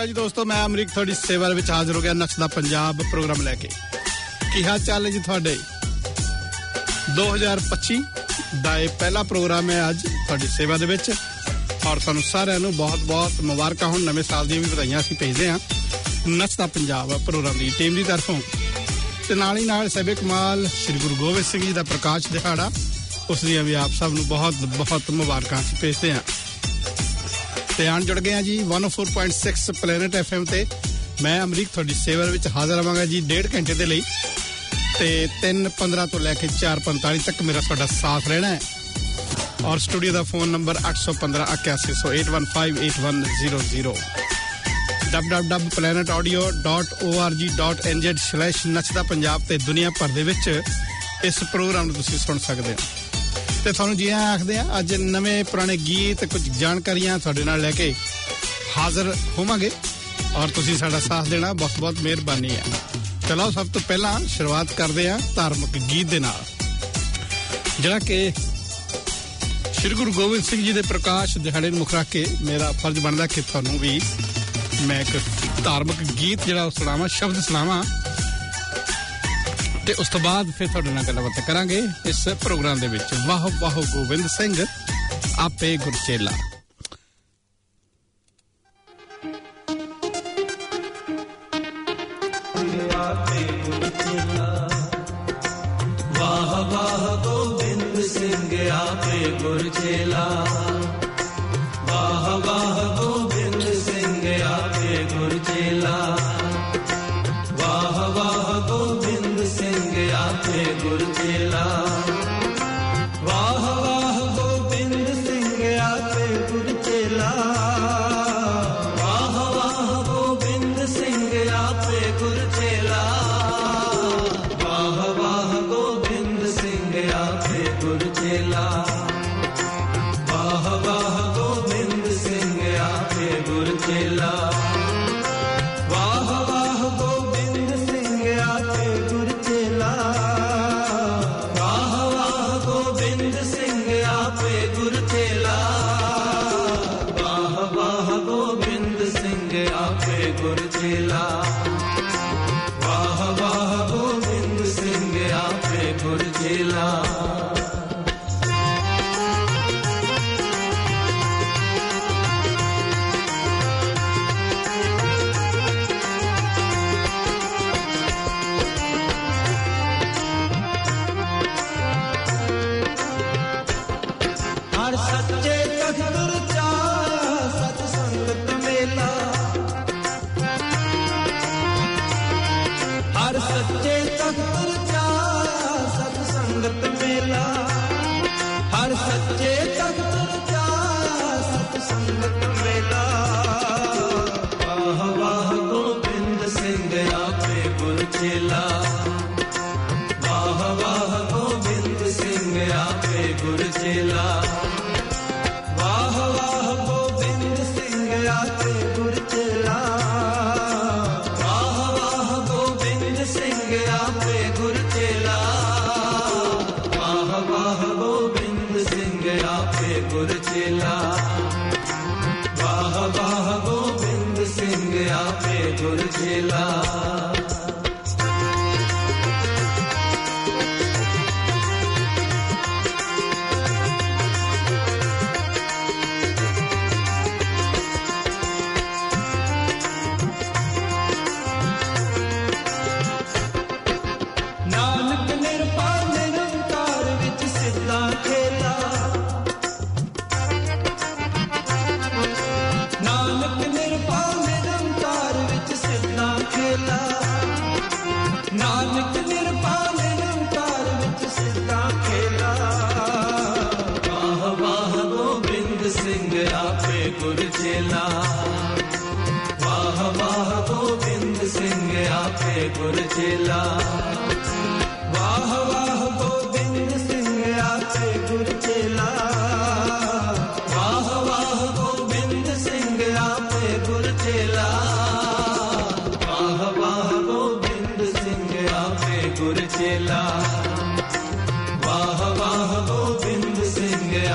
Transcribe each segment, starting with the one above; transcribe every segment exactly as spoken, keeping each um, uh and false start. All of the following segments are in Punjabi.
ਜੀ ਦੋਸਤੋ ਮੈਂ ਅਮਰੀਕ ਤੁਹਾਡੀ ਸੇਵਾ ਵਿੱਚ ਹਾਜ਼ਰ ਹੋ ਗਿਆ ਨੱਚਦਾ ਪੰਜਾਬ ਪ੍ਰੋਗਰਾਮ ਲੈ ਕੇ ਕੀ ਹਾਲ ਚਾਲ ਹੈ ਜੀ ਤੁਹਾਡੇ ਦੋ ਹਜ਼ਾਰ ਪੱਚੀ ਦਾ ਇਹ ਪਹਿਲਾ ਪ੍ਰੋਗਰਾਮ ਹੈ ਅੱਜ ਤੁਹਾਡੀ ਸੇਵਾ ਦੇ ਵਿੱਚ ਔਰ ਤੁਹਾਨੂੰ ਸਾਰਿਆਂ ਨੂੰ ਬਹੁਤ-ਬਹੁਤ ਮੁਬਾਰਕਾਂ ਹੋਣ ਨਵੇਂ ਸਾਲ ਦੀਆਂ ਵੀ ਵਧਾਈਆਂ ਅਸੀਂ ਭੇਜਦੇ ਹਾਂ ਨੱਚਦਾ ਪੰਜਾਬ ਪ੍ਰੋਗਰਾਮ ਦੀ ਟੀਮ ਦੀ ਤਰਫੋਂ ਤੇ ਨਾਲ ਹੀ ਨਾਲ ਸਭੇ ਕਮਾਲ ਸ੍ਰੀ ਗੁਰੂ ਗੋਬਿੰਦ ਸਿੰਘ ਜੀ ਦਾ ਪ੍ਰਕਾਸ਼ ਦਿਹਾੜਾ ਉਸ ਦੀਆਂ ਵੀ ਆਪ ਸਭ ਨੂੰ ਬਹੁਤ-ਬਹੁਤ ਮੁਬਾਰਕਾਂ ਅਸੀਂ ਭੇਜਦੇ ਹਾਂ ਤੇ ਆਣ ਜੁੜ ਗਏ ਆ ਜੀ one oh four point six planet F M ਤੇ ਮੈਂ ਅਮਰੀਕ ਤੁਹਾਡੀ ਸੇਵਾ ਵਿੱਚ ਹਾਜ਼ਰ ਆਵਾਂਗਾ ਜੀ ਡੇਢ ਘੰਟੇ ਦੇ ਲਈ ਤੇ ਤਿੰਨ ਪੰਦਰਾਂ ਤੋਂ ਲੈ ਕੇ ਚਾਰ ਪੰਤਾਲੀ ਤੱਕ ਮੇਰਾ ਤੁਹਾਡਾ ਸਾਥ ਰਹਿਣਾ ਹੈ ਔਰ ਸਟੂਡੀਓ ਦਾ phone number eight one five one eight one five eight one zero zero w w w dot planet audio dot org dot n z slash ਨੱਚਦਾ ਪੰਜਾਬ ਤੇ ਦੁਨੀਆ ਭਰ ਦੇ ਵਿੱਚ ਇਸ ਪ੍ਰੋਗਰਾਮ ਨੂੰ ਤੁਸੀਂ ਸੁਣ ਸਕਦੇ ਹੋ ਤੇ ਤੁਹਾਨੂੰ ਜੀ ਆਖਦੇ ਆ ਅੱਜ ਨਵੇਂ ਪੁਰਾਣੇ ਗੀਤ ਕੁਝ ਜਾਣਕਾਰੀਆਂ ਤੁਹਾਡੇ ਨਾਲ ਲੈ ਕੇ ਹਾਜ਼ਰ ਹੋਵਾਂਗੇ ਔਰ ਤੁਸੀਂ ਸਾਡਾ ਸਾਥ ਦੇਣਾ ਬਹੁਤ ਬਹੁਤ ਮਿਹਰਬਾਨੀ ਹੈ ਚਲੋ ਸਭ ਤੋਂ ਪਹਿਲਾਂ ਸ਼ੁਰੂਆਤ ਕਰਦੇ ਆ ਧਾਰਮਿਕ ਗੀਤ ਦੇ ਨਾਲ ਜਿਹੜਾ ਕਿ ਸ੍ਰੀ ਗੁਰੂ ਗੋਬਿੰਦ ਸਿੰਘ ਜੀ ਦੇ ਪ੍ਰਕਾਸ਼ ਦਿਹਾੜੇ ਨੂੰ ਮੁੱਖ ਰੱਖ ਕੇ ਮੇਰਾ ਫਰਜ਼ ਬਣਦਾ ਕਿ ਤੁਹਾਨੂੰ ਵੀ ਮੈਂ ਇੱਕ ਧਾਰਮਿਕ ਗੀਤ ਜਿਹੜਾ ਸੁਣਾਵਾਂ ਸ਼ਬਦ ਸੁਣਾਵਾਂ ਤੇ ਉਸ ਤੋਂ ਬਾਅਦ ਫਿਰ ਤੁਹਾਡੇ ਨਾਲ ਗੱਲਬਾਤ ਕਰਾਂਗੇ ਇਸ ਪ੍ਰੋਗਰਾਮ ਦੇ ਵਿੱਚ ਵਾਹ ਵਾਹ ਗੋਬਿੰਦ ਸਿੰਘ ਆਪੇ ਗੁਰਚੇਲਾ ਵਾਹ ਵਾਹ ਗੋਬਿੰਦ ਸਿੰਘ ਆਪੇ ਗੁਰਚੇਲਾ ਵਾਹ ਵਾਹ ਗੋਬਿੰਦ ਸਿੰਘ ਆਪੇ ਗੁਰਚੇਲਾ ਵਾਹ ਵਾਹ ਗੋਬਿੰਦ ਸਿੰਘ ਆਪੇ ਗੁਰਚੇਲਾ ਵਾਹ ਵਾਹ ਗੋਬਿੰਦ ਸਿੰਘ ਆਪੇ ਗੁਰਚੇਲਾ ਵਾਹ ਵਾਹ ਗੋਬਿੰਦ ਸਿੰਘ ਆਪੇ ਗੁਰਚੇਲਾ ਵਾਹ ਵਾਹ ਗੋਬਿੰਦ ਸਿੰਘ ਆਪੇ ਗੁਰਚੇਲਾ ਵਾਹ ਵਾਹ ਗੋਬਿੰਦ ਸਿੰਘ ਆਪੇ ਗੁਰਚੇਲਾ ਵਾਹ ਵਾਹ ਗੋਬਿੰਦ ਸਿੰਘ ਆਪੇ ਗੁਰਚੇਲਾ ਵਾਹ ਵਾਹ ਗੋਬਿੰਦ ਸਿੰਘ ਆਪੇ ਗੁਰਚੇਲਾ ਵਾਹ ਵਾਹ ਗੋਬਿੰਦ ਸਿੰਘ ਆਪੇ ਗੁਰਚੇਲਾ ਵਾਹ ਵਾਹ ਗੋਬਿੰਦ ਸਿੰਘ ਆਪੇ ਗੁਰਚੇਲਾ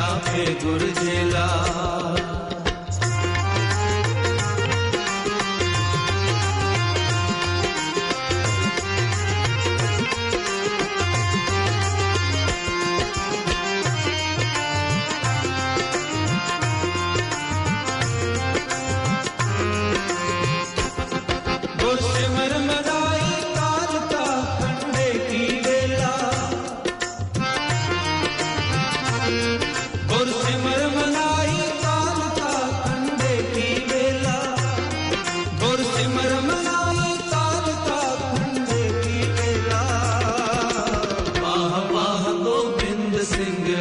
ਗੁਰਚੇਲਾ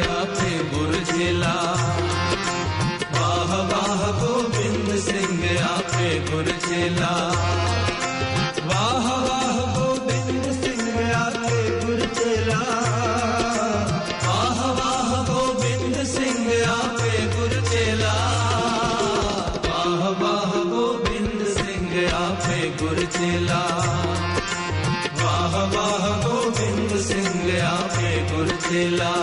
आपे गुर चेला वाह वाह गोबिंद सिंह आपे गुर चेला वाह वाह गोबिंद सिंह आपे गुर चेला वाह वाह गोबिंद सिंह आपे गुर चेला वाह वाह गोबिंद सिंह आपे गुर चेला वाह वाह गोबिंद सिंह आपे गुर चेला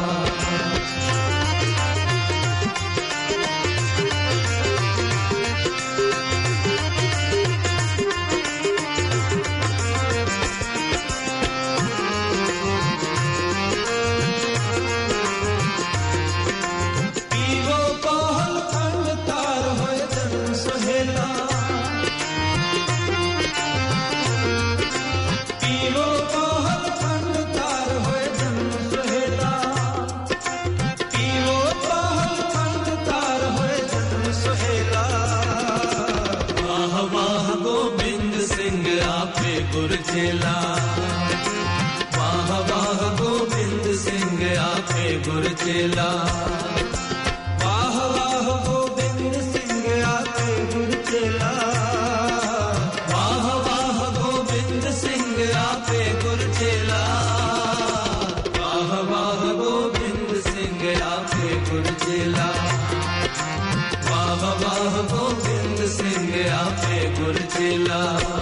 गुर चेला वाह वाह गोबिंद सिंह आपे गुर चेला वाह वाह गोबिंद सिंह आपे गुर चेला वाह वाह गोबिंद सिंह आपे गुर चेला वाह वाह गोबिंद सिंह आपे गुर चेला वाह वाह गोबिंद सिंह आपे गुर चेला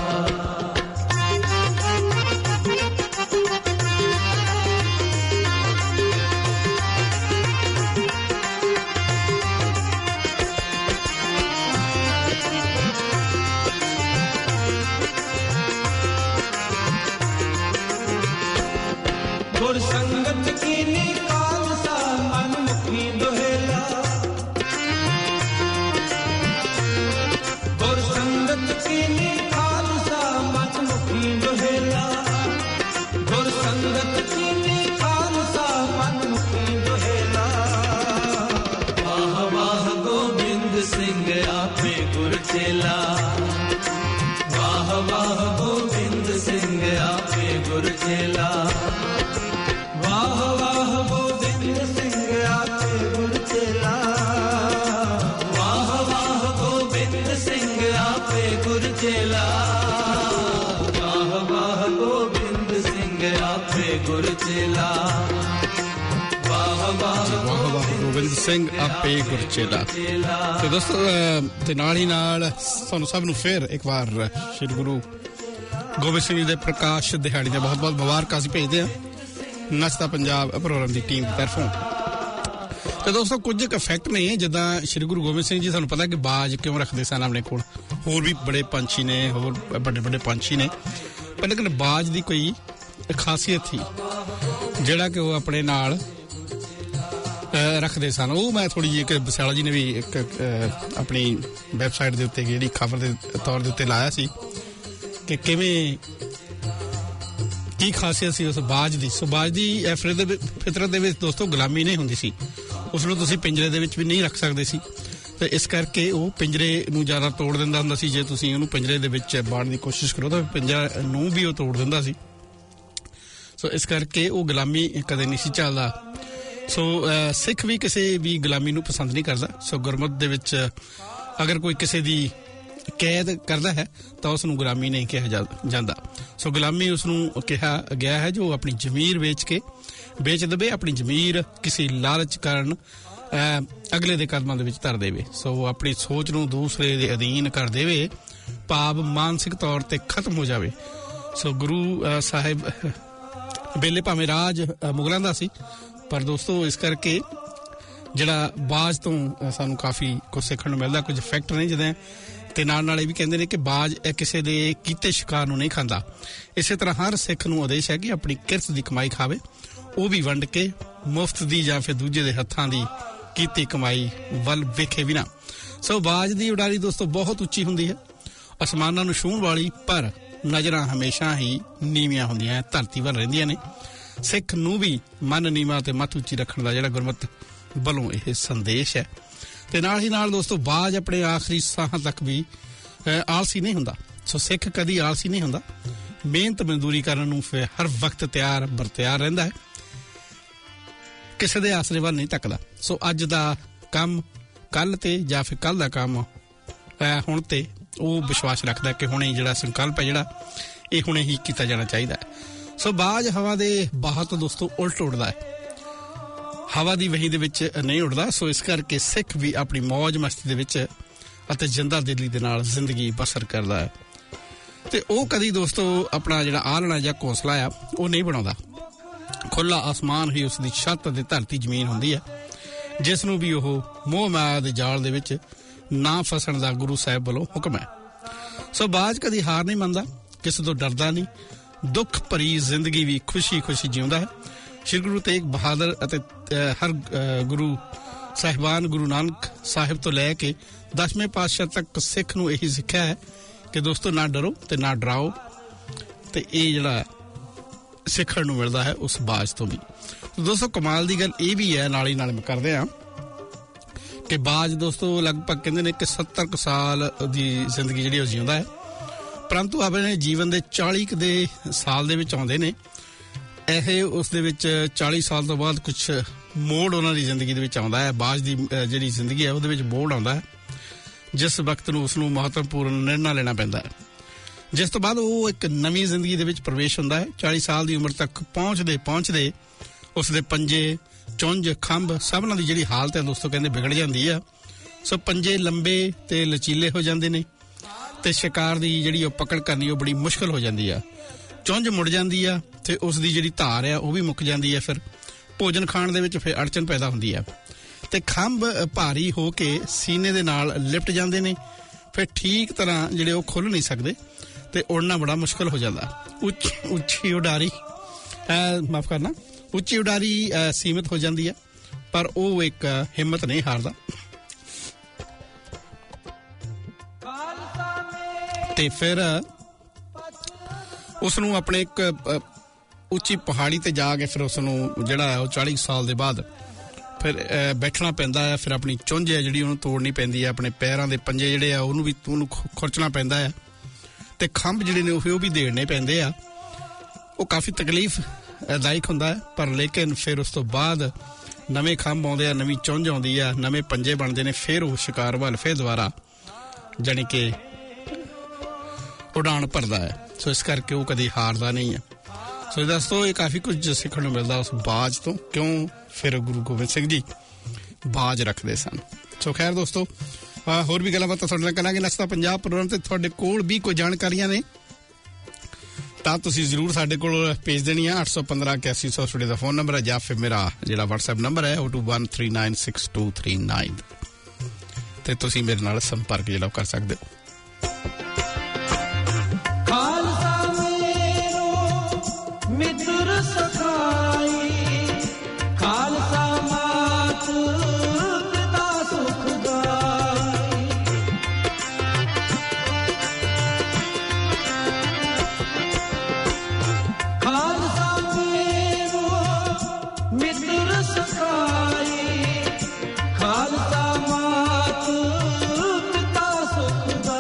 गुर संगत की निकाल सा मन मुखी दोहेला गुर संगत की निकाल सा मन मुखी दोहेला गुर संगत की निकाल सा मन मुखी दोहेला वाह वाह गोबिंद सिंह आपे गुर चेला वाह वाह गोबिंद सिंह आपे गुर चेला वाह वाह गोबिंद सिंह आपे गुर चेला वाह वाह गोबिंद सिंह आपे गुर चेला वाह वाह गोबिंद सिंह आपे गुर चेला वाह वाह ਗੋਬਿੰਦ ਸਿੰਘ ਆਪੇ ਗੁਰਚੇਲਾ। ਤੇ ਦੋਸਤੋ ਤੇ ਨਾਲ ਹੀ ਨਾਲ ਤੁਹਾਨੂੰ ਸਭ ਨੂੰ ਫਿਰ ਇੱਕ ਵਾਰ ਸ਼੍ਰੀ ਗੁਰੂ ਗੋਬਿੰਦ ਸਿੰਘ ਜੀ ਦੇ ਪ੍ਰਕਾਸ਼ ਦਿਹਾੜੇ ਦੀਆਂ ਬਹੁਤ ਬਹੁਤ ਮੁਬਾਰਕਾਂ ਅਸੀਂ ਭੇਜਦੇ ਹਾਂ ਨੱਚਦਾ ਪੰਜਾਬ ਪ੍ਰੋਗਰਾਮ ਦੀ ਟੀਮ ਦੀ ਤਰਫੋਂ। ਤੇ ਦੋਸਤੋ ਕੁਝ ਕੁ ਫੈਕਟ ਨੇ ਜਿੱਦਾਂ ਸ਼੍ਰੀ ਗੁਰੂ ਗੋਬਿੰਦ ਸਿੰਘ ਜੀ ਤੁਹਾਨੂੰ ਪਤਾ ਕਿ ਬਾਜ ਕਿਉਂ ਰੱਖਦੇ ਸਨ ਆਪਣੇ ਕੋਲ, ਹੋਰ ਵੀ ਬੜੇ ਪੰਛੀ ਨੇ, ਹੋਰ ਵੱਡੇ ਵੱਡੇ ਪੰਛੀ ਨੇ, ਪਰ ਲੇਕਿਨ ਬਾਜ ਦੀ ਕੋਈ ਖਾਸੀਅਤ ਸੀ ਜਿਹੜਾ ਕਿ ਉਹ ਆਪਣੇ ਨਾਲ ਰੱਖਦੇ ਸਨ। ਉਹ ਮੈਂ ਥੋੜੀ ਜਿਹੀ ਇੱਕ ਬਸਿਆਲਾ ਜੀ ਨੇ ਵੀ ਇੱਕ ਆਪਣੀ ਵੈਬਸਾਈਟ ਦੇ ਉੱਤੇ ਜਿਹੜੀ ਖਬਰ ਦੇ ਤੌਰ ਦੇ ਉੱਤੇ ਲਾਇਆ ਸੀ ਕਿ ਕਿਵੇਂ ਕੀ ਖਾਸੀਅਤ ਸੀ ਉਸ ਬਾਜ ਦੀ। ਸੋ ਬਾਜ ਦੀ ਫਿਤਰਤ ਦੇ ਵਿੱਚ ਦੋਸਤੋ ਗੁਲਾਮੀ ਨਹੀਂ ਹੁੰਦੀ ਸੀ, ਉਸਨੂੰ ਤੁਸੀਂ ਪਿੰਜਰੇ ਦੇ ਵਿੱਚ ਵੀ ਨਹੀਂ ਰੱਖ ਸਕਦੇ ਸੀ, ਤੇ ਇਸ ਕਰਕੇ ਉਹ ਪਿੰਜਰੇ ਨੂੰ ਜ਼ਿਆਦਾ ਤੋੜ ਦਿੰਦਾ ਹੁੰਦਾ ਸੀ। ਜੇ ਤੁਸੀਂ ਉਹਨੂੰ ਪਿੰਜਰੇ ਦੇ ਵਿੱਚ ਬਾੜਨ ਦੀ ਕੋਸ਼ਿਸ਼ ਕਰੋ ਤਾਂ ਪਿੰਜਰਾ ਨੂੰ ਵੀ ਉਹ ਤੋੜ ਦਿੰਦਾ ਸੀ। ਸੋ ਇਸ ਕਰਕੇ ਉਹ ਗੁਲਾਮੀ ਕਦੇ ਨਹੀਂ ਸੀ ਚੱਲਦਾ। ਸੋ ਸਿੱਖ ਵੀ ਕਿਸੇ ਵੀ ਗੁਲਾਮੀ ਨੂੰ ਪਸੰਦ ਨਹੀਂ ਕਰਦਾ। ਸੋ ਗੁਰਮਤ ਦੇ ਵਿੱਚ ਅਗਰ ਕੋਈ ਕਿਸੇ ਦੀ ਕੈਦ ਕਰਦਾ ਹੈ ਤਾਂ ਉਸ ਨੂੰ ਗੁਲਾਮੀ ਨਹੀਂ ਕਿਹਾ ਜਾਂਦਾ। ਸੋ ਗੁਲਾਮੀ ਉਸ ਨੂੰ ਕਿਹਾ ਗਿਆ ਹੈ ਜੋ ਆਪਣੀ ਜ਼ਮੀਰ ਵੇਚ ਕੇ ਵੇਚ ਦੇਵੇ, ਆਪਣੀ ਜ਼ਮੀਰ ਕਿਸੇ ਲਾਲਚ ਕਾਰਨ ਅਗਲੇ ਦੇ ਕਦਮਾਂ ਦੇ ਵਿੱਚ ਧਰ ਦੇਵੇ। ਸੋ ਆਪਣੀ ਸੋਚ ਨੂੰ ਦੂਸਰੇ ਦੇ ਅਧੀਨ ਕਰ ਦੇਵੇ, ਭਾਵ ਮਾਨਸਿਕ ਤੌਰ ਤੇ ਖਤਮ ਹੋ ਜਾਵੇ। ਸੋ ਗੁਰੂ ਸਾਹਿਬ ਵੇਲੇ ਭਾਵੇਂ ਰਾਜ ਮੁਗਲਾਂ ਦਾ ਸੀ, ਪਰ ਦੋਸਤੋ ਇਸ ਕਰਕੇ ਜਿਹੜਾ ਬਾਜ ਤੋਂ ਸਾਨੂੰ ਕਾਫੀ ਕੁਝ ਸਿੱਖਣ ਨੂੰ ਮਿਲਦਾ। ਕੁਝ ਫੈਕਟ ਨੇ ਜਿਹਦੇ ਤੇ ਨਾਲ ਨਾਲ ਇਹ ਵੀ ਕਹਿੰਦੇ ਨੇ ਕਿ ਬਾਜ ਕਿਸੇ ਦੇ ਕੀਤੇ ਸ਼ਿਕਾਰ ਨੂੰ ਨਹੀਂ ਖਾਂਦਾ। ਇਸੇ ਤਰ੍ਹਾਂ ਹਰ ਸਿੱਖ ਨੂੰ ਆਦੇਸ਼ ਹੈ ਕਿ ਆਪਣੀ ਕਿਰਤ ਦੀ ਕਮਾਈ ਖਾਵੇ, ਉਹ ਵੀ ਵੰਡ ਕੇ, ਮੁਫਤ ਦੀ ਜਾਂ ਫਿਰ ਦੂਜੇ ਦੇ ਹੱਥਾਂ ਦੀ ਕੀਤੀ ਕਮਾਈ ਵੱਲ ਵੇਖੇ ਬਿਨਾਂ। ਸੋ ਬਾਜ ਦੀ ਉਡਾਰੀ ਦੋਸਤੋ ਬਹੁਤ ਉੱਚੀ ਹੁੰਦੀ ਹੈ, ਅਸਮਾਨਾਂ ਨੂੰ ਛੂਹਣ ਵਾਲੀ, ਪਰ ਨਜ਼ਰਾਂ ਹਮੇਸ਼ਾ ਹੀ ਨੀਵੀਆਂ ਹੁੰਦੀਆਂ, ਧਰਤੀ ਵੱਲ ਰਹਿੰਦੀਆਂ ਨੇ। ਸਿੱਖ ਨੂੰ ਵੀ ਮਨ ਨੀਵਾਂ ਤੇ ਮੱਥ ਉੱਚੀ ਰੱਖਣ ਦਾ ਜਿਹੜਾ ਗੁਰਮਤ ਵੱਲੋਂ ਇਹ ਸੰਦੇਸ਼ ਹੈ। ਤੇ ਨਾਲ ਹੀ ਨਾਲ ਦੋਸਤੋ ਬਾਜ ਆਪਣੇ ਆਖਰੀ ਸਾਹਾਂ ਤੱਕ ਵੀ ਆਲਸੀ ਨਹੀਂ ਹੁੰਦਾ। ਸੋ ਸਿੱਖ ਕਦੀ ਆਲਸੀ ਨਹੀਂ ਹੁੰਦਾ, ਮਿਹਨਤ ਮਜ਼ਦੂਰੀ ਕਰਨ ਨੂੰ ਫਿਰ ਹਰ ਵਕਤ ਤਿਆਰ ਬਰ ਤਿਆਰ ਰਹਿੰਦਾ ਹੈ। ਕਿਸੇ ਦੇ ਆਸਰੇ ਵੱਲ ਨਹੀਂ ਤੱਕਦਾ। ਸੋ ਅੱਜ ਦਾ ਕੰਮ ਕੱਲ ਤੇ ਜਾਂ ਫਿਰ ਕੱਲ ਦਾ ਕੰਮ ਹੁਣ ਤੇ ਉਹ ਵਿਸ਼ਵਾਸ ਰੱਖਦਾ ਕਿ ਹੁਣੇ ਜਿਹੜਾ ਸੰਕਲਪ ਹੈ ਜਿਹੜਾ ਇਹ ਹੁਣੇ ਹੀ ਕੀਤਾ ਜਾਣਾ ਚਾਹੀਦਾ ਹੈ। ਸੋ ਬਾਜ ਹਵਾ ਦੇ ਬਾਹਾਂ ਤੋਂ ਦੋਸਤੋ ਉਲਟ ਉੱਡਦਾ ਹੈ, ਹਵਾ ਦੀ ਵਹੀ ਦੇ ਵਿੱਚ ਨਹੀਂ ਉੱਡਦਾ। ਸੋ ਇਸ ਕਰਕੇ ਸਿੱਖ ਵੀ ਆਪਣੀ ਮੌਜ ਮਸਤੀ ਦੇ ਵਿੱਚ ਅਤੇ ਜਿੰਦਾ ਦਿਲੀ ਦੇ ਨਾਲ ਜ਼ਿੰਦਗੀ ਬਸਰ ਕਰਦਾ ਹੈ ਤੇ ਉਹ ਕਦੀ ਦੋਸਤੋ ਆਪਣਾ ਜਿਹੜਾ ਆਲਣਾ ਜਾਂ ਘੋਂਸਲਾ ਆ ਉਹ ਨਹੀਂ ਬਣਾਉਂਦਾ। ਖੁੱਲਾ ਆਸਮਾਨ ਹੀ ਉਸਦੀ ਛੱਤ ਤੇ ਧਰਤੀ ਜ਼ਮੀਨ ਹੁੰਦੀ ਹੈ ਜਿਸ ਨੂੰ ਵੀ ਉਹ ਮੋਹ ਮਾਇਆ ਦੇ ਜਾਲ ਦੇ ਵਿੱਚ ਨਾ ਫਸਣ ਦਾ ਗੁਰੂ ਸਾਹਿਬ ਵੱਲੋਂ ਹੁਕਮ ਹੈ। ਸੋ ਬਾਜ ਕਦੀ ਹਾਰ ਨਹੀਂ ਮੰਨਦਾ, ਕਿਸੇ ਤੋਂ ਡਰਦਾ ਨਹੀਂ, ਦੁੱਖ ਭਰੀ ਜ਼ਿੰਦਗੀ ਵੀ ਖੁਸ਼ੀ ਖੁਸ਼ੀ ਜਿਉਂਦਾ ਹੈ। ਸ਼੍ਰੀ ਗੁਰੂ ਤੇਗ ਬਹਾਦਰ ਅਤੇ ਹਰ ਗੁਰੂ ਸਾਹਿਬਾਨ ਗੁਰੂ ਨਾਨਕ ਸਾਹਿਬ ਤੋਂ ਲੈ ਕੇ ਦਸਵੇਂ ਪਾਤਸ਼ਾਹ ਤੱਕ ਸਿੱਖ ਨੂੰ ਇਹੀ ਸਿੱਖਿਆ ਹੈ ਕਿ ਦੋਸਤੋ ਨਾ ਡਰੋ ਤੇ ਨਾ ਡਰਾਓ। ਤੇ ਇਹ ਜਿਹੜਾ ਸਿੱਖਣ ਨੂੰ ਮਿਲਦਾ ਹੈ ਉਸ ਬਾਜ ਤੋਂ ਵੀ। ਦੋਸਤੋ ਕਮਾਲ ਦੀ ਗੱਲ ਇਹ ਵੀ ਹੈ, ਨਾਲ ਹੀ ਨਾਲ ਕਰਦੇ ਹਾਂ ਕਿ ਬਾਜ ਦੋਸਤੋ ਲਗਭਗ ਕਹਿੰਦੇ ਨੇ ਕਿ ਸੱਤਰ ਕੁ ਸਾਲ ਦੀ ਜ਼ਿੰਦਗੀ ਜਿਹੜੀ ਉਹ ਜਿਉਂਦਾ ਹੈ, ਪਰੰਤੂ ਆਪਣੇ ਜੀਵਨ ਦੇ ਚਾਲੀ ਕੁ ਦੇ ਸਾਲ ਦੇ ਵਿੱਚ ਆਉਂਦੇ ਨੇ ਇਹ ਉਸ ਦੇ ਵਿੱਚ ਚਾਲੀ ਸਾਲ ਤੋਂ ਬਾਅਦ ਕੁਛ ਮੋੜ ਉਹਨਾਂ ਦੀ ਜ਼ਿੰਦਗੀ ਦੇ ਵਿੱਚ ਆਉਂਦਾ ਹੈ। ਬਾਜ ਦੀ ਜਿਹੜੀ ਜ਼ਿੰਦਗੀ ਹੈ ਉਹਦੇ ਵਿੱਚ ਮੋੜ ਆਉਂਦਾ ਹੈ ਜਿਸ ਵਕਤ ਨੂੰ ਉਸਨੂੰ ਮਹੱਤਵਪੂਰਨ ਨਿਰਣਾ ਲੈਣਾ ਪੈਂਦਾ ਹੈ, ਜਿਸ ਤੋਂ ਬਾਅਦ ਉਹ ਇੱਕ ਨਵੀਂ ਜ਼ਿੰਦਗੀ ਦੇ ਵਿੱਚ ਪ੍ਰਵੇਸ਼ ਹੁੰਦਾ ਹੈ। ਚਾਲੀ ਸਾਲ ਦੀ ਉਮਰ ਤੱਕ ਪਹੁੰਚਦੇ ਪਹੁੰਚਦੇ ਉਸਦੇ ਪੰਜੇ, ਚੁੰਝ, ਖੰਭ ਸਭਨਾਂ ਦੀ ਜਿਹੜੀ ਹਾਲਤ ਹੈ ਦੋਸਤੋ ਕਹਿੰਦੇ ਵਿਗੜ ਜਾਂਦੀ ਆ। ਸੋ ਪੰਜੇ ਲੰਬੇ ਤੇ ਲਚੀਲੇ ਹੋ ਜਾਂਦੇ ਨੇ ਤੇ ਸ਼ਿਕਾਰ ਦੀ ਜਿਹੜੀ ਉਹ ਪਕੜ ਕਰਨੀ ਉਹ ਬੜੀ ਮੁਸ਼ਕਲ ਹੋ ਜਾਂਦੀ ਆ। ਚੁੰਝ ਮੁੜ ਜਾਂਦੀ ਆ ਤੇ ਉਸ ਦੀ ਜਿਹੜੀ ਧਾਰ ਆ ਉਹ ਵੀ ਮੁੱਕ ਜਾਂਦੀ ਹੈ। ਫਿਰ ਭੋਜਨ ਖਾਣ ਦੇ ਵਿੱਚ ਫਿਰ ਅੜਚਨ ਪੈਦਾ ਹੁੰਦੀ ਆ ਤੇ ਖੰਭ ਭਾਰੀ ਹੋ ਕੇ ਸੀਨੇ ਦੇ ਨਾਲ ਲਿਪਟ ਜਾਂਦੇ ਨੇ। ਫਿਰ ਠੀਕ ਤਰ੍ਹਾਂ ਜਿਹੜੇ ਉਹ ਖੁੱਲ ਨਹੀਂ ਸਕਦੇ ਤੇ ਉੜਨਾ ਬੜਾ ਮੁਸ਼ਕਲ ਹੋ ਜਾਂਦਾ। ਉੱਚ ਉੱਚੀ ਉਡਾਰੀ ਮਾਫ ਕਰਨਾ ਉੱਚੀ ਉਡਾਰੀ ਸੀਮਿਤ ਹੋ ਜਾਂਦੀ ਹੈ, ਪਰ ਉਹ ਇੱਕ ਹਿੰਮਤ ਨਹੀਂ ਹਾਰਦਾ ਤੇ ਫਿਰ ਉਸਨੂੰ ਆਪਣੇ ਇੱਕ ਉੱਚੀ ਪਹਾੜੀ ਤੇ ਜਾ ਕੇ ਫਿਰ ਉਸਨੂੰ ਜਿਹੜਾ ਉਹ ਚਾਲੀ ਸਾਲ ਦੇ ਬਾਅਦ ਫਿਰ ਬੈਠਣਾ ਪੈਂਦਾ ਹੈ। ਫਿਰ ਆਪਣੀ ਚੁੰਝ ਹੈ ਜਿਹੜੀ ਉਹਨੂੰ ਤੋੜਨੀ ਪੈਂਦੀ ਹੈ, ਆਪਣੇ ਪੈਰਾਂ ਦੇ ਪੰਜੇ ਜਿਹੜੇ ਆ ਉਹਨੂੰ ਵੀ ਉਹਨੂੰ ਖੁਰਚਣਾ ਪੈਂਦਾ ਹੈ ਤੇ ਖੰਭ ਜਿਹੜੇ ਨੇ ਉਹ ਵੀ ਦੇਣੇ ਪੈਂਦੇ ਆ। ਉਹ ਕਾਫੀ ਤਕਲੀਫ ਦਾਇਕ ਹੁੰਦਾ ਹੈ, ਪਰ ਲੇਕਿਨ ਫਿਰ ਉਸ ਤੋਂ ਬਾਅਦ ਨਵੇਂ ਖੰਭ ਆਉਂਦੇ ਆ, ਨਵੀਂ ਚੁੰਝ ਆਉਂਦੀ ਆ, ਨਵੇਂ ਪੰਜੇ ਬਣਦੇ ਨੇ। ਫਿਰ ਉਹ ਸ਼ਿਕਾਰ ਵੱਲ ਫਿਰ ਦੁਬਾਰਾ ਜਾਣੀ ਕਿ ਉਡਾਣ ਭਰਦਾ ਹੈ। ਸੋ ਇਸ ਕਰਕੇ ਉਹ ਕਦੀ ਹਾਰਦਾ ਨਹੀਂ ਹੈ। ਸੋ ਦੋਸਤੋ ਇਹ ਕਾਫੀ ਕੁਝ ਸਿੱਖਣ ਨੂੰ ਮਿਲਦਾ ਉਸ ਬਾਜ ਤੋਂ, ਕਿਉਂ ਫਿਰ ਗੁਰੂ ਗੋਬਿੰਦ ਸਿੰਘ ਜੀ ਬਾਜ ਰੱਖਦੇ ਸਨ। ਸੋ ਖੈਰ ਦੋਸਤੋ ਹੋਰ ਵੀ ਗੱਲਾਂ ਬਾਤਾਂ ਤੁਹਾਡੇ ਨਾਲ ਕਰਾਂਗੇ ਨੱਚਦਾ ਪੰਜਾਬ ਪ੍ਰੋਗਰਾਮ ਤੇ। ਤੁਹਾਡੇ ਕੋਲ ਵੀ ਕੋਈ ਜਾਣਕਾਰੀਆਂ ਨੇ ਤਾਂ ਤੁਸੀਂ ਜ਼ਰੂਰ ਸਾਡੇ ਕੋਲ ਭੇਜ ਦੇਣੀ ਆ। ਅੱਠ ਸੌ ਪੰਦਰਾਂ ਇਕਿਆਸੀ ਸੌ ਸਟੂਡੀਓ ਦਾ ਫੋਨ ਨੰਬਰ ਹੈ ਜਾਂ ਫਿਰ ਮੇਰਾ ਜਿਹੜਾ ਵਟਸਐਪ ਨੰਬਰ ਹੈ ਉਹ two one three nine six two three nine ਤੇ ਤੁਸੀਂ ਮੇਰੇ ਨਾਲ ਸੰਪਰਕ ਜਿਹੜਾ ਕਰ ਸਕਦੇ ਹੋ। ਮਿੱਤਰ ਸਖਾਈ ਖਾਲਸਾ ਮਾਤ ਪਿਤਾ ਸੁਖ ਗਾਈ। ਖਾਲਸਾ ਮੇਰੋ ਮਿੱਤਰ ਸਖਾਈ ਖਾਲਸਾ ਮਾਤ ਪਿਤਾ ਸੁਖ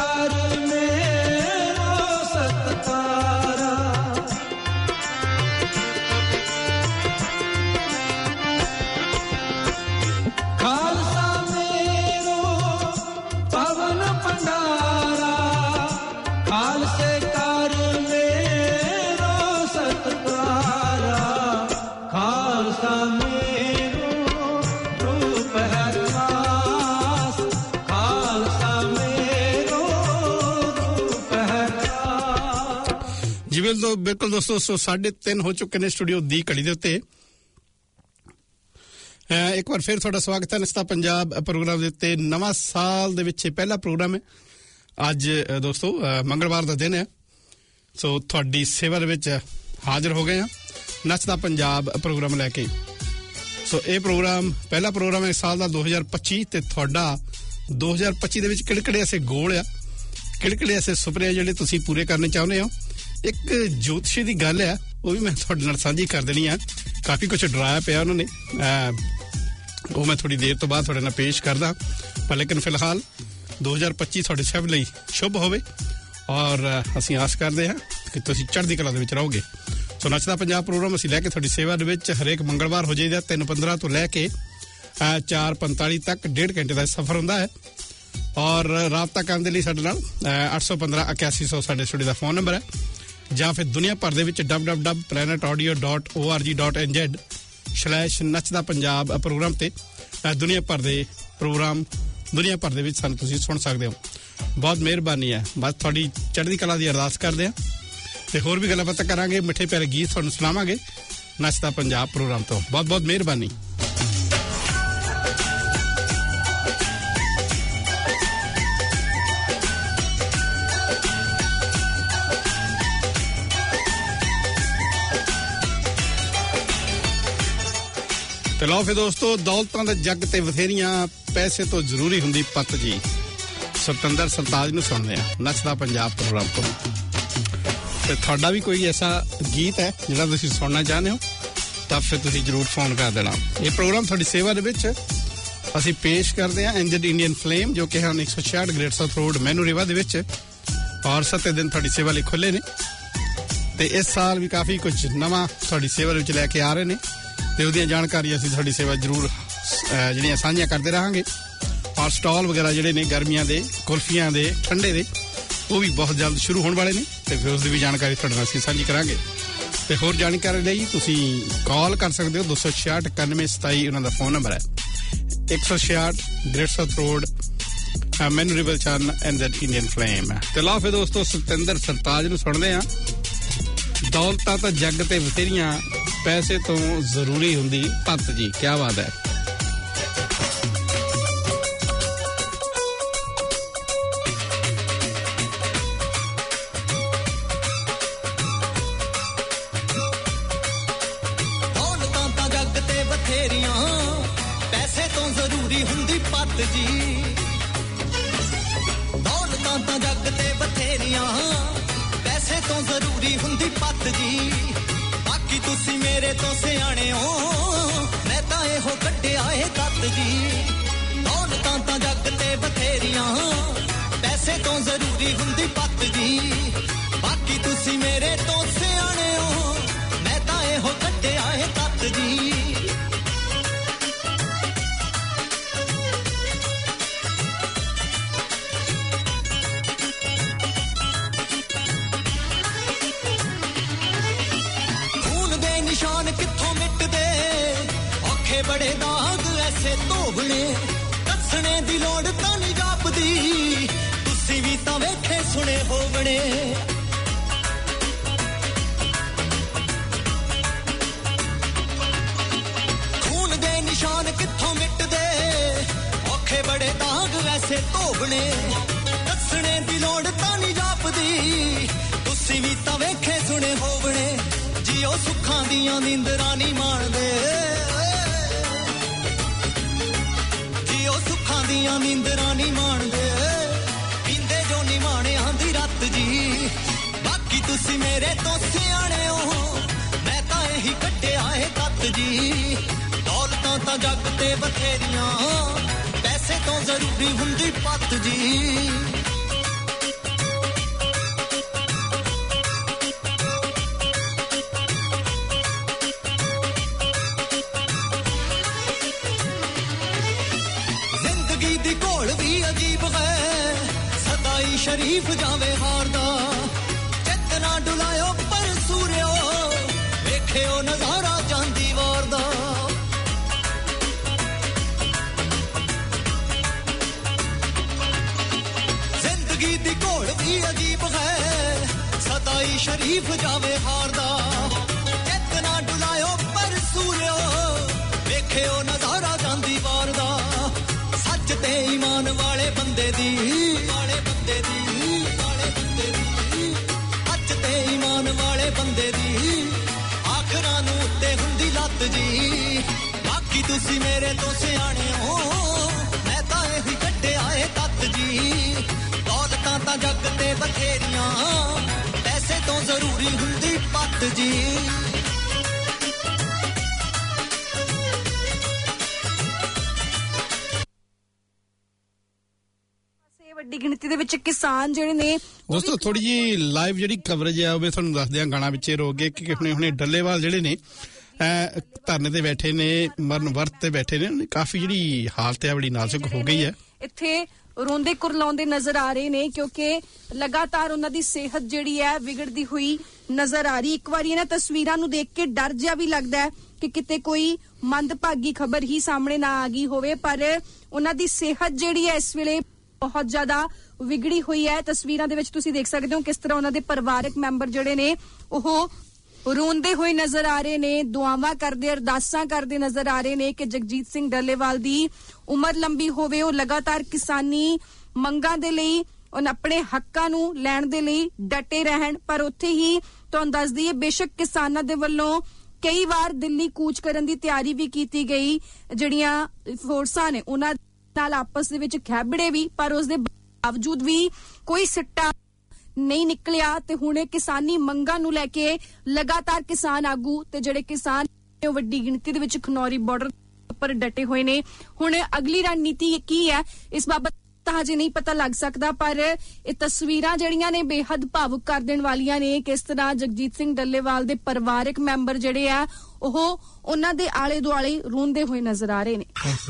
कर मेरो सत्कारा खालसा मेरो पवन भंडारा खालसे कर मेरो सत्कारा खालसा मेरो रूप है खास खालसा मेरो रूप है खास ਜਿਵੇਂ ਦੋ ਬਿਲਕੁਲ ਦੋਸਤੋ ਸੋ ਸਾਢੇ ਤਿੰਨ ਹੋ ਚੁੱਕੇ ਨੇ ਸਟੂਡੀਓ ਦੀ ਘੜੀ ਦੇ ਉੱਤੇ ਇੱਕ ਵਾਰ ਫਿਰ ਤੁਹਾਡਾ ਸਵਾਗਤ ਹੈ ਨਸਤਾ ਪੰਜਾਬ ਪ੍ਰੋਗਰਾਮ ਦੇ ਉੱਤੇ ਨਵਾਂ ਸਾਲ ਦੇ ਵਿੱਚ ਪਹਿਲਾ ਪ੍ਰੋਗਰਾਮ ਹੈ ਅੱਜ ਦੋਸਤੋ ਮੰਗਲਵਾਰ ਦਾ ਦਿਨ ਹੈ ਸੋ ਤੁਹਾਡੀ ਸੇਵਾ ਦੇ ਵਿੱਚ ਹਾਜ਼ਰ ਹੋ ਗਏ ਹਾਂ ਨੱਚਦਾ ਪੰਜਾਬ ਪ੍ਰੋਗਰਾਮ ਲੈ ਕੇ ਸੋ ਇਹ ਪ੍ਰੋਗਰਾਮ ਪਹਿਲਾ ਪ੍ਰੋਗਰਾਮ ਹੈ ਇਸ ਸਾਲ ਦਾ ਦੋ ਹਜ਼ਾਰ ਪੱਚੀ ਤੇ ਤੁਹਾਡਾ ਦੋ ਹਜ਼ਾਰ ਪੱਚੀ ਦੇ ਵਿੱਚ ਕਿਹੜੇ-ਕਿਹੜੇ ਐਸੇ ਗੋਲ ਆ ਕਿਹੜੇ-ਕਿਹੜੇ ਐਸੇ ਸੁਪਨੇ ਆ ਜਿਹੜੇ ਤੁਸੀਂ ਪੂਰੇ ਕਰਨੇ ਚਾਹੁੰਦੇ ਹੋ ਇੱਕ ਜੋਤਸ਼ੀ ਦੀ ਗੱਲ ਆ ਉਹ ਵੀ ਮੈਂ ਤੁਹਾਡੇ ਨਾਲ ਸਾਂਝੀ ਕਰ ਦੇਣੀ ਆ ਕਾਫੀ ਕੁਝ ਡਰਾਇਆ ਪਿਆ ਉਹਨਾਂ ਨੇ ਉਹ ਮੈਂ ਥੋੜੀ ਦੇਰ ਤੋਂ ਬਾਅਦ ਤੁਹਾਡੇ ਨਾਲ ਪੇਸ਼ ਕਰਦਾ ਪਰ ਲੇਕਿਨ ਫਿਲਹਾਲ ਦੋ ਹਜ਼ਾਰ ਪੱਚੀ ਤੁਹਾਡੇ ਸਭ ਲਈ ਸ਼ੁਭ ਹੋਵੇ ਔਰ ਅਸੀਂ ਆਸ ਕਰਦੇ ਹਾਂ ਕਿ ਤੁਸੀਂ ਚੜ੍ਹਦੀ ਕਲਾ ਦੇ ਵਿੱਚ ਰਹੋਗੇ ਸੋ ਨੱਚਦਾ ਪੰਜਾਬ ਪ੍ਰੋਗਰਾਮ ਅਸੀਂ ਲੈ ਕੇ ਤੁਹਾਡੀ ਸੇਵਾ ਦੇ ਵਿੱਚ ਹਰੇਕ ਮੰਗਲਵਾਰ ਹੋ ਜਾਈਦਾ ਤਿੰਨ ਪੰਦਰਾਂ ਤੋਂ ਲੈ ਕੇ ਚਾਰ ਪੰਤਾਲੀ ਤੱਕ ਡੇਢ ਘੰਟੇ ਦਾ ਸਫ਼ਰ ਹੁੰਦਾ ਹੈ ਔਰ ਰਾਬਤਾ ਕਰਨ ਦੇ ਲਈ ਸਾਡੇ ਨਾਲ ਅੱਠ ਸੌ ਪੰਦਰਾਂ ਇਕਿਆਸੀ ਸੌ ਸਾਡੇ ਸਟੂਡੀਓ ਦਾ ਫੋਨ ਨੰਬਰ ਹੈ ਜਾਂ ਫਿਰ ਦੁਨੀਆ ਭਰ ਦੇ ਵਿੱਚ W W W dot planet audio dot O R G dot N Z slash ਨੱਚਦਾ ਪੰਜਾਬ ਪ੍ਰੋਗਰਾਮ ਤੇ ਦੁਨੀਆ ਭਰ ਦੇ ਪ੍ਰੋਗਰਾਮ ਦੁਨੀਆ ਭਰ ਦੇ ਵਿੱਚ ਸਾਨੂੰ ਤੁਸੀਂ ਸੁਣ ਸਕਦੇ ਹੋ ਬਹੁਤ ਮਿਹਰਬਾਨੀ ਹੈ ਬਸ ਤੁਹਾਡੀ ਚੜ੍ਹਦੀ ਕਲਾ ਦੀ ਅਰਦਾਸ ਕਰਦੇ ਹਾਂ ਤੇ ਹੋਰ ਵੀ ਗੱਲਾਂ ਬਾਤਾਂ ਕਰਾਂਗੇ ਮਿੱਠੇ ਪਿਆਰੇ ਗੀਤ ਤੁਹਾਨੂੰ ਸੁਣਾਵਾਂਗੇ ਨੱਚਦਾ ਪੰਜਾਬ ਪ੍ਰੋਗਰਾਮ ਤੋਂ ਬਹੁਤ ਬਹੁਤ ਮਿਹਰਬਾਨੀ ਤੇ ਲਓ ਫਿਰ ਦੋਸਤੋ ਦੌਲਤਾਂ ਦੇ ਜੱਗ ਤੇ ਬਥੇਰੀਆਂ ਪੈਸੇ ਤੋਂ ਜ਼ਰੂਰੀ ਹੁੰਦੀ ਪੱਤ ਜੀ ਸਤਿੰਦਰ ਸਰਤਾਜ ਨੂੰ ਸੁਣਦੇ ਆ ਨੱਚਦਾ ਪੰਜਾਬ ਪ੍ਰੋਗਰਾਮ ਤੋਂ ਤੇ ਤੁਹਾਡਾ ਵੀ ਕੋਈ ਐਸਾ ਗੀਤ ਹੈ ਜਿਹੜਾ ਤੁਸੀਂ ਸੁਣਨਾ ਚਾਹੁੰਦੇ ਹੋ ਤਾਂ ਫਿਰ ਤੁਸੀਂ ਜ਼ਰੂਰ ਫੋਨ ਕਰ ਦੇਣਾ ਇਹ ਪ੍ਰੋਗਰਾਮ ਤੁਹਾਡੀ ਸੇਵਾ ਦੇ ਵਿੱਚ ਅਸੀਂ ਪੇਸ਼ ਕਰਦੇ ਹਾਂ ਐਂਜਡ ਇੰਡੀਅਨ ਫਲੇਮ ਜੋ ਕਿ ਹਨ ਇੱਕ ਸੌ ਛਿਆਹਠ ਗ੍ਰੇਟ ਸਾਊਥ ਰੋਡ ਮੈਨੂ ਰਿਵਾ ਦੇ ਵਿੱਚ ਔਰ ਸੱਤੇ ਦਿਨ ਤੁਹਾਡੀ ਸੇਵਾ ਲਈ ਖੁੱਲੇ ਨੇ ਤੇ ਇਸ ਸਾਲ ਵੀ ਕਾਫੀ ਕੁਝ ਨਵਾਂ ਤੁਹਾਡੀ ਸੇਵਾ ਵਿੱਚ ਲੈ ਕੇ ਆ ਰਹੇ ਨੇ ਤੇ ਉਹਦੀਆਂ ਜਾਣਕਾਰੀਆਂ ਅਸੀਂ ਤੁਹਾਡੀ ਸੇਵਾ ਜ਼ਰੂਰ ਜਿਹੜੀਆਂ ਸਾਂਝੀਆਂ ਕਰਦੇ ਰਹਾਂਗੇ ਔਰ ਸਟਾਲ ਵਗੈਰਾ ਜਿਹੜੇ ਨੇ ਗਰਮੀਆਂ ਦੇ ਕੁਲਫੀਆਂ ਦੇ ਠੰਡੇ ਦੇ ਉਹ ਵੀ ਬਹੁਤ ਜਲਦ ਸ਼ੁਰੂ ਹੋਣ ਵਾਲੇ ਨੇ ਤੇ ਫਿਰ ਉਸ ਦੀ ਵੀ ਜਾਣਕਾਰੀ ਤੁਹਾਡੇ ਨਾਲ ਅਸੀਂ ਸਾਂਝੀ ਕਰਾਂਗੇ ਤੇ ਹੋਰ ਜਾਣਕਾਰੀ ਲਈ ਤੁਸੀਂ ਕਾਲ ਕਰ ਸਕਦੇ ਹੋ ਦੋ ਸੌ ਛਿਆਹਠ ਇਕਾਨਵੇਂ ਸਤਾਈ ਉਹਨਾਂ ਦਾ ਫੋਨ ਨੰਬਰ ਹੈ ਇੱਕ ਸੌ ਛਿਆਹਠ great south road Manurewa ਚਨ ਐਂਜਡ ਇੰਡੀਅਨ ਫਲੇਮ ਤੇ ਲਓ ਫਿਰ ਦੋਸਤੋ ਸਤਿੰਦਰ ਸਰਤਾਜ ਨੂੰ ਸੁਣਦੇ ਹਾਂ ਦੌਲਤਾਂ ਤਾਂ ਜੱਗ ਤੇ ਬਥੇਰੀਆਂ ਪੈਸੇ ਤੋਂ ਜ਼ਰੂਰੀ ਹੁੰਦੀ ਪੱਤ ਜੀ ਕੀ ਬਾਤ ਹੈ ਦੌਲਤਾਂ ਤਾਂ ਜੱਗ ਤੇ ਬਥੇਰੀਆਂ ਪੈਸੇ ਤੋਂ ਜ਼ਰੂਰੀ ਹੁੰਦੀ ਪੱਤ ਜੀ ਦੌਲਤਾਂ ਤਾਂ ਜੱਗ ਤੇ ਬਥੇਰੀਆਂ ਪੈਸੇ ਤੋਂ ਜ਼ਰੂਰੀ ਹੁੰਦੀ ਪੱਤ ਜੀ ਬਾਕੀ ਤੁਸੀਂ ਮੇਰੇ ਤੋਂ ਸਿਆਣੇ ਹੋ ਮੈਂ ਤਾਂ ਇਹੋ ਕੱਢਿਆ ਏ ਕੱਤ ਜੀ ਦੌਲਤਾਂ ਤਾਂ ਜੱਗ ਤੇ ਬਥੇਰੀਆਂ ਪੈਸੇ ਤੋਂ ਜ਼ਰੂਰੀ ਹੁੰਦੀ ਪੱਤ ਜੀ ਬਾਕੀ ਤੁਸੀਂ ਮੇਰੇ ਤੋਂ ਸਿਆਣੇ ਹੋ ਮੈਂ ਤਾਂ ਇਹੋ ਕੱਢਿਆ ਏ ਕੱਤ ਜੀ ਨਿਸ਼ਾਨ ਕਿੱਥੋਂ ਮਿਟਦੇ ਔਖੇ ਬੜੇ ਦਾਗ ਐਸੇ ਧੋਬਣੇ ਦੱਸਣੇ ਦੀ ਲੋੜ ਤਾਂ ਨਹੀਂ ਜਾਪਦੀ ਤੁਸੀਂ ਵੀ ਤਾਂ ਵੇਖੇ ਸੁਣੇ ਹੋਵਣੇ ਖੂਨ ਦੇ ਨਿਸ਼ਾਨ ਕਿੱਥੋਂ ਮਿਟਦੇ ਔਖੇ ਬੜੇ ਦਾਗ ਐਸੇ ਧੋਬਣੇ ਦੱਸਣੇ ਦੀ ਲੋੜ ਤਾਂ ਨਹੀਂ ਜਾਪਦੀ ਤੁਸੀਂ ਵੀ ਤਾਂ ਵੇਖੇ ਸੁਣੇ ਹੋਵਣੇ ਉਹ ਸੁੱਖਾਂ ਦੀਆਂ ਨੀਂਦਰਾਂ ਨਹੀਂ ਮਾਣਦੇ ਜੀ ਉਹ ਸੁੱਖਾਂ ਦੀਆਂ ਨੀਂਦਰਾਂ ਨਹੀਂ ਮਾਣਦੇ ਪੀਂਦੇ ਜੋ ਨਿਮਾਣਿਆਂ ਦੀ ਰੱਤ ਜੀ ਬਾਕੀ ਤੁਸੀਂ ਮੇਰੇ ਤੋਂ ਸਿਆਣੇ ਹੋ ਮੈਂ ਤਾਂ ਇਹੀ ਕੱਢਿਆ ਏ ਕੱਤ ਜੀ ਦੌਲਤਾਂ ਤਾਂ ਜੱਗ ਤੇ ਬਥੇਰੀਆਂ ਪੈਸੇ ਤੋਂ ਜ਼ਰੂਰੀ ਹੁੰਦੀ ਪੱਤ ਜੀ शरीफ जावे हारदा चेतना डुलायो पर सूर्यो वेखियो नजारा चांदी वार दा जिंदगी दी घोड़ भी अजीब है सताई शरीफ जावे हारदा चेतना डुलायो पर सूर्यो वेखियो नजारा चांदी वार दा सच ते ईमान वाले बंदे दी वाले बंदे दी वाले बंदे दी सच ते ईमान वाले बंदे दी आखरां नूं उत्ते हुंदी लत जी बाकी तुसी मेरे तो सियाणे हो मैं तां एही कड्ढिया ए तत जी दौलतां तां जग ते बथेरियां पैसे तो जरूरी हुंदी पत जी ਵੱਡੀ ਗਿਣਤੀ ਦੇ ਵਿੱਚ ਕਿਸਾਨ ਜਿਹੜੇ ਨੇ ਦੋਸਤੋ ਥੋੜੀ ਜੀ ਲਾਈਵ ਜਿਹੜੀ ਕਵਰੇਜ ਹੈ ਉਹ ਵੀ ਤੁਹਾਨੂੰ ਦੱਸਦੇ ਆ ਗਾਣਾ ਵਿੱਚੇ ਰੋਕ ਗਏ ਕਿ ਹੁਣੇ ਹੁਣੇ ਡੱਲੇਵਾਲ ਜਿਹੜੇ ਨੇ ਧਰਨੇ ਤੇ ਬੈਠੇ ਨੇ ਮਰਨ ਵਰਤ ਤੇ ਬੈਠੇ ਨੇ ਕਾਫੀ ਜਿਹੜੀ ਹਾਲਤ ਹੈ ਬੜੀ ਨਾਜ਼ੁਕ ਹੋ ਗਈ ਹੈ ਇੱਥੇ ਰੋਂਦੇ ਕੁਰਲਾਉਂਦੇ ਨਜ਼ਰ ਆ ਰਹੇ ਨੇ ਕਿਉਂਕਿ ਲਗਾਤਾਰ ਉਹਨਾਂ ਦੀ ਸਿਹਤ ਜਿਹੜੀ ਹੈ ਵਿਗੜਦੀ ਹੋਈ ਨਜ਼ਰ ਆ ਰਹੀ ਇੱਕ ਵਾਰੀ ਇਹਨਾਂ ਤਸਵੀਰਾਂ ਨੂੰ ਦੇਖ ਕੇ ਡਰ ਜਿਹਾ ਵੀ ਲੱਗਦਾ ਹੈ ਕਿ ਕਿਤੇ ਕੋਈ ਮੰਦਭਾਗੀ ਖਬਰ ਹੀ ਸਾਹਮਣੇ ਨਾ ਆ ਗਈ ਹੋਵੇ ਪਰ ਉਹਨਾਂ ਦੀ ਸਿਹਤ ਜਿਹੜੀ ਹੈ ਇਸ ਵੇਲੇ ਬਹੁਤ ਜ਼ਿਆਦਾ ਵਿਗੜੀ ਹੋਈ ਹੈ ਤਸਵੀਰਾਂ ਦੇ ਵਿੱਚ ਤੁਸੀਂ ਦੇਖ ਸਕਦੇ ਹੋ ਕਿਸ ਤਰ੍ਹਾਂ ਉਹਨਾਂ ਦੇ ਪਰਿਵਾਰਕ ਮੈਂਬਰ ਜਿਹੜੇ ਨੇ ਉਹ ਰੋਂਦੇ ਹੋਏ ਨਜ਼ਰ ਆ ਰਹੇ ਨੇ ਦੁਆਵਾਂ ਕਰਦੇ ਅਰਦਾਸਾਂ ਕਰਦੇ ਨਜ਼ਰ ਆ ਰਹੇ ਨੇ ਕਿ ਜਗਜੀਤ ਸਿੰਘ ਡੱਲੇਵਾਲ ਦੀ ਉਮਰ ਲੰਬੀ ਹੋਵੇ ਉਹ ਲਗਾਤਾਰ ਕਿਸਾਨੀ ਮੰਗਾਂ ਦੇ ਲਈ ਉਹਨਾਂ ਆਪਣੇ ਹੱਕਾਂ ਨੂੰ ਲੈਣ ਦੇ ਲਈ ਡਟੇ ਰਹਿਣ ਪਰ ਉੱਥੇ ਹੀ ਤੁਹਾਨੂੰ ਦੱਸ ਦਈਏ ਬੇਸ਼ੱਕ ਕਿਸਾਨਾਂ ਦੇ ਵੱਲੋਂ ਕਈ ਵਾਰ ਦਿੱਲੀ ਕੂਚ ਕਰਨ ਦੀ ਤਿਆਰੀ ਵੀ ਕੀਤੀ ਗਈ ਜਿਹੜੀਆਂ ਫੋਰਸਾਂ ਨੇ ਉਹਨਾਂ ਨਾਲ ਆਪਸ ਦੇ ਵਿੱਚ ਖੈਬੜੇ ਵੀ ਪਰ ਉਸ ਦੇ ਬਾਵਜੂਦ ਵੀ ਕੋਈ ਸਿੱਟਾ ਨਹੀਂ ਨਿਕਲਿਆ ਤੇ ਹੁਣ ਕਿਸਾਨੀ ਮੰਗਾਂ ਨੂੰ ਲੈ ਕੇ ਲਗਾਤਾਰ ਕਿਸਾਨ ਆਗੂ ਤੇ ਜਿਹੜੇ ਕਿਸਾਨ ਉਹ ਵੱਡੀ ਗਿਣਤੀ ਦੇ ਵਿੱਚ ਖਨੌਰੀ ਬਾਰਡਰ ਉੱਪਰ ਡਟੇ ਹੋਏ ਨੇ ਹੁਣ ਅਗਲੀ ਰਣਨੀਤੀ ਕੀ ਹੈ ਇਸ ਬਾਬਤ ਤਾਂ ਹਜੇ ਨਹੀਂ ਪਤਾ ਲੱਗ ਸਕਦਾ ਪਰ ਇਹ ਤਸਵੀਰਾਂ ਜਿਹੜੀਆਂ ਨੇ ਬੇਹੱਦ ਭਾਵੁਕ ਕਰ ਦੇਣ ਵਾਲੀਆਂ ਨੇ ਕਿਸ ਤਰ੍ਹਾਂ ਜਗਜੀਤ ਸਿੰਘ ਡੱਲੇਵਾਲ ਦੇ ਪਰਿਵਾਰਕ ਮੈਂਬਰ ਜਿਹੜੇ ਆ ਉਹ ਉਹਨਾਂ ਦੇ ਆਲੇ ਦੁਆਲੇ ਰੋਂਦੇ ਹੋਏ ਨਜ਼ਰ ਆ ਰਹੇ ਨੇ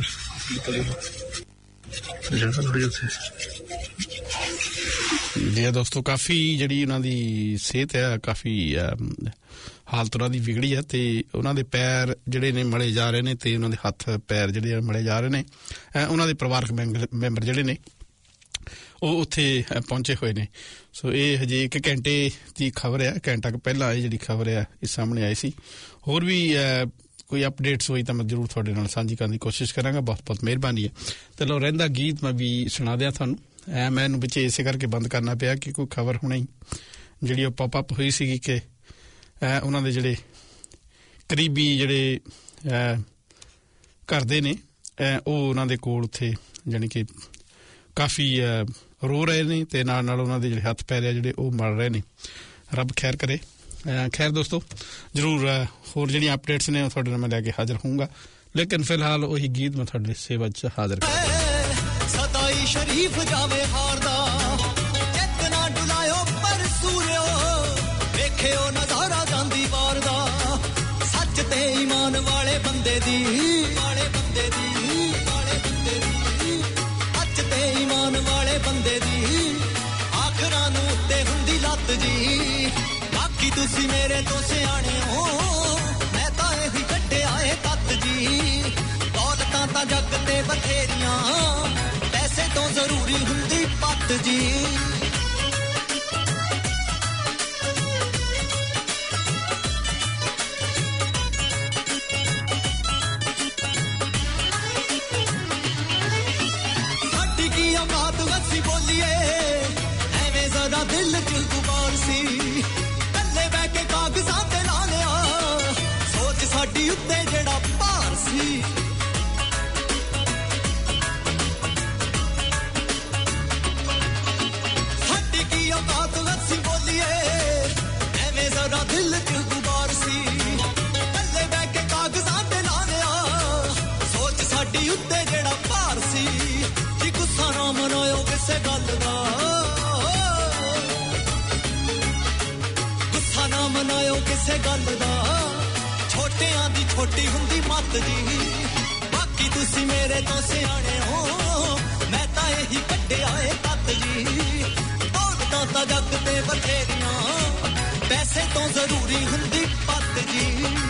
ਜੀ ਦੋਸਤੋ ਕਾਫੀ ਜਿਹੜੀ ਉਹਨਾਂ ਦੀ ਸਿਹਤ ਹੈ ਕਾਫੀ ਹਾਲਤ ਉਹਨਾਂ ਦੀ ਵਿਗੜੀ ਹੈ ਤੇ ਉਹਨਾਂ ਦੇ ਪੈਰ ਜਿਹੜੇ ਨੇ ਮਲੇ ਜਾ ਰਹੇ ਨੇ ਤੇ ਉਹਨਾਂ ਦੇ ਹੱਥ ਪੈਰ ਜਿਹੜੇ ਮਲੇ ਜਾ ਰਹੇ ਨੇ ਉਹਨਾਂ ਦੇ ਪਰਿਵਾਰਕ ਮੈਂਬਰ ਜਿਹੜੇ ਨੇ ਉਹ ਉੱਥੇ ਪਹੁੰਚੇ ਹੋਏ ਨੇ ਸੋ ਇਹ ਹਜੇ ਇੱਕ ਘੰਟੇ ਦੀ ਖਬਰ ਹੈ ਘੰਟਾ ਕੁ ਪਹਿਲਾਂ ਇਹ ਜਿਹੜੀ ਖਬਰ ਹੈ ਇਹ ਸਾਹਮਣੇ ਆਈ ਸੀ ਹੋਰ ਵੀ ਕੋਈ ਅਪਡੇਟਸ ਹੋਈ ਤਾਂ ਮੈਂ ਜ਼ਰੂਰ ਤੁਹਾਡੇ ਨਾਲ ਸਾਂਝੀ ਕਰਨ ਦੀ ਕੋਸ਼ਿਸ਼ ਕਰਾਂਗਾ ਬਹੁਤ ਬਹੁਤ ਮਿਹਰਬਾਨੀ ਹੈ ਤੇ ਲੋ ਰਹਿੰਦਾ ਗੀਤ ਮੈਂ ਵੀ ਸੁਣਾ ਦਿਆਂ ਤੁਹਾਨੂੰ ਐ ਮੈਨੂੰ ਵਿੱਚ ਇਸੇ ਕਰਕੇ ਬੰਦ ਕਰਨਾ ਪਿਆ ਕਿ ਕੋਈ ਖਬਰ ਹੁਣੇ ਹੀ ਜਿਹੜੀ ਉਹ ਪੌਪ ਅਪ ਹੋਈ ਸੀਗੀ ਕਿ ਉਹਨਾਂ ਦੇ ਜਿਹੜੇ ਕਰੀਬੀ ਜਿਹੜੇ ਘਰ ਦੇ ਨੇ ਉਹ ਉਹਨਾਂ ਦੇ ਕੋਲ ਉੱਥੇ ਜਾਣੀ ਕਿ ਕਾਫੀ ਰੋ ਰਹੇ ਨੇ ਤੇ ਨਾਲ ਨਾਲ ਉਹਨਾਂ ਦੇ ਜਿਹੜੇ ਹੱਥ ਪੈਰ ਆ ਜਿਹੜੇ ਉਹ ਮਲ ਰਹੇ ਨੇ ਰੱਬ ਖੈਰ ਕਰੇ ਖੈਰ ਦੋਸਤੋ ਜ਼ਰੂਰ ਹੋਰ ਜਿਹੜੀਆਂ ਅਪਡੇਟਸ ਨੇ ਉਹ ਤੁਹਾਡੇ ਨਾਲ ਮੈਂ ਲੈ ਕੇ ਹਾਜ਼ਰ ਹੋਊਂਗਾ ਲੇਕਿਨ ਫਿਲਹਾਲ ਉਹੀ ਗੀਤ ਮੈਂ ਤੁਹਾਡੇ ਸੇਵਾ 'ਚ ਹਾਜ਼ਰ ਕਰਾਂ ਸਤਾਈ ਸ਼ਰੀਫ ਜਾਵੇ ਹਾਰਦਾ ਚੇਤਨਾ ਡੁਲਾਇਓ ਪਰ ਸੂਰਿਓ ਵੇਖਿਓ ਨਜ਼ਾਰਾ ਜਾਂਦੀ ਵਾਰ ਦਾ ਸੱਚ ਤੇ ਈਮਾਨ ਵਾਲੇ ਬੰਦੇ ਦੀ ਵਾਲੇ ਬੰਦੇ ਦੀ ਵਾਲੇ ਬੰਦੇ ਦੀ ਸੱਚ ਤੇ ਈਮਾਨ ਵਾਲੇ ਬੰਦੇ ਦੀ ਆਖਰਾਂ ਨੂੰ ਉੱਤੇ ਹੁੰਦੀ ਲੱਤ ਜੀ ਬਾਕੀ ਤੁਸੀਂ ਮੇਰੇ ਤੋਂ ਸਿਆਣੇ ਹੋ ਮੈਂ ਤਾਂ ਇਹੀ ਕੱਢਿਆ ਏ ਤੱਤ ਜੀ ਦੌਲਤਾਂ ਤਾਂ ਜੱਗ ਤੇ ਬਥੇਰੀਆਂ ਪੈਸੇ ਤੋਂ ਜ਼ਰੂਰੀ ਹੁੰਦੀ ਪੱਤ ਜੀ ਸਾਡੀ ਕੀ ਔਕਾਤ ਵਸੀ ਬੋਲੀਏ ਐਵੇਂ ਜ਼ਰਾ ਦਿਲ ਚ ਗੁਬਾਰ ਸੀ ਕੱਲੇ ਬਹਿ ਕੇ ਕਾਗਜ਼ਾਂ ਤੇ ਲਾ ਲਿਆ ਸੋਚ ਸਾਡੀ ਉੱਤੇ ਜਿਹੜਾ ਭਾਰ ਸੀ ਸਾਡੀ ਕੀ ਔਕਾਤ ਵਸੀ ਬੋਲੀਏ ਐਵੇਂ ਜ਼ਰਾ ਦਿਲ ਚ ਗੁਬਾਰ ਸੀ ਕੱਲੇ ਬਹਿ ਕੇ ਕਾਗਜ਼ਾਂ ਤੇ ਲਾ ਲਿਆ ਸੋਚ ਸਾਡੀ ਉੱਤੇ ਜਿਹੜਾ ਭਾਰ ਸੀ ਜੀ ਗੁੱਸਾ ਨਾ ਮਨਾਇਓ ਕਿਸੇ ਗੱਲ ਦਾ ਨਾ ਮਨਾਇਓ ਕਿਸੇ ਗੱਲ ਦਾ ਛੋਟਿਆਂ ਦੀ ਛੋਟੀ ਹੁੰਦੀ ਮੱਤ ਜੀ ਬਾਕੀ ਤੁਸੀਂ ਮੇਰੇ ਤੋਂ ਸਿਆਣੇ ਹੋ ਮੈਂ ਤਾਂ ਇਹੀ ਕੱਢਿਆ ਏ ਤੱਤ ਜੀ ਦਾਤਾਂ ਜੱਗ ਤੇ ਬਥੇਰੀਆਂ ਪੈਸੇ ਤੋਂ ਜ਼ਰੂਰੀ ਹੁੰਦੀ ਪੱਤ ਜੀ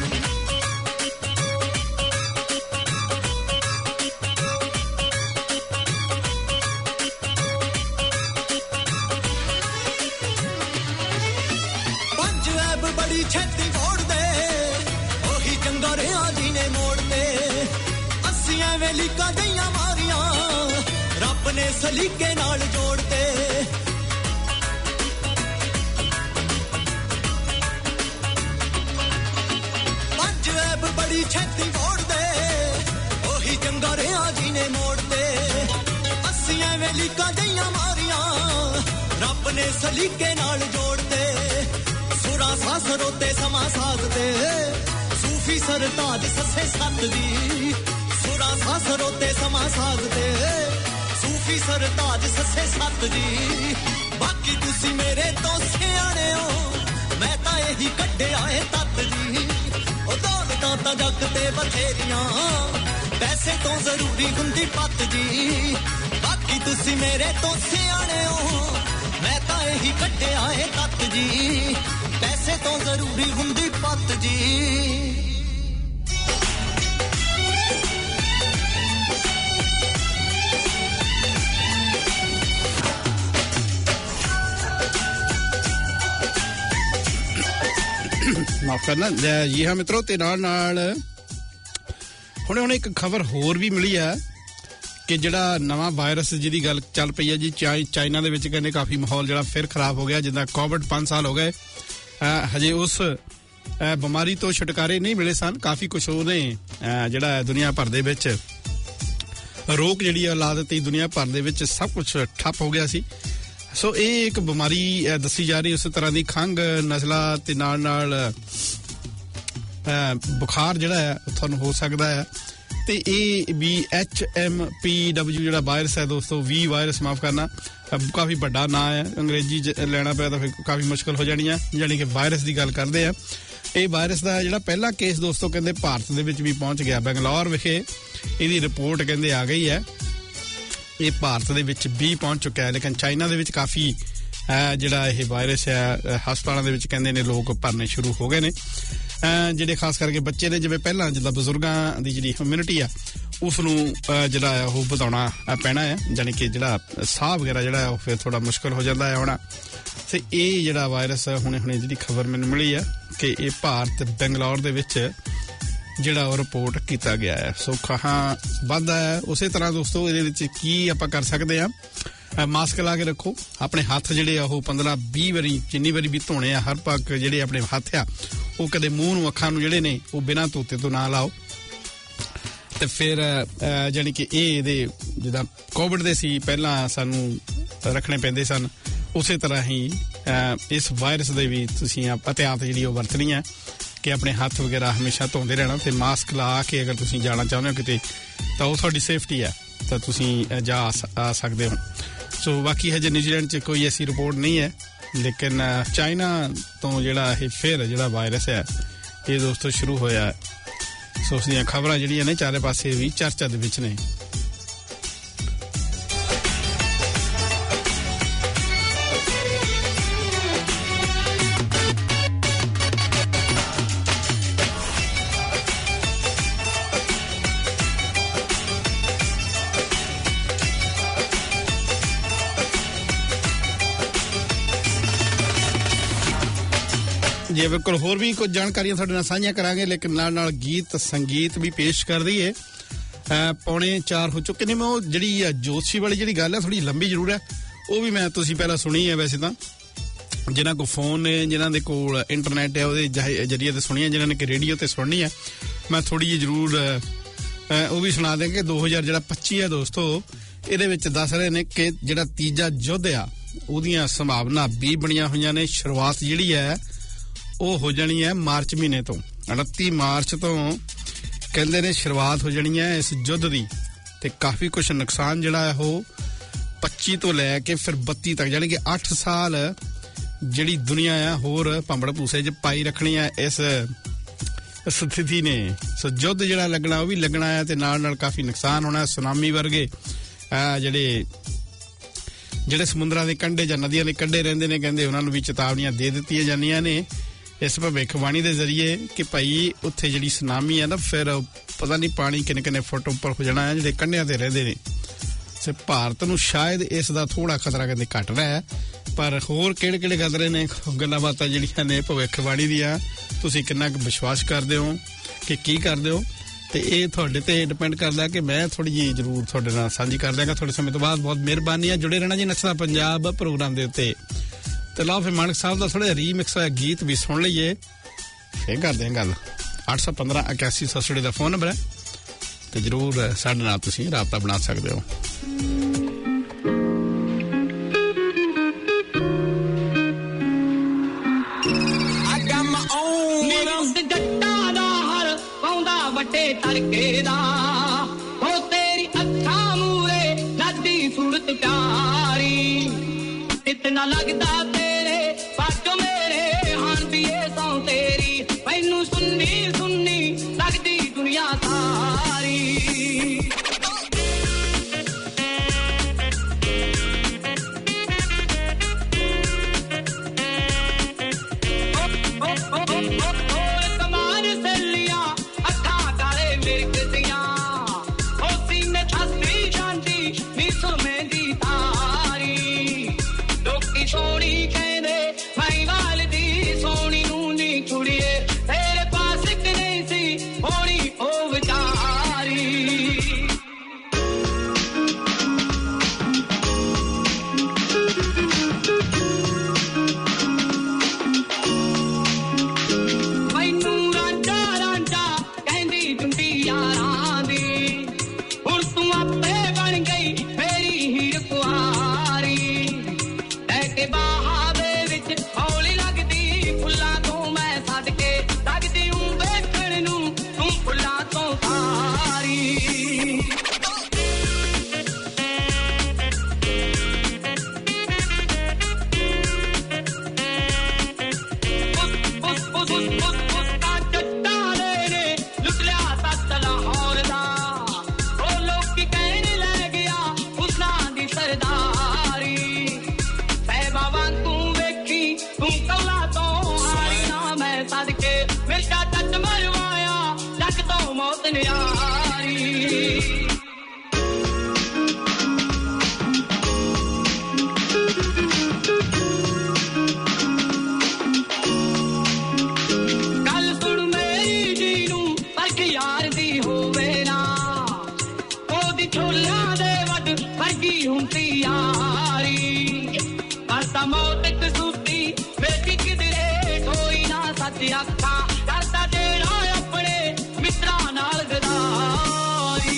ਬੜੀ ਛੇਤੀ ਮੋੜਦੇ ਉਹੀ ਚੰਗਾ ਰਿਆ ਜੀ ਨੇ ਮੋੜਦੇ ਅਸੀਂ ਐਵੇਂ ਲੀਕਾਂ ਗਈਆਂ ਮਾਰੀਆਂ ਰੱਬ ਨੇ ਸਲੀਕੇ ਨਾਲ ਜੋੜਦੇ ਪੰਜ ਐਬ ਬੜੀ ਛੇਤੀ ਮੋੜਦੇ ਉਹੀ ਚੰਗਾ ਰਿਆ ਜੀ ਨੇ ਮੋੜਦੇ ਅਸੀਂ ਐਵੇਂ ਲੀਕਾਂ ਗਈਆਂ ਮਾਰੀਆਂ ਰੱਬ ਨੇ ਸਲੀਕੇ ਨਾਲ ਜੋੜਦੇ ਸਾਸ ਰੋਤੇ ਸਮਾਂ ਸਾਧਦੇ ਸੂਫੀ ਸਰਤਾਜ ਸੱਸੇ ਸੱਤ ਜੀ ਸੁਰਾ ਸਾਸ ਰੋਤੇ ਸਮਾਂ ਸਾਧਦੇ ਸੂਫੀ ਸਰਤਾਜ ਸੱਸੇ ਸੱਤ ਜੀ ਬਾਕੀ ਤੁਸੀਂ ਮੇਰੇ ਤੋਂ ਸਿਆਣੇ ਹੋ ਮੈਂ ਤਾਂ ਇਹੀ ਕੱਢਿਆ ਏ ਤੱਤ ਜੀ ਉਹ ਦੌਲਤਾਂ ਤਾਂ ਜੱਗ ਤੇ ਬਥੇਰੀਆਂ ਪੈਸੇ ਤੋਂ ਜ਼ਰੂਰੀ ਹੁੰਦੀ ਪੱਤ ਜੀ ਬਾਕੀ ਤੁਸੀਂ ਮੇਰੇ ਤੋਂ ਸਿਆਣੇ ਹੋ ਮੈਂ ਤਾਂ ਇਹੀ ਕੱਢਿਆ ਏ ਤੱਤ ਜੀ ਪੈਸੇ ਤੋਂ ਜ਼ਰੂਰੀ ਹੁੰਦੀ ਪੱਤ ਜੀ ਮਾਫ ਕਰਨਾ ਜੀ ਹਾਂ ਮਿੱਤਰੋ ਤੇ ਨਾਲ ਨਾਲ ਹੁਣੇ ਹੁਣੇ ਇੱਕ ਖਬਰ ਹੋਰ ਵੀ ਮਿਲੀ ਆ ਕਿ ਜਿਹੜਾ ਨਵਾਂ ਵਾਇਰਸ ਜਿਹਦੀ ਗੱਲ ਚੱਲ ਪਈ ਹੈ ਜੀ ਚਾਈਨਾ ਦੇ ਵਿੱਚ ਕਹਿੰਦੇ ਕਾਫੀ ਮਾਹੌਲ ਜਿਹੜਾ ਫਿਰ ਖਰਾਬ ਹੋ ਗਿਆ ਜਿੱਦਾਂ ਕੋਵਿਡ ਪੰਜ ਸਾਲ ਹੋ ਗਏ ਹਜੇ ਉਸ ਬਿਮਾਰੀ ਤੋਂ ਛੁਟਕਾਰੇ ਨਹੀਂ ਮਿਲੇ ਸਨ ਕਾਫੀ ਕੁਛ ਉਹਨੇ ਜਿਹੜਾ ਦੁਨੀਆ ਭਰ ਦੇ ਵਿੱਚ ਰੋਕ ਜਿਹੜੀ ਆ ਲਾ ਦਿੱਤੀ ਦੁਨੀਆ ਭਰ ਦੇ ਵਿੱਚ ਸਭ ਕੁਛ ਠੱਪ ਹੋ ਗਿਆ ਸੀ ਸੋ ਇਹ ਇੱਕ ਬਿਮਾਰੀ ਦੱਸੀ ਜਾ ਰਹੀ ਉਸ ਤਰ੍ਹਾਂ ਦੀ ਖੰਘ ਨਜ਼ਲਾ ਤੇ ਨਾਲ ਨਾਲ ਬੁਖਾਰ ਜਿਹੜਾ ਹੈ ਤੁਹਾਨੂੰ ਹੋ ਸਕਦਾ ਹੈ ਤੇ ਇਹ ਵੀ ਐਚ ਐਮ ਪੀ ਡਬਲਿਊ ਜਿਹੜਾ ਵਾਇਰਸ ਹੈ ਦੋਸਤੋ ਵੀ ਵਾਇਰਸ ਮਾਫ ਕਰਨਾ ਕਾਫੀ ਵੱਡਾ ਨਾਂ ਹੈ ਅੰਗਰੇਜ਼ੀ ਲੈਣਾ ਪਿਆ ਤਾਂ ਫਿਰ ਕਾਫੀ ਮੁਸ਼ਕਲ ਹੋ ਜਾਣੀ ਆ ਜਾਣੀ ਕਿ ਵਾਇਰਸ ਦੀ ਗੱਲ ਕਰਦੇ ਆ ਇਹ ਵਾਇਰਸ ਦਾ ਜਿਹੜਾ ਪਹਿਲਾ ਕੇਸ ਦੋਸਤੋ ਕਹਿੰਦੇ ਭਾਰਤ ਦੇ ਵਿੱਚ ਵੀ ਪਹੁੰਚ ਗਿਆ ਬੰਗਲੌਰ ਵਿਖੇ ਇਹਦੀ ਰਿਪੋਰਟ ਕਹਿੰਦੇ ਆ ਗਈ ਹੈ ਇਹ ਭਾਰਤ ਦੇ ਵਿੱਚ ਵੀ ਪਹੁੰਚ ਚੁੱਕਾ ਹੈ ਲੇਕਿਨ ਚਾਈਨਾ ਦੇ ਵਿੱਚ ਕਾਫੀ ਜਿਹੜਾ ਇਹ ਵਾਇਰਸ ਹੈ ਹਸਪਤਾਲਾਂ ਦੇ ਵਿੱਚ ਕਹਿੰਦੇ ਨੇ ਲੋਕ ਭਰਨੇ ਸ਼ੁਰੂ ਹੋ ਗਏ ਨੇ ਜਿਹੜੇ ਖਾਸ ਕਰਕੇ ਬੱਚੇ ਨੇ ਜਿਵੇਂ ਪਹਿਲਾਂ ਜਿੱਦਾਂ ਬਜ਼ੁਰਗਾਂ ਦੀ ਜਿਹੜੀ ਇਮਿਊਨਿਟੀ ਆ ਉਸ ਨੂੰ ਜਿਹੜਾ ਉਹ ਵਧਾਉਣਾ ਪੈਣਾ ਹੈ ਜਾਣੀ ਕਿ ਜਿਹੜਾ ਸਾਹ ਵਗੈਰਾ ਜਿਹੜਾ ਉਹ ਫਿਰ ਥੋੜਾ ਮੁਸ਼ਕਲ ਹੋ ਜਾਂਦਾ ਹੈ ਆਉਣਾ ਤੇ ਇਹ ਜਿਹੜਾ ਵਾਇਰਸ ਹੁਣੇ ਹੁਣੇ ਜਿਹੜੀ ਖਬਰ ਮੈਨੂੰ ਮਿਲੀ ਹੈ ਕਿ ਇਹ ਭਾਰਤ ਬੰਗਲੌਰ ਦੇ ਵਿੱਚ ਜਿਹੜਾ ਉਹ ਰਿਪੋਰਟ ਕੀਤਾ ਗਿਆ ਹੈ ਸੋ ਖਾਂ ਵੱਧਦਾ ਹੈ ਉਸੇ ਤਰ੍ਹਾਂ ਦੋਸਤੋ ਇਹਦੇ ਵਿੱਚ ਕੀ ਆਪਾਂ ਕਰ ਸਕਦੇ ਆ ਮਾਸਕ ਲਾ ਕੇ ਰੱਖੋ ਆਪਣੇ ਹੱਥ ਜਿਹੜੇ ਆ ਉਹ ਪੰਦਰਾਂ ਵੀਹ ਵਾਰੀ ਜਿੰਨੀ ਵਾਰੀ ਵੀ ਧੋਣੇ ਆ ਹਰ ਪੱਕ ਜਿਹੜੇ ਆਪਣੇ ਹੱਥ ਆ ਉਹ ਕਦੇ ਮੂੰਹ ਨੂੰ ਅੱਖਾਂ ਨੂੰ ਜਿਹੜੇ ਨੇ ਉਹ ਬਿਨਾਂ ਧੋਤੇ ਤੋਂ ਨਾ ਲਾਓ ਤੇ ਫਿਰ ਜਾਨੀ ਕਿ ਇਹ ਇਹਦੇ ਜਿੱਦਾਂ ਕੋਵਿਡ ਦੇ ਸੀ ਪਹਿਲਾਂ ਸਾਨੂੰ ਰੱਖਣੇ ਪੈਂਦੇ ਸਨ ਉਸੇ ਤਰ੍ਹਾਂ ਹੀ ਇਸ ਵਾਇਰਸ ਦੇ ਵੀ ਤੁਸੀਂ ਅਹਤਿਆਤ ਜਿਹੜੀ ਉਹ ਵਰਤਣੀ ਹੈ ਕਿ ਆਪਣੇ ਹੱਥ ਵਗੈਰਾ ਹਮੇਸ਼ਾ ਧੋਂਦੇ ਰਹਿਣਾ ਤੇ ਮਾਸਕ ਲਾ ਕੇ ਅਗਰ ਤੁਸੀਂ ਜਾਣਾ ਚਾਹੁੰਦੇ ਹੋ ਕਿਤੇ ਤਾਂ ਉਹ ਤੁਹਾਡੀ ਸੇਫਟੀ ਹੈ ਤਾਂ ਤੁਸੀਂ ਜਾ ਆ ਸਕਦੇ ਹੋ ਸੋ ਬਾਕੀ ਹਜੇ ਨਿਊਜ਼ੀਲੈਂਡ 'ਚ ਕੋਈ ਐਸੀ ਰਿਪੋਰਟ ਨਹੀਂ ਹੈ ਲੇਕਿਨ ਚਾਈਨਾ ਤੋਂ ਜਿਹੜਾ ਇਹ ਫਿਰ ਜਿਹੜਾ ਵਾਇਰਸ ਹੈ ਇਹ ਦੋਸਤੋ ਸ਼ੁਰੂ ਹੋਇਆ ਸੋ ਉਸ ਦੀਆਂ ਖਬਰਾਂ ਜਿਹੜੀਆਂ ਨੇ ਚਾਰੇ ਪਾਸੇ ਵੀ ਚਰਚਾ ਦੇ ਵਿੱਚ ਨੇ ਜੀ ਬਿਲਕੁਲ ਹੋਰ ਵੀ ਕੁਝ ਜਾਣਕਾਰੀਆਂ ਤੁਹਾਡੇ ਨਾਲ ਸਾਂਝੀਆਂ ਕਰਾਂਗੇ ਲੇਕਿਨ ਨਾਲ ਨਾਲ ਗੀਤ ਸੰਗੀਤ ਵੀ ਪੇਸ਼ ਕਰ ਦਈਏ ਪੌਣੇ ਚਾਰ ਹੋ ਚੁੱਕੇ ਨੇ ਮੈਂ ਉਹ ਜਿਹੜੀ ਜੋਤਸ਼ੀ ਵਾਲੀ ਜਿਹੜੀ ਗੱਲ ਹੈ ਥੋੜੀ ਲੰਬੀ ਜ਼ਰੂਰ ਹੈ ਉਹ ਵੀ ਮੈਂ ਤੁਸੀਂ ਪਹਿਲਾਂ ਸੁਣੀ ਹੈ ਵੈਸੇ ਤਾਂ ਜਿਨ੍ਹਾਂ ਕੋਲ ਫੋਨ ਨੇ ਜਿਨ੍ਹਾਂ ਦੇ ਕੋਲ ਇੰਟਰਨੈਟ ਹੈ ਉਹਦੇ ਜਰੀਏ ਤੇ ਸੁਣੀ ਹੈ ਜਿਨ੍ਹਾਂ ਨੇ ਕਿ ਰੇਡੀਓ ਤੇ ਸੁਣਨੀ ਹੈ ਮੈਂ ਥੋੜੀ ਜਿਹੀ ਜ਼ਰੂਰ ਉਹ ਵੀ ਸੁਣਾ ਦੇਂਗੇ ਦੋ ਹਜ਼ਾਰ ਜਿਹੜਾ ਪੱਚੀ ਹੈ ਦੋਸਤੋ ਇਹਦੇ ਵਿੱਚ ਦੱਸ ਰਹੇ ਨੇ ਕਿ ਜਿਹੜਾ ਤੀਜਾ ਯੁੱਧ ਆ ਉਹਦੀਆਂ ਸੰਭਾਵਨਾ ਵੀ ਬਣੀਆਂ ਹੋਈਆਂ ਨੇ ਸ਼ੁਰੂਆਤ ਜਿਹੜੀ ਹੈ ਉਹ ਹੋ ਜਾਣੀ ਹੈ ਮਾਰਚ ਮਹੀਨੇ ਤੋਂ ਉਨੱਤੀ ਮਾਰਚ ਤੋਂ ਕਹਿੰਦੇ ਨੇ ਸ਼ੁਰੂਆਤ ਹੋ ਜਾਣੀ ਹੈ ਇਸ ਯੁੱਧ ਦੀ ਤੇ ਕਾਫੀ ਕੁਝ ਨੁਕਸਾਨ ਜਿਹੜਾ ਹੈ ਉਹ ਪੱਚੀ ਤੋਂ ਲੈ ਕੇ ਫਿਰ ਬੱਤੀ ਤੱਕ ਯਾਨੀ ਕਿ ਅੱਠ ਸਾਲ ਜਿਹੜੀ ਦੁਨੀਆ ਆ ਹੋਰ ਭੰਬੜ ਭੂਸੇ 'ਚ ਪਾਈ ਰੱਖਣੀ ਆ ਇਸ ਸਥਿਤੀ ਨੇ ਸੋ ਯੁੱਧ ਜਿਹੜਾ ਲੱਗਣਾ ਉਹ ਵੀ ਲੱਗਣਾ ਹੈ ਤੇ ਨਾਲ ਨਾਲ ਕਾਫੀ ਨੁਕਸਾਨ ਹੋਣਾ ਸੁਨਾਮੀ ਵਰਗੇ ਜਿਹੜੇ ਜਿਹੜੇ ਸਮੁੰਦਰਾਂ ਦੇ ਕੰਢੇ ਜਾਂ ਨਦੀਆਂ ਦੇ ਕੰਢੇ ਰਹਿੰਦੇ ਨੇ ਕਹਿੰਦੇ ਉਹਨਾਂ ਨੂੰ ਵੀ ਚੇਤਾਵਨੀਆਂ ਦੇ ਦਿੱਤੀਆਂ ਜਾਂਦੀਆਂ ਨੇ ਇਸ ਭਵਿੱਖਬਾਣੀ ਦੇ ਜ਼ਰੀਏ ਕਿ ਭਾਈ ਉੱਥੇ ਜਿਹੜੀ ਸੁਨਾਮੀ ਹੈ ਨਾ ਫਿਰ ਪਤਾ ਨਹੀਂ ਪਾਣੀ ਕਿੰਨੇ ਕਿੰਨੇ ਫੁੱਟ ਉੱਪਰ ਹੋ ਜਾਣਾ ਹੈ ਜਿਹੜੇ ਕੰਢਿਆਂ ਤੇ ਰਹਿੰਦੇ ਨੇ ਤੇ ਭਾਰਤ ਨੂੰ ਸ਼ਾਇਦ ਇਸ ਦਾ ਥੋੜਾ ਖਤਰਾ ਕਹਿੰਦੇ ਘਟ ਰਿਹਾ ਹੈ ਪਰ ਹੋਰ ਕਿਹੜੇ ਕਿਹੜੇ ਖਤਰੇ ਨੇ ਗੱਲਾਂ ਬਾਤਾਂ ਜਿਹੜੀਆਂ ਨੇ ਭਵਿੱਖਬਾਣੀ ਦੀਆਂ ਤੁਸੀਂ ਕਿੰਨਾ ਕੁ ਵਿਸ਼ਵਾਸ ਕਰਦੇ ਹੋ ਕਿ ਕੀ ਕਰਦੇ ਹੋ ਤੇ ਇਹ ਤੁਹਾਡੇ ਤੇ ਡਿਪੈਂਡ ਕਰਦਾ ਕਿ ਮੈਂ ਥੋੜੀ ਜਿਹੀ ਜ਼ਰੂਰ ਤੁਹਾਡੇ ਨਾਲ ਸਾਂਝੀ ਕਰ ਦਿਆਂਗਾ ਥੋੜੇ ਸਮੇਂ ਤੋਂ ਬਾਅਦ ਬਹੁਤ ਮਿਹਰਬਾਨੀ ਹੈ ਜੁੜੇ ਰਹਿਣਾ ਜੀ ਨੱਚਦਾ ਪੰਜਾਬ ਪ੍ਰੋਗਰਾਮ ਦੇ ਉੱਤੇ ਤੇ ਲਓ ਫਿਰ ਮਾਨਕ ਸਾਹਿਬ ਦਾ ਥੋੜਾ ਰੀਮਿਕਸ ਹੋਇਆ ਗੀਤ ਵੀ ਸੁਣ ਲਈਏ ਫੇਰ ਕਰਦੇ ਹਾਂ ਗੱਲ ਅੱਠ ਸੌ ਪੰਦਰਾਂ ਇਕਾਸੀ ਸੌ ਸੌ ਦਾ ਫੋਨ ਨੰਬਰ ਹੈ ਤੇ ਜ਼ਰੂਰ ਸਾਡੇ ਨਾਲ ਤੁਸੀਂ ਰਾਬਤਾ ਬਣਾ ਸਕਦੇ ਹੋ ਵੱਡੇ ਤੜਕੇ ਦਾ ਹੋ ਤੇਰੀ ਅੱਖਾਂ ਮੂਰੇ ਲੱਦੀ ਸੂਰਤ ਪਿਆਰੀ ਇਤਨਾ ਲੱਗਦਾ ਤੇਰੇ ਬਾਝੋਂ ਮੇਰੇ ਹਾਨ ਵੀ ਇਹ ਸੌ ਤੇਰੀ ਮੈਨੂੰ ਸੁਣਨੀ ਸੁਣਨੀ ਲੱਗਦੀ ਦੁਨੀਆ ਸਾਰੀ ਸੋਹਣੀ ਕਹਿੰਦੇ ਮਾਈ ਵਾਲ ਦੀ ਸੋਹਣੀ ਨੂੰ ਨੀ ਕੁੜੀਏ ਤੇਰੇ ਪਾਸ ਇੱਕ ਨਹੀਂ ਸੀ ਹੋਣੀ ਉਹ ਵਿਚਾਰੀ ਮੈਨੂੰ ਰਾਂਝਾ ਰਾਂਝਾ ਕਹਿੰਦੀ ਟੁੰਡੀ ਯਾਰਾਂ ਦੀ ਹੁਣ ਤੂੰ ਆਪੇ ਬਣ ਗਈ ਮੇਰੀ ਹੀਰ ਕੁਆਰੀ ਕੇ ਬਾਹਾਂ ਦੇ ਵਿੱਚ ਹੌਲੀ ਲੱਗਦੀ ਫੁੱਲਾਂ ਤੋਂ ਮੈਂ ਛੱਡ ਕੇ ਲੱਗਦੀ ਹੂੰ ਵੇਖਣ ਨੂੰ ਤੂੰ ਫੁੱਲਾਂ ਤੋਂ ਸਾਰੀ ਉਸ ਉਸ ਉਸ ਉਸ ਉਸ ਦਾ ਚੱਟਾ ਨੇ ਲੁੱਟ ਲਿਆ ਤੱਤ ਲਾਹੌਰ ਦਾ ਉਹ ਲੋਕੀ ਕਹਿਣ ਲੈ ਗਿਆ ਹੁਸਨਾਂ ਦੀ ਸਰਦਾਰੀ ਤੂੰ ਵੇਖੀ ਤੂੰ ਕੱਲਾ ਤੋਂ ਹਾਰੀ ਨਾ ਮੈਂ ਸਦਕੇ ਮੇਰਾ ਟੱਟ ਮਰਵਾਇਆ ਜੱਗ ਤੋਂ ਮੌਤ ਨਿਆਰੀ ਗੱਲ ਸੁਣ ਮੇਰੀ ਜੀ ਨੂੰ ਪਰਖ ਯਾਰ ਦੀ ਹੋਵੇ ਨਾ ਉਹਦੀ ਛੋਲਿਆਂ ਦੇ ਵੱਡ ਵਰਗੀ ਹੁੰਦੀ ਯਾਰੀ ਕਰਦਾ ਮੌਤ ਕਸੂਤੀ ਵੇਖੀ ਕਿਧਰੇ ਕੋਈ ਨਾ ਸੱਚ ਅੱਖਾਂ ਕਰਦਾ ਜਿਹੜਾ ਆਪਣੇ ਮਿੱਤਰਾਂ ਨਾਲ ਗਦਾਰੀ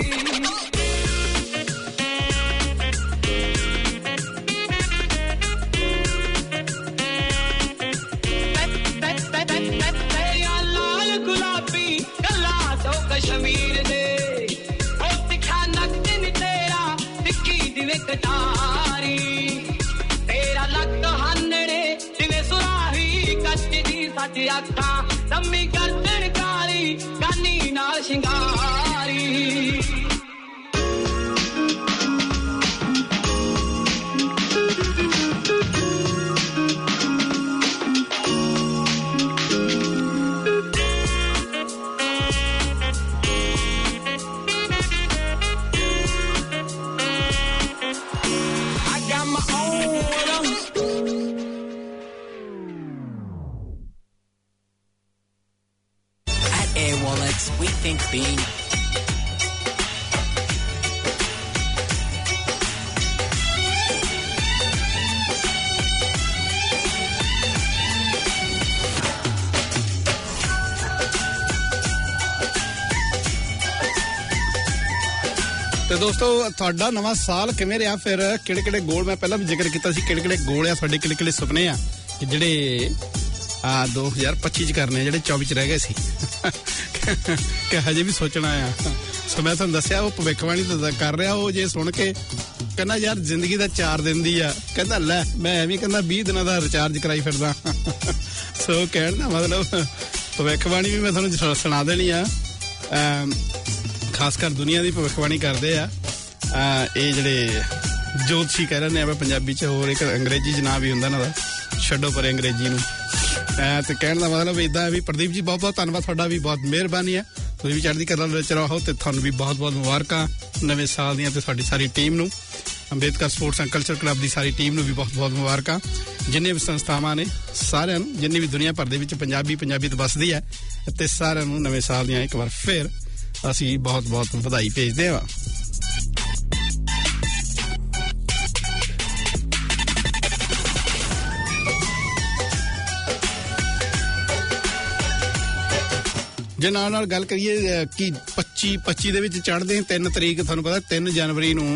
ਤੇਰੀਆਂ ਲਾਲ ਗੁਲਾਬੀ ਗੱਲਾਂ ਸੋ ਕਸ਼ਮੀਰ ਦੇ ਉਹ ਤਿੱਖਾ ਨੱਕ ਨੀ ਤੇਰਾ ਤਿੱਖੀ ਜਿਵੇਂ ਕਟਾਰੀ ਤੇਰਾ ਲੱਕ ਹਾਨੜੇ ਜਿਵੇਂ ਸੁਰਾਹੀ ਕੱਚ ਦੀ ਸੱਚ ਅੱਖਾਂ ਸੰਮੀ ਗਰਦਨ ਕਾਲੀ ਕਾਨੀ ਨਾਲ ਸ਼ਿੰਗਾਰੀ We think being ਤੇ ਦੋਸਤੋ ਤੁਹਾਡਾ ਨਵਾਂ ਸਾਲ ਕਿਵੇਂ ਰਿਹਾ ਫਿਰ ਕਿਹੜੇ ਕਿਹੜੇ ਗੋਲ ਮੈਂ ਪਹਿਲਾਂ ਵੀ ਜ਼ਿਕਰ ਕੀਤਾ ਸੀ ਕਿਹੜੇ ਕਿਹੜੇ ਗੋਲ ਆ ਤੁਹਾਡੇ ਕਿਹੜੇ ਕਿਹੜੇ ਸੁਪਨੇ ਆ ਕਿ ਜਿਹੜੇ ਆ ਦੋ ਹਜ਼ਾਰ ਪੱਚੀ ਚ ਕਰਨੇ ਜਿਹੜੇ ਚੌਵੀ ਚ ਰਹਿ ਗਏ ਸੀ ਕਿ ਹਜੇ ਵੀ ਸੋਚਣਾ ਆ ਸੋ ਮੈਂ ਤੁਹਾਨੂੰ ਦੱਸਿਆ ਉਹ ਭਵਿੱਖਬਾਣੀ ਤਾਂ ਕਰ ਰਿਹਾ ਉਹ ਜੇ ਸੁਣ ਕੇ ਕਹਿੰਦਾ ਯਾਰ ਜ਼ਿੰਦਗੀ ਦਾ ਚਾਰ ਦਿਨ ਦੀ ਆ ਕਹਿੰਦਾ ਲੈ ਮੈਂ ਐਵੇਂ ਕਹਿੰਦਾ ਵੀਹ ਦਿਨਾਂ ਦਾ ਰਿਚਾਰਜ ਕਰਾਈ ਫਿਰਦਾ ਸੋ ਕਹਿਣ ਦਾ ਮਤਲਬ ਭਵਿੱਖਬਾਣੀ ਵੀ ਮੈਂ ਤੁਹਾਨੂੰ ਸੁਣਾ ਦੇਣੀ ਆ ਖਾਸ ਕਰ ਦੁਨੀਆ ਦੀ ਭਵਿੱਖਬਾਣੀ ਕਰਦੇ ਆ ਇਹ ਜਿਹੜੇ ਜੋਤਸ਼ੀ ਕਹਿ ਰਹੇ ਆ ਪੰਜਾਬੀ ਚ, ਹੋਰ ਇੱਕ ਅੰਗਰੇਜ਼ੀ ਚ ਨਾਂ ਵੀ ਹੁੰਦਾ ਇਹਨਾਂ ਦਾ, ਛੱਡੋ ਪਰੇ ਅੰਗਰੇਜ਼ੀ ਨੂੰ। ਤੇ ਕਹਿਣ ਦਾ ਮਤਲਬ ਇਦਾਂ ਵੀ ਪ੍ਰਦੀਪ ਜੀ ਬਹੁਤ ਬਹੁਤ ਧੰਨਵਾਦ ਤੁਹਾਡਾ ਵੀ, ਬਹੁਤ ਮਿਹਰਬਾਨੀ ਹੈ, ਤੁਸੀਂ ਵੀ ਚੜ੍ਹਦੀ ਕਲਾ ਵਿੱਚ ਰਹੋ ਤੇ ਤੁਹਾਨੂੰ ਵੀ ਬਹੁਤ ਬਹੁਤ ਮੁਬਾਰਕਾਂ ਨਵੇਂ ਸਾਲ ਦੀਆਂ, ਤੇ ਸਾਡੀ ਸਾਰੀ ਟੀਮ ਨੂੰ, Ambedkar sports and culture club ਦੀ ਸਾਰੀ ਟੀਮ ਨੂੰ ਵੀ ਬਹੁਤ ਬਹੁਤ ਮੁਬਾਰਕਾਂ, ਜਿੰਨੇ ਵੀ ਸੰਸਥਾਵਾਂ ਨੇ ਸਾਰਿਆਂ ਨੂੰ, ਜਿੰਨੀ ਵੀ ਦੁਨੀਆ ਭਰ ਦੇ ਵਿੱਚ ਪੰਜਾਬੀ ਪੰਜਾਬੀਅਤ ਵੱਸਦੀ ਹੈ, ਤੇ ਸਾਰਿਆਂ ਨੂੰ ਨਵੇਂ ਸਾਲ ਦੀਆਂ ਇੱਕ ਵਾਰ ਫਿਰ ਅਸੀਂ ਬਹੁਤ ਬਹੁਤ ਵਧਾਈ ਭੇਜਦੇ ਹਾਂ। ਜੇ ਨਾਲ ਨਾਲ ਗੱਲ ਕਰੀਏ ਕਿ ਪੱਚੀ ਪੱਚੀ ਦੇ ਵਿੱਚ ਚੜ੍ਹਦੇ ਤਿੰਨ ਤਰੀਕ, ਤੁਹਾਨੂੰ ਪਤਾ ਤਿੰਨ ਜਨਵਰੀ ਨੂੰ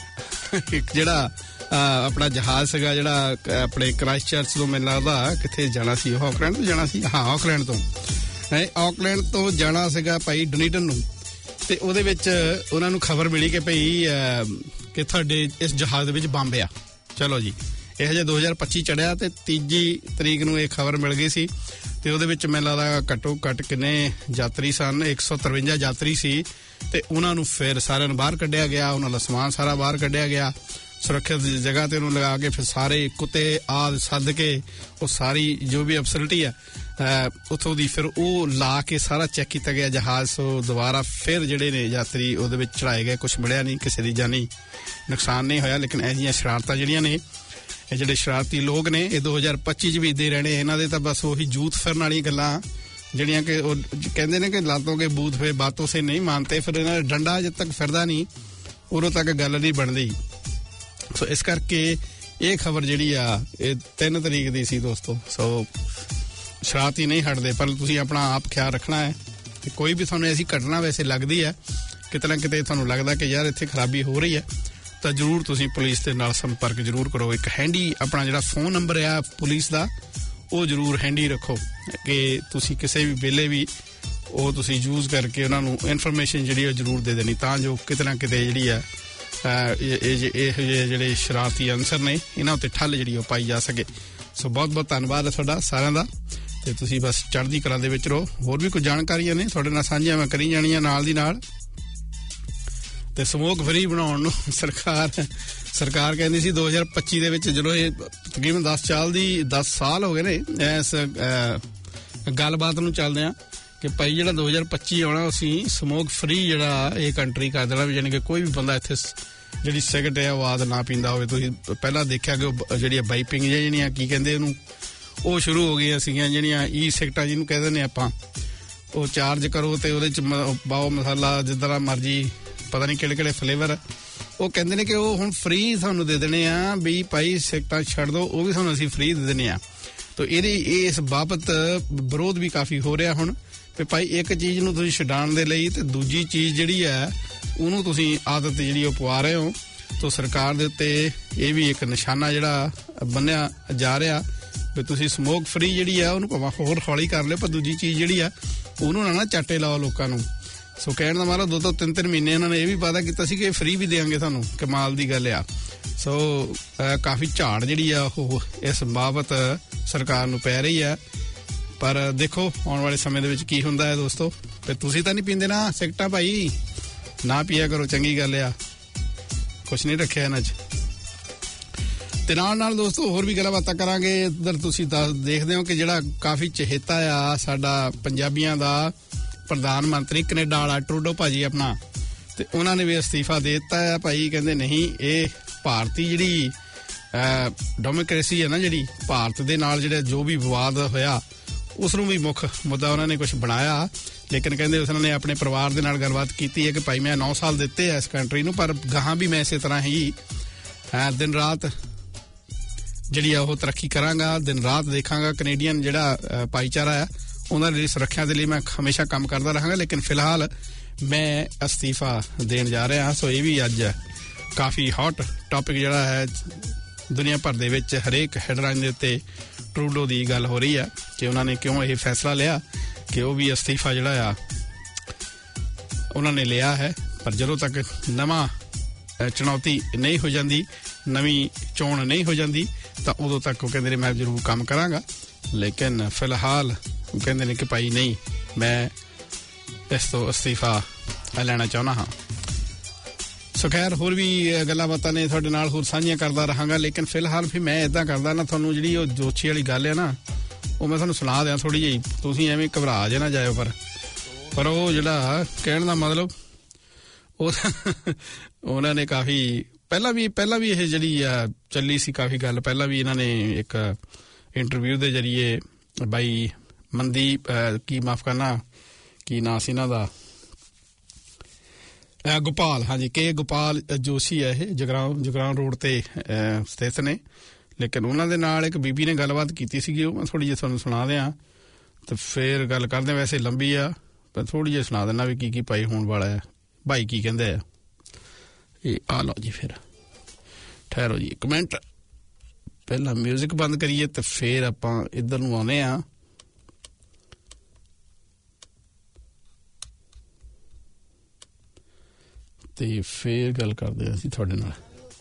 ਜਿਹੜਾ ਆਪਣਾ ਜਹਾਜ਼ ਸੀਗਾ ਜਿਹੜਾ ਆਪਣੇ ਕ੍ਰਾਈਸਟ ਚਰਚ ਤੋਂ ਮੈਨੂੰ ਲੱਗਦਾ ਕਿੱਥੇ ਜਾਣਾ ਸੀ, ਆਕਲੈਂਡ ਤੋਂ ਜਾਣਾ ਸੀ, ਹਾਂ ਆਕਲੈਂਡ ਤੋਂ, ਆਕਲੈਂਡ ਤੋਂ ਜਾਣਾ ਸੀਗਾ ਭਾਈ ਡੁਨੀਟਨ ਨੂੰ, ਤੇ ਉਹਦੇ ਵਿੱਚ ਉਹਨਾਂ ਨੂੰ ਖਬਰ ਮਿਲੀ ਕਿ ਭਾਈ ਕਿ ਤੁਹਾਡੇ ਇਸ ਜਹਾਜ਼ ਦੇ ਵਿੱਚ ਬੰਬ ਆ। ਚਲੋ ਜੀ, ਇਹ ਹਜੇ ਦੋ ਹਜ਼ਾਰ ਪੱਚੀ ਚੜਿਆ ਤੇ ਤੀਜੀ ਤਰੀਕ ਨੂੰ ਇਹ ਖਬਰ ਮਿਲ ਗਈ ਸੀ, ਤੇ ਉਹਦੇ ਵਿੱਚ ਮੈਨੂੰ ਲੱਗਦਾ ਘੱਟੋ ਘੱਟ ਕਿੰਨੇ ਯਾਤਰੀ ਸਨ, ਇੱਕ ਸੌ ਤਰਵੰਜਾ ਯਾਤਰੀ ਸੀ, ਤੇ ਉਹਨਾਂ ਨੂੰ ਫਿਰ ਸਾਰਿਆਂ ਨੂੰ ਬਾਹਰ ਕੱਢਿਆ ਗਿਆ, ਉਹਨਾਂ ਦਾ ਸਮਾਨ ਸਾਰਾ ਬਾਹਰ ਕੱਢਿਆ ਗਿਆ, ਸੁਰੱਖਿਅਤ ਜਗ੍ਹਾ ਤੇ ਉਹਨੂੰ ਲਗਾ ਕੇ ਫਿਰ ਸਾਰੇ ਕੁੱਤੇ ਆਦਿ ਸੱਦ ਕੇ ਉਹ ਸਾਰੀ ਜੋ ਵੀ ਫੈਸਿਲਿਟੀ ਹੈ ਉੱਥੋਂ ਦੀ ਫਿਰ ਉਹ ਲਾ ਕੇ ਸਾਰਾ ਚੈੱਕ ਕੀਤਾ ਗਿਆ ਜਹਾਜ਼। ਸੋ ਦੁਬਾਰਾ ਫਿਰ ਜਿਹੜੇ ਨੇ ਯਾਤਰੀ ਉਹਦੇ ਵਿੱਚ ਚੜਾਏ ਗਏ, ਕੁਛ ਮਿਲਿਆ ਨਹੀਂ, ਕਿਸੇ ਦੀ ਜਾਨੀ ਨੁਕਸਾਨ ਨਹੀਂ ਹੋਇਆ, ਲੇਕਿਨ ਇਹ ਜਿਹੀਆਂ ਸ਼ਰਾਰਤਾਂ ਜਿਹੜੀਆਂ ਨੇ, ਇਹ ਜਿਹੜੇ ਸ਼ਰਾਰਤੀ ਲੋਕ ਨੇ, ਇਹ ਦੋ ਹਜ਼ਾਰ ਪੱਚੀ ਚ ਵੀ ਇੱਦਾਂ ਰਹਿਣੇ, ਇਹਨਾਂ ਦੇ ਤਾਂ ਬਸ ਉਹੀ ਜੂਤ ਫਿਰਨ ਵਾਲੀਆਂ ਗੱਲਾਂ ਜਿਹੜੀਆਂ ਕਿ ਉਹ ਕਹਿੰਦੇ ਨੇ ਕਿ ਲਾਤੋਂ ਕੇ ਬੂਤ ਹੋਏ ਬਾਤੋਂ ਸੇ ਨਹੀਂ ਮਾਨਤੇ, ਫਿਰ ਇਹਨਾਂ ਦਾ ਡੰਡਾ ਜਦ ਤੱਕ ਫਿਰਦਾ ਨਹੀਂ ਉਦੋਂ ਤੱਕ ਗੱਲ ਨਹੀਂ ਬਣਦੀ। ਸੋ ਇਸ ਕਰਕੇ ਇਹ ਖਬਰ ਜਿਹੜੀ ਆ ਇਹ ਤਿੰਨ ਤਰੀਕ ਦੀ ਸੀ ਦੋਸਤੋ। ਸੋ ਸ਼ਰਾਰਤੀ ਨਹੀਂ ਹਟਦੇ, ਪਰ ਤੁਸੀਂ ਆਪਣਾ ਆਪ ਖਿਆਲ ਰੱਖਣਾ ਹੈ, ਤੇ ਕੋਈ ਵੀ ਤੁਹਾਨੂੰ ਐਸੀ ਘਟਨਾ ਵੈਸੇ ਲੱਗਦੀ ਹੈ, ਕਿਤੇ ਨਾ ਕਿਤੇ ਤੁਹਾਨੂੰ ਲੱਗਦਾ ਕਿ ਯਾਰ ਇੱਥੇ ਖਰਾਬੀ ਹੋ ਰਹੀ ਹੈ, ਤਾਂ ਜ਼ਰੂਰ ਤੁਸੀਂ ਪੁਲਿਸ ਦੇ ਨਾਲ ਸੰਪਰਕ ਜ਼ਰੂਰ ਕਰੋ। ਇੱਕ ਹੈਂਡੀ ਆਪਣਾ ਜਿਹੜਾ ਫੋਨ ਨੰਬਰ ਆ ਪੁਲਿਸ ਦਾ ਉਹ ਜ਼ਰੂਰ ਹੈਂਡੀ ਰੱਖੋ, ਕਿ ਤੁਸੀਂ ਕਿਸੇ ਵੀ ਵੇਲੇ ਵੀ ਉਹ ਤੁਸੀਂ ਯੂਜ਼ ਕਰਕੇ ਉਹਨਾਂ ਨੂੰ ਇਨਫੋਰਮੇਸ਼ਨ ਜਿਹੜੀ ਉਹ ਜ਼ਰੂਰ ਦੇ ਦੇਣੀ, ਤਾਂ ਜੋ ਕਿਤੇ ਨਾ ਕਿਤੇ ਜਿਹੜੀ ਆ ਇਹ ਜਿਹੇ ਜਿਹੜੇ ਸ਼ਰਾਰਤੀ ਅਨਸਰ ਨੇ ਇਹਨਾਂ ਉੱਤੇ ਠੱਲ ਜਿਹੜੀ ਉਹ ਪਾਈ ਜਾ ਸਕੇ। ਸੋ ਬਹੁਤ ਬਹੁਤ ਧੰਨਵਾਦ ਹੈ ਤੁਹਾਡਾ ਸਾਰਿਆਂ ਦਾ, ਤੇ ਤੁਸੀਂ ਬਸ ਚੜ੍ਹਦੀ ਕਲਾ ਦੇ ਵਿੱਚ ਰਹੋ। ਹੋਰ ਵੀ ਕੁਝ ਜਾਣਕਾਰੀਆਂ ਨੇ ਤੁਹਾਡੇ ਨਾਲ ਸਾਂਝੀਆਂ ਮੈਂ ਕਰੀ ਜਾਣੀਆਂ ਨਾਲ ਦੀ ਨਾਲ। ਤੇ ਸਮੋਕ ਫਰੀ ਬਣਾਉਣ ਨੂੰ ਸਰਕਾਰ ਸਰਕਾਰ ਕਹਿੰਦੀ ਸੀ ਦੋ ਹਜ਼ਾਰ ਪੱਚੀ ਦੇ ਵਿੱਚ, ਜਦੋਂ ਇਹ ਤਕਰੀਬਨ ਦਸ ਸਾਲ ਦੀ ਦਸ ਸਾਲ ਹੋ ਗਏ ਨੇ ਇਸ ਗੱਲਬਾਤ ਨੂੰ ਚੱਲਦੇ ਆ ਕਿ ਭਾਈ ਜਿਹੜਾ ਦੋ ਹਜ਼ਾਰ ਪੱਚੀ ਆਉਣਾ ਅਸੀਂ ਸਮੋਕ ਫਰੀ ਜਿਹੜਾ ਇਹ ਕੰਟਰੀ ਕਰ ਦੇਣਾ, ਵੀ ਯਾਨੀ ਕਿ ਕੋਈ ਵੀ ਬੰਦਾ ਇੱਥੇ ਜਿਹੜੀ ਸਿਗਰਟ ਹੈ ਉਹ ਆਦ ਨਾ ਪੀਂਦਾ ਹੋਵੇ। ਤੁਸੀਂ ਪਹਿਲਾਂ ਦੇਖਿਆ ਕਿ ਉਹ ਜਿਹੜੀ ਵਾਈਪਿੰਗ ਜਿਹੜੀਆਂ ਕੀ ਕਹਿੰਦੇ ਉਹਨੂੰ, ਉਹ ਸ਼ੁਰੂ ਹੋ ਗਈਆਂ ਸੀਗੀਆਂ ਜਿਹੜੀਆਂ ਈ ਸਿਗਰਟਾਂ ਜਿਹਨੂੰ ਕਹਿ ਦਿੰਦੇ ਆਪਾਂ, ਉਹ ਚਾਰਜ ਕਰੋ ਤੇ ਉਹਦੇ ਚ ਪਾਓ ਮਸਾਲਾ ਜਿੱਦਾਂ ਦਾ ਮਰਜੀ, ਪਤਾ ਨਹੀਂ ਕਿਹੜੇ ਕਿਹੜੇ ਫਲੇਵਰ, ਉਹ ਕਹਿੰਦੇ ਨੇ ਕਿ ਉਹ ਹੁਣ ਫ੍ਰੀ ਤੁਹਾਨੂੰ ਦੇ ਦੇਣੇ ਆ, ਵੀ ਭਾਈ ਸਿਗਰਟਾਂ ਛੱਡ ਦੋ, ਉਹ ਵੀ ਤੁਹਾਨੂੰ ਅਸੀਂ ਫ੍ਰੀ ਦੇ ਦੇਣੇ ਆ। ਤਾਂ ਇਹਦੀ ਇਸ ਬਾਬਤ ਵਿਰੋਧ ਵੀ ਕਾਫੀ ਹੋ ਰਿਹਾ ਹੁਣ, ਵੀ ਭਾਈ ਇੱਕ ਚੀਜ਼ ਨੂੰ ਤੁਸੀਂ ਛਡਾਉਣ ਦੇ ਲਈ ਤੇ ਦੂਜੀ ਚੀਜ਼ ਜਿਹੜੀ ਹੈ ਉਹਨੂੰ ਤੁਸੀਂ ਆਦਤ ਜਿਹੜੀ ਉਹ ਪਵਾ ਰਹੇ ਹੋ। ਤਾਂ ਸਰਕਾਰ ਦੇ ਉੱਤੇ ਇਹ ਵੀ ਇੱਕ ਨਿਸ਼ਾਨਾ ਜਿਹੜਾ ਬੰਨਿਆ ਜਾ ਰਿਹਾ ਵੀ ਤੁਸੀਂ ਸਮੋਕ ਫ੍ਰੀ ਜਿਹੜੀ ਆ ਉਹਨੂੰ ਭਾਵੇਂ ਹੋਰ ਹੌਲੀ ਕਰ ਲਿਓ, ਪਰ ਦੂਜੀ ਚੀਜ਼ ਜਿਹੜੀ ਆ ਉਹਨੂੰ ਨਾ ਨਾ ਚਾਟੇ ਲਾਓ ਲੋਕਾਂ ਨੂੰ। ਸੋ ਕਹਿਣ ਦਾ ਮਤਲਬ ਦੋ ਤੋਂ ਤਿੰਨ ਤਿੰਨ ਮਹੀਨੇ ਉਹਨਾਂ ਨੇ ਇਹ ਵੀ ਵਾਅਦਾ ਕੀਤਾ ਸੀ ਕਿ ਫ੍ਰੀ ਵੀ ਦੇਵਾਂਗੇ ਤੁਹਾਨੂੰ, ਕਮਾਲ ਦੀ ਗੱਲ ਆ। ਸੋ ਕਾਫੀ ਝਾੜ ਜਿਹੜੀ ਆ ਉਹ ਇਸ ਬਾਬਤ ਸਰਕਾਰ ਨੂੰ ਪੈ ਰਹੀ ਆ, ਪਰ ਦੇਖੋ ਆਉਣ ਵਾਲੇ ਸਮੇਂ ਦੇ ਵਿੱਚ ਕੀ ਹੁੰਦਾ ਹੈ ਦੋਸਤੋ। ਤੇ ਤੁਸੀਂ ਤਾਂ ਨਹੀਂ ਪੀਂਦੇ ਨਾ ਸਿਗਰਟਾਂ ਭਾਈ, ਨਾ ਪੀਆ ਕਰੋ, ਚੰਗੀ ਗੱਲ ਆ, ਕੁਛ ਨਹੀਂ ਰੱਖਿਆ ਇਹਨਾਂ 'ਚ। ਤੇ ਨਾਲ ਨਾਲ ਦੋਸਤੋ ਹੋਰ ਵੀ ਗੱਲਾਂ ਬਾਤਾਂ ਕਰਾਂਗੇ। ਇੱਧਰ ਤੁਸੀਂ ਦੇਖਦੇ ਹੋ ਕਿ ਜਿਹੜਾ ਕਾਫੀ ਚਹੇਤਾ ਆ ਸਾਡਾ ਪੰਜਾਬੀਆਂ ਦਾ ਪ੍ਰਧਾਨ ਮੰਤਰੀ ਕੈਨੇਡਾ ਵਾਲਾ ਟਰੂਡੋ ਭਾਜੀ ਆਪਣਾ, ਤੇ ਉਹਨਾਂ ਨੇ ਵੀ ਅਸਤੀਫਾ ਦੇ ਦਿੱਤਾ ਹੈ ਭਾਈ। ਕਹਿੰਦੇ ਨਹੀਂ, ਇਹ ਭਾਰਤੀ ਜਿਹੜੀ ਡੈਮੋਕ੍ਰੇਸੀ ਹੈ ਨਾ, ਜਿਹੜੀ ਭਾਰਤ ਦੇ ਨਾਲ ਜਿਹੜਾ ਜੋ ਵੀ ਵਿਵਾਦ ਹੋਇਆ ਉਸ ਨੂੰ ਵੀ ਮੁੱਖ ਮੁੱਦਾ ਉਹਨਾਂ ਨੇ ਕੁਛ ਬਣਾਇਆ, ਲੇਕਿਨ ਕਹਿੰਦੇ ਉਹਨਾਂ ਨੇ ਆਪਣੇ ਪਰਿਵਾਰ ਦੇ ਨਾਲ ਗੱਲਬਾਤ ਕੀਤੀ ਹੈ ਕਿ ਭਾਈ ਮੈਂ ਨੌ ਸਾਲ ਦਿੱਤੇ ਆ ਇਸ ਕੰਟਰੀ ਨੂੰ, ਪਰ ਗਾਹਾਂ ਵੀ ਮੈਂ ਇਸੇ ਤਰ੍ਹਾਂ ਹੀ ਦਿਨ ਰਾਤ ਜਿਹੜੀ ਆ ਉਹ ਤਰੱਕੀ ਕਰਾਂਗਾ, ਦਿਨ ਰਾਤ ਦੇਖਾਂਗਾ। ਕੈਨੇਡੀਅਨ ਜਿਹੜਾ ਭਾਈਚਾਰਾ ਆ ਉਹਨਾਂ ਦੀ ਸੁਰੱਖਿਆ ਦੇ ਲਈ ਮੈਂ ਹਮੇਸ਼ਾ ਕੰਮ ਕਰਦਾ ਰਹਾਂਗਾ, ਲੇਕਿਨ ਫਿਲਹਾਲ ਮੈਂ ਅਸਤੀਫਾ ਦੇਣ ਜਾ ਰਿਹਾ ਹਾਂ। ਸੋ ਇਹ ਵੀ ਅੱਜ ਕਾਫੀ ਹੌਟ ਟੌਪਿਕ ਜਿਹੜਾ ਹੈ ਦੁਨੀਆ ਭਰ ਦੇ ਵਿੱਚ, ਹਰੇਕ ਹੈਡਲਾਈਨ ਦੇ ਉੱਤੇ ਟਰੂਡੋ ਦੀ ਗੱਲ ਹੋ ਰਹੀ ਆ ਕਿ ਉਹਨਾਂ ਨੇ ਕਿਉਂ ਇਹ ਫੈਸਲਾ ਲਿਆ ਕਿ ਉਹ ਵੀ ਅਸਤੀਫਾ ਜਿਹੜਾ ਆ ਉਹਨਾਂ ਨੇ ਲਿਆ ਹੈ। ਪਰ ਜਦੋਂ ਤੱਕ ਨਵਾਂ ਚੁਣੌਤੀ ਨਹੀਂ ਹੋ ਜਾਂਦੀ, ਨਵੀਂ ਚੋਣ ਨਹੀਂ ਹੋ ਜਾਂਦੀ, ਤਾਂ ਉਦੋਂ ਤੱਕ ਉਹ ਕਹਿੰਦੇ ਨੇ ਮੈਂ ਜ਼ਰੂਰ ਕੰਮ ਕਰਾਂਗਾ, ਲੇਕਿਨ ਫਿਲਹਾਲ ਉਹ ਕਹਿੰਦੇ ਨੇ ਕਿ ਭਾਈ ਨਹੀਂ, ਮੈਂ ਇਸ ਤੋਂ ਅਸਤੀਫਾ ਲੈਣਾ ਚਾਹੁੰਦਾ ਹਾਂ। ਸੋ ਖੈਰ ਹੋਰ ਵੀ ਗੱਲਾਂ ਬਾਤਾਂ ਨੇ ਤੁਹਾਡੇ ਨਾਲ ਹੋਰ ਸਾਂਝੀਆਂ ਕਰਦਾ ਰਹਾਂਗਾ, ਲੇਕਿਨ ਫਿਲਹਾਲ ਫਿਰ ਮੈਂ ਇਦਾਂ ਕਰਦਾ ਨਾ, ਤੁਹਾਨੂੰ ਜਿਹੜੀ ਉਹ ਜੋਸ਼ੀ ਵਾਲੀ ਗੱਲ ਹੈ ਨਾ ਉਹ ਮੈਂ ਤੁਹਾਨੂੰ ਸੁਣਾ ਦਿਆਂ ਥੋੜੀ ਜਿਹੀ, ਤੁਸੀਂ ਐਵੇਂ ਘਬਰਾ ਜੇ ਨਾ ਜਾਇਓ। ਪਰ ਪਰ ਉਹ ਜਿਹੜਾ ਕਹਿਣ ਦਾ ਮਤਲਬ ਉਹ ਉਹਨਾਂ ਨੇ ਕਾਫੀ ਪਹਿਲਾਂ ਵੀ ਪਹਿਲਾਂ ਵੀ ਇਹ ਜਿਹੜੀ ਆ ਚੱਲੀ ਸੀ ਕਾਫੀ ਗੱਲ, ਪਹਿਲਾਂ ਵੀ ਇਹਨਾਂ ਨੇ ਇੱਕ ਇੰਟਰਵਿਊ ਦੇ ਜਰੀਏ ਬਾਈ ਮਨਦੀਪ ਕੀ ਮਾਫ ਕਰਨਾ ਕੀ ਨਾਂ ਸੀ ਇਹਨਾਂ ਦਾ, ਗੋਪਾਲ, ਹਾਂਜੀ ਕੇ ਗੋਪਾਲ ਜੋਸ਼ੀ ਹੈ, ਇਹ ਜਗਰਾਉਂ ਜਗਰਾਉਂ ਰੋਡ ਤੇ ਸਥਿਤ ਨੇ, ਲੇਕਿਨ ਉਹਨਾਂ ਦੇ ਨਾਲ ਇੱਕ ਬੀਬੀ ਨੇ ਗੱਲਬਾਤ ਕੀਤੀ ਸੀਗੀ, ਉਹ ਮੈਂ ਥੋੜ੍ਹੀ ਜਿਹੀ ਤੁਹਾਨੂੰ ਸੁਣਾ ਦਿਆਂ ਤੇ ਫਿਰ ਗੱਲ ਕਰਦੇ। ਵੈਸੇ ਲੰਬੀ ਆ ਪਰ ਥੋੜ੍ਹੀ ਜਿਹੀ ਸੁਣਾ ਦਿੰਦਾ ਵੀ ਕੀ ਕੀ ਭਾਈ ਹੋਣ ਵਾਲਾ ਹੈ, ਭਾਈ ਕੀ ਕਹਿੰਦੇ ਆ ਇਹ। ਆ ਲਓ ਜੀ, ਫਿਰ ਠਹਿਰੋ ਜੀ ਇੱਕ ਮਿੰਟ, ਪਹਿਲਾਂ ਮਿਊਜ਼ਿਕ ਬੰਦ ਕਰੀਏ ਤੇ ਫਿਰ ਆਪਾਂ ਇੱਧਰ ਨੂੰ ਆਉਂਦੇ ਹਾਂ। ਤੇ ਫੇਰ ਗੱਲ ਕਰਦੇ ਹਾਂ ਅਸੀਂ ਤੁਹਾਡੇ ਨਾਲ।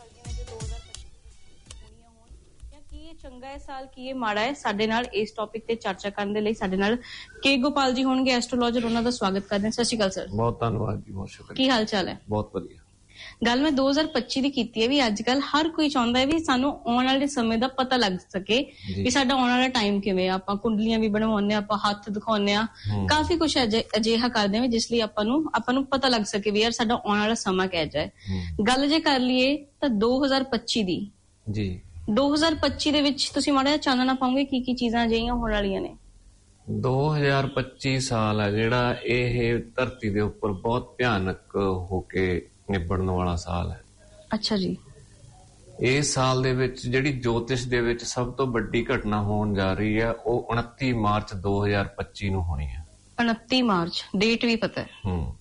ਕੀ ਇਹ ਚੰਗਾ ਹੈ ਸਾਲ, ਕੀ ਇਹ ਮਾੜਾ ਹੈ? ਸਾਡੇ ਨਾਲ ਇਸ ਟੌਪਿਕ ਤੇ ਚਰਚਾ ਕਰਨ ਦੇ ਲਈ ਸਾਡੇ ਨਾਲ ਕੇ ਗੋਪਾਲ ਜੀ ਹੋਣਗੇ, ਐਸਟ੍ਰੋਲੋਜਰ। ਉਹਨਾਂ ਦਾ ਸਵਾਗਤ ਕਰਦੇ ਹਾਂ। ਸਤਿ ਸ਼੍ਰੀ ਅਕਾਲ ਸਰ। ਬਹੁਤ ਧੰਨਵਾਦ ਜੀ, ਬਹੁਤ ਸ਼ੁਕਰੀਆ। ਕੀ ਹਾਲ ਚਾਲ ਹੈ? ਬਹੁਤ ਵਧੀਆ। ਗੱਲ ਮੈਂ ਦੋ ਹਜ਼ਾਰ ਪੱਚੀ ਦੀ ਕੀਤੀ ਹੈ ਵੀ ਅੱਜ ਕੱਲ ਹਰ ਕੋਈ ਚਾਹੁੰਦਾ ਹੈ ਵੀ ਸਾਨੂੰ ਆਉਣ ਵਾਲੇ ਸਮੇਂ ਦਾ ਪਤਾ ਲੱਗ ਸਕੇ ਵੀ ਸਾਡਾ ਆਉਣ ਵਾਲਾ ਟਾਈਮ ਕਿਵੇਂ ਆ। ਆਪਾਂ ਕੁੰਡਲੀਆਂ ਵੀ ਬਣਵਾਉਂਦੇ ਆ, ਆਪਾਂ ਹੱਥ ਦਿਖਾਉਂਦੇ ਆ, ਕਾਫੀ ਕੁਛ ਅਜਿਹਾ ਕਰਦੇ ਆ ਜਿਸ ਲਈ ਆਪਾਂ ਨੂੰ ਆਪਾਂ ਨੂੰ ਪਤਾ ਲੱਗ ਸਕੇ ਵੀ ਯਾਰ ਸਾਡਾ ਆਉਣ ਵਾਲਾ ਸਮਾਂ ਕਿਹੋ ਜਿਹਾ ਹੈ। ਗੱਲ ਜੇ ਕਰ ਲਈਏ ਤਾਂ ਦੋ ਹਜ਼ਾਰ ਪੱਚੀ ਦੀ ਜੀ, ਦੋ ਹਜ਼ਾਰ ਪੱਚੀ ਦੇ ਵਿੱਚ ਤੁਸੀਂ ਮਾੜਾ ਜਿਹਾ ਚਾਨਣਾ ਪਾਉਂਗੇ ਕੀ ਕੀ ਚੀਜ਼ਾਂ ਅਜਿਹੀਆਂ ਹੋਣ ਵਾਲੀਆਂ ਨੇ? ਦੋ ਹਜ਼ਾਰ ਪੱਚੀ ਸਾਲ ਹੈ ਜਿਹੜਾ ਇਹ ਧਰਤੀ ਦੇ ਉੱਪਰ ਬਹੁਤ ਭਿਆਨਕ ਹੋ ਕੇ ਨਿਬੜਨ ਵਾਲਾ ਸਾਲ ਹੈ। ਅੱਛਾ ਜੀ। ਇਸ ਸਾਲ ਦੇ ਵਿੱਚ ਜਿਹੜੀ ਜੋਤਿਸ਼ ਦੇ ਵਿੱਚ ਸਭ ਤੋਂ ਵੱਡੀ ਘਟਨਾ ਹੋਣ ਜਾ ਰਹੀ ਹੈ ਉਹ ਉਨੱਤੀ ਮਾਰਚ ਦੋ ਹਜ਼ਾਰ ਪੱਚੀ ਨੂੰ ਹੋਣੀ ਹੈ। ਉਨੱਤੀ ਮਾਰਚ ਡੇਟ ਵੀ ਪਤਾ ਹੈ? ਹੂੰ,